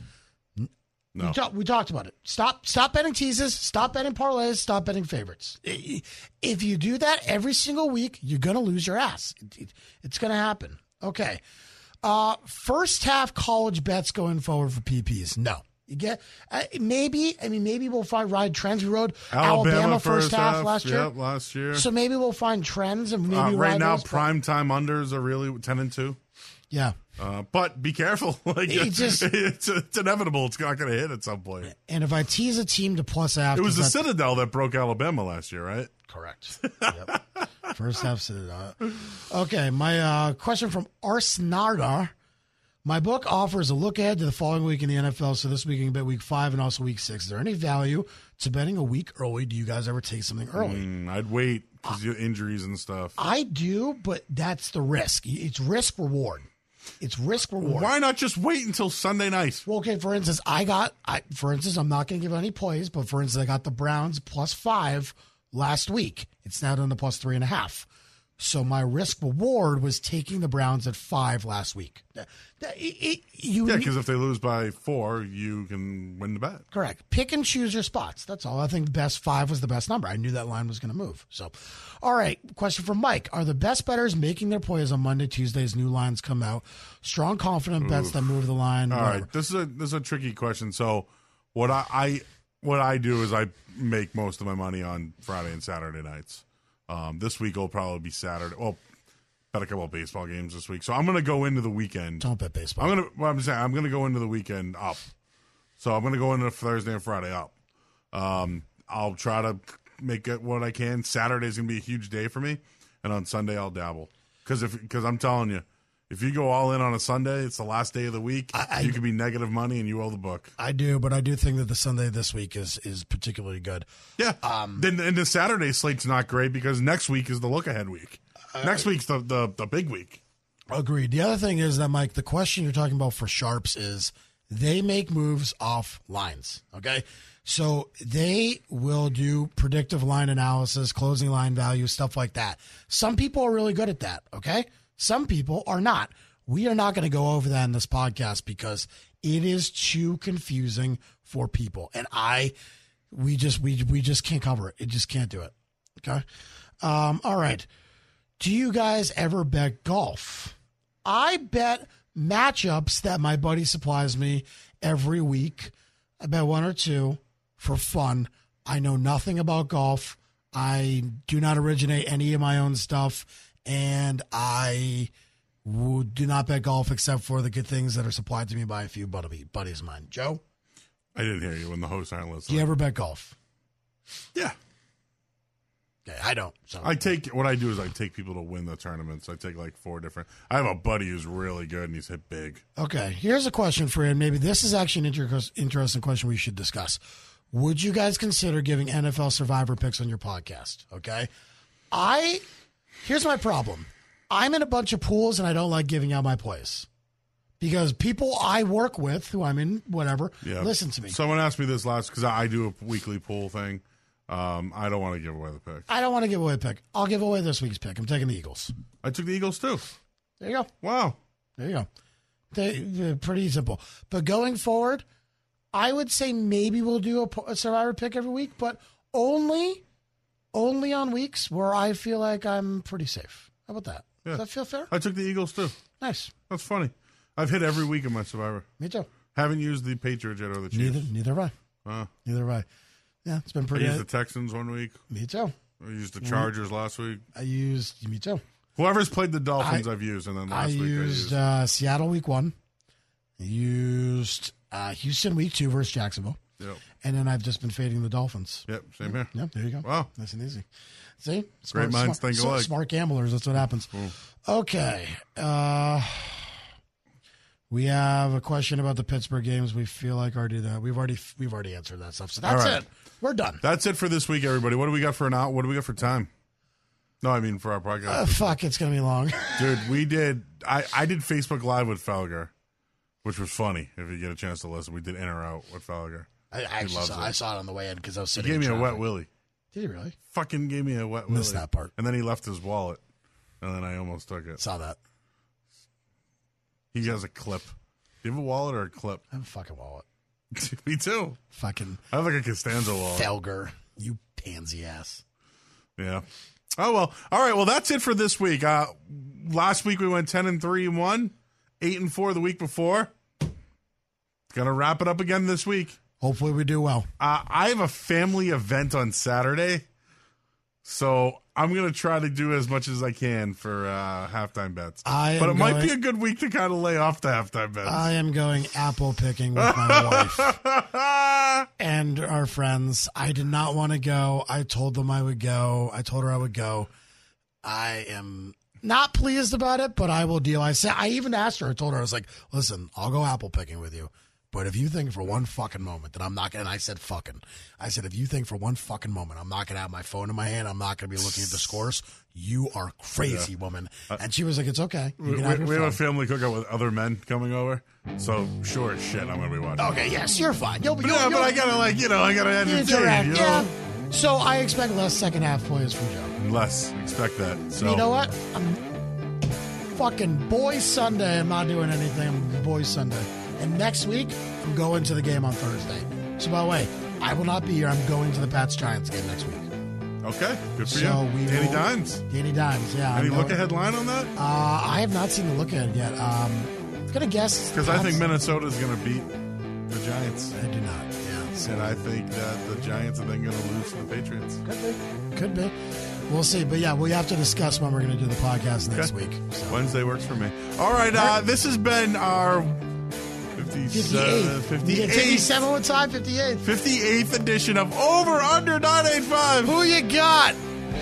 No. We talked about it. Stop betting teases. Stop betting parlays. Stop betting favorites. If you do that every single week, you're going to lose your ass. It's going to happen. Okay. First half college bets going forward for PPs. No. You get maybe we'll ride trends. We rode Alabama first half last year. Yep, last year. So maybe we'll find trends and maybe right now primetime unders are really 10-2. Yeah. But be careful. It's inevitable. It's not going to hit at some point. And if I tease a team to plus after, it was the Citadel that broke Alabama last year, right? Correct. Yep. First half Citadel. Okay, my question from Arsnardar. My book offers a look ahead to the following week in the NFL, so this week you can bet week 5 and also week 6. Is there any value to betting a week early? Do you guys ever take something early? I'd wait because of injuries and stuff. I do, but that's the risk. It's risk reward. It's risk reward. Why not just wait until Sunday night? Well, okay, for instance, I'm not going to give any plays, but for instance, I got the Browns +5 last week. It's now down to plus 3.5. So my risk reward was taking the Browns at 5 last week. Because if they lose by 4, you can win the bet. Correct. Pick and choose your spots. That's all. I think best 5 was the best number. I knew that line was going to move. So, all right. Question from Mike. Are the best bettors making their plays on Monday, Tuesday as new lines come out? Strong, confident bets that move the line. All whatever. right. This is a tricky question. So what I do is I make most of my money on Friday and Saturday nights. This week will probably be Saturday. Well, bet a couple of baseball games this week. So I'm going to go into the weekend. Don't bet baseball. I'm going to go into the weekend up. So I'm going to go into Thursday and Friday up. I'll try to make it what I can. Saturday's going to be a huge day for me, and on Sunday I'll dabble. Because I'm telling you, if you go all in on a Sunday, it's the last day of the week. You could be negative money and you owe the book. I do, but I do think that the Sunday this week is particularly good. Yeah. Then the Saturday slate's not great because next week is the look-ahead week. Next week's the big week. Agreed. The other thing is that, Mike, the question you're talking about for sharps is they make moves off lines, okay? So they will do predictive line analysis, closing line value, stuff like that. Some people are really good at that, okay? Some people are not. We are not going to go over that in this podcast because it is too confusing for people. And we just can't cover it. It just can't do it. Okay. All right. Do you guys ever bet golf? I bet matchups that my buddy supplies me every week. I bet 1 or 2 for fun. I know nothing about golf. I do not originate any of my own stuff. And I do not bet golf except for the good things that are supplied to me by a few buddies of mine. Joe? I didn't hear you when the hosts aren't listening. Do you ever bet golf? Yeah. Okay, I don't. So. What I do is I take people to win the tournaments. I take like 4 different. I have a buddy who's really good and he's hit big. Okay, here's a question for you. Maybe this is actually an interesting question we should discuss. Would you guys consider giving NFL Survivor picks on your podcast? Okay. Here's my problem. I'm in a bunch of pools and I don't like giving out my plays because people I work with who I'm in, whatever, listen to me. Someone asked me this last because I do a weekly pool thing. I don't want to give away the pick. I don't want to give away a pick. I'll give away this week's pick. I'm taking the Eagles. I took the Eagles too. There you go. Wow. There you go. They're pretty simple. But going forward, I would say maybe we'll do a Survivor pick every week, but only on weeks where I feel like I'm pretty safe. How about that? Yeah. Does that feel fair? I took the Eagles too. Nice. That's funny. I've hit every week in my Survivor. Me too. Haven't used the Patriots yet or the Chiefs. Neither have I. Neither have I. Yeah, it's been pretty. I used the Texans one week. Me too. I used the Chargers last week. Me too. Whoever's played the Dolphins, I've used, and then last week I used Seattle week 1. I used Houston week 2 versus Jacksonville. Yep. And then I've just been fading the Dolphins. Yep, same here. Yep, there you go. Wow. Nice and easy. See? Great minds think alike. Smart gamblers, that's what happens. Okay. We have a question about the Pittsburgh games. We feel like we've already answered that stuff. So that's right. it. We're done. That's it for this week, everybody. What do we got for what do we got for time? No, I mean for our podcast. Fuck, it's gonna be long. Dude, we did I did Facebook Live with Felger, which was funny. If you get a chance to listen, we did in or out with Felger. I saw it on the way in because I was sitting. He gave me a wet willy. Did he really? Fucking gave me a wet willy. Missed that part. And then he left his wallet, and then I almost took it. Saw that. He has a clip. Do you have a wallet or a clip? I have a fucking wallet. Me too. Fucking. I have like a Costanza wallet. Felger, you pansy ass. Yeah. Oh well. All right. Well, that's it for this week. Last week we went 10-3-1, 8-4 the week before. Gonna wrap it up again this week. Hopefully we do well. I have a family event on Saturday, so I'm going to try to do as much as I can for halftime bets. But it might be a good week to kind of lay off the halftime bets. I am going apple picking with my wife and our friends. I did not want to go. I told them I would go. I told her I would go. I am not pleased about it, but I will deal. I even asked her. I told her, I was like, listen, I'll go apple picking with you. But if you think for one fucking moment that I'm not going to, and I said fucking, I said, if you think for one fucking moment I'm not going to have my phone in my hand, I'm not going to be looking at the scores, you are crazy, woman. And she was like, it's okay. You can have your we phone. have a family cookout with other men coming over, so sure as shit I'm going to be watching. Okay, yes, you're fine. But I got to I got to entertain. Interact, you know? yeah. So I expect less second half plays from Joe. Less. Expect that. So You know what? I'm fucking Boys Sunday. I'm not doing anything. I'm Boys Sunday. And next week, I'm going to the game on Thursday. So, by the way, I will not be here. I'm going to the Pats-Giants game next week. Okay, good for So you. Danny Dimes. Danny Dimes, yeah. Any look-ahead line on that? I have not seen the look-ahead yet. I'm going to guess. Because I think Minnesota's going to beat the Giants. I do not, yeah. And I think that the Giants are then going to lose to the Patriots. Could be. We'll see. But, yeah, we have to discuss when we're going to do the podcast next week. So. Wednesday works for me. All right, this has been our 57 what time? 58th. 58th edition of Over Under 985. Who you got?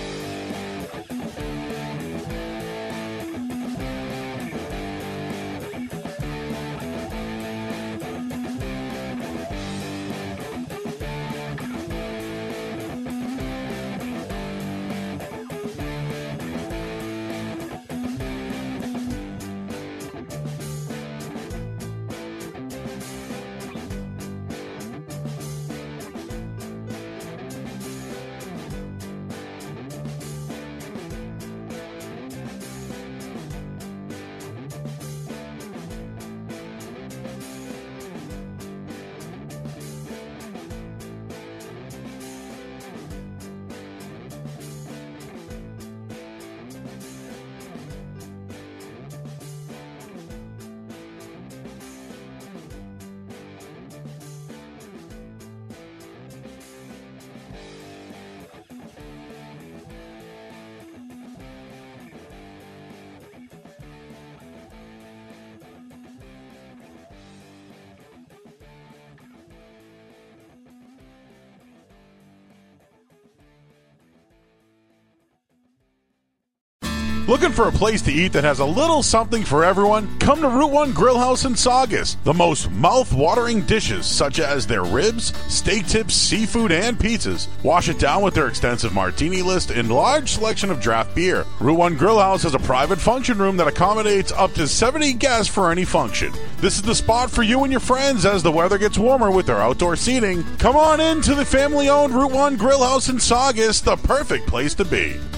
Looking for a place to eat that has a little something for everyone? Come to Route 1 Grill House in Saugus. The most mouth-watering dishes, such as their ribs, steak tips, seafood, and pizzas. Wash it down with their extensive martini list and large selection of draft beer. Route 1 Grill House has a private function room that accommodates up to 70 guests for any function. This is the spot for you and your friends as the weather gets warmer with their outdoor seating. Come on in to the family-owned Route 1 Grill House in Saugus, the perfect place to be.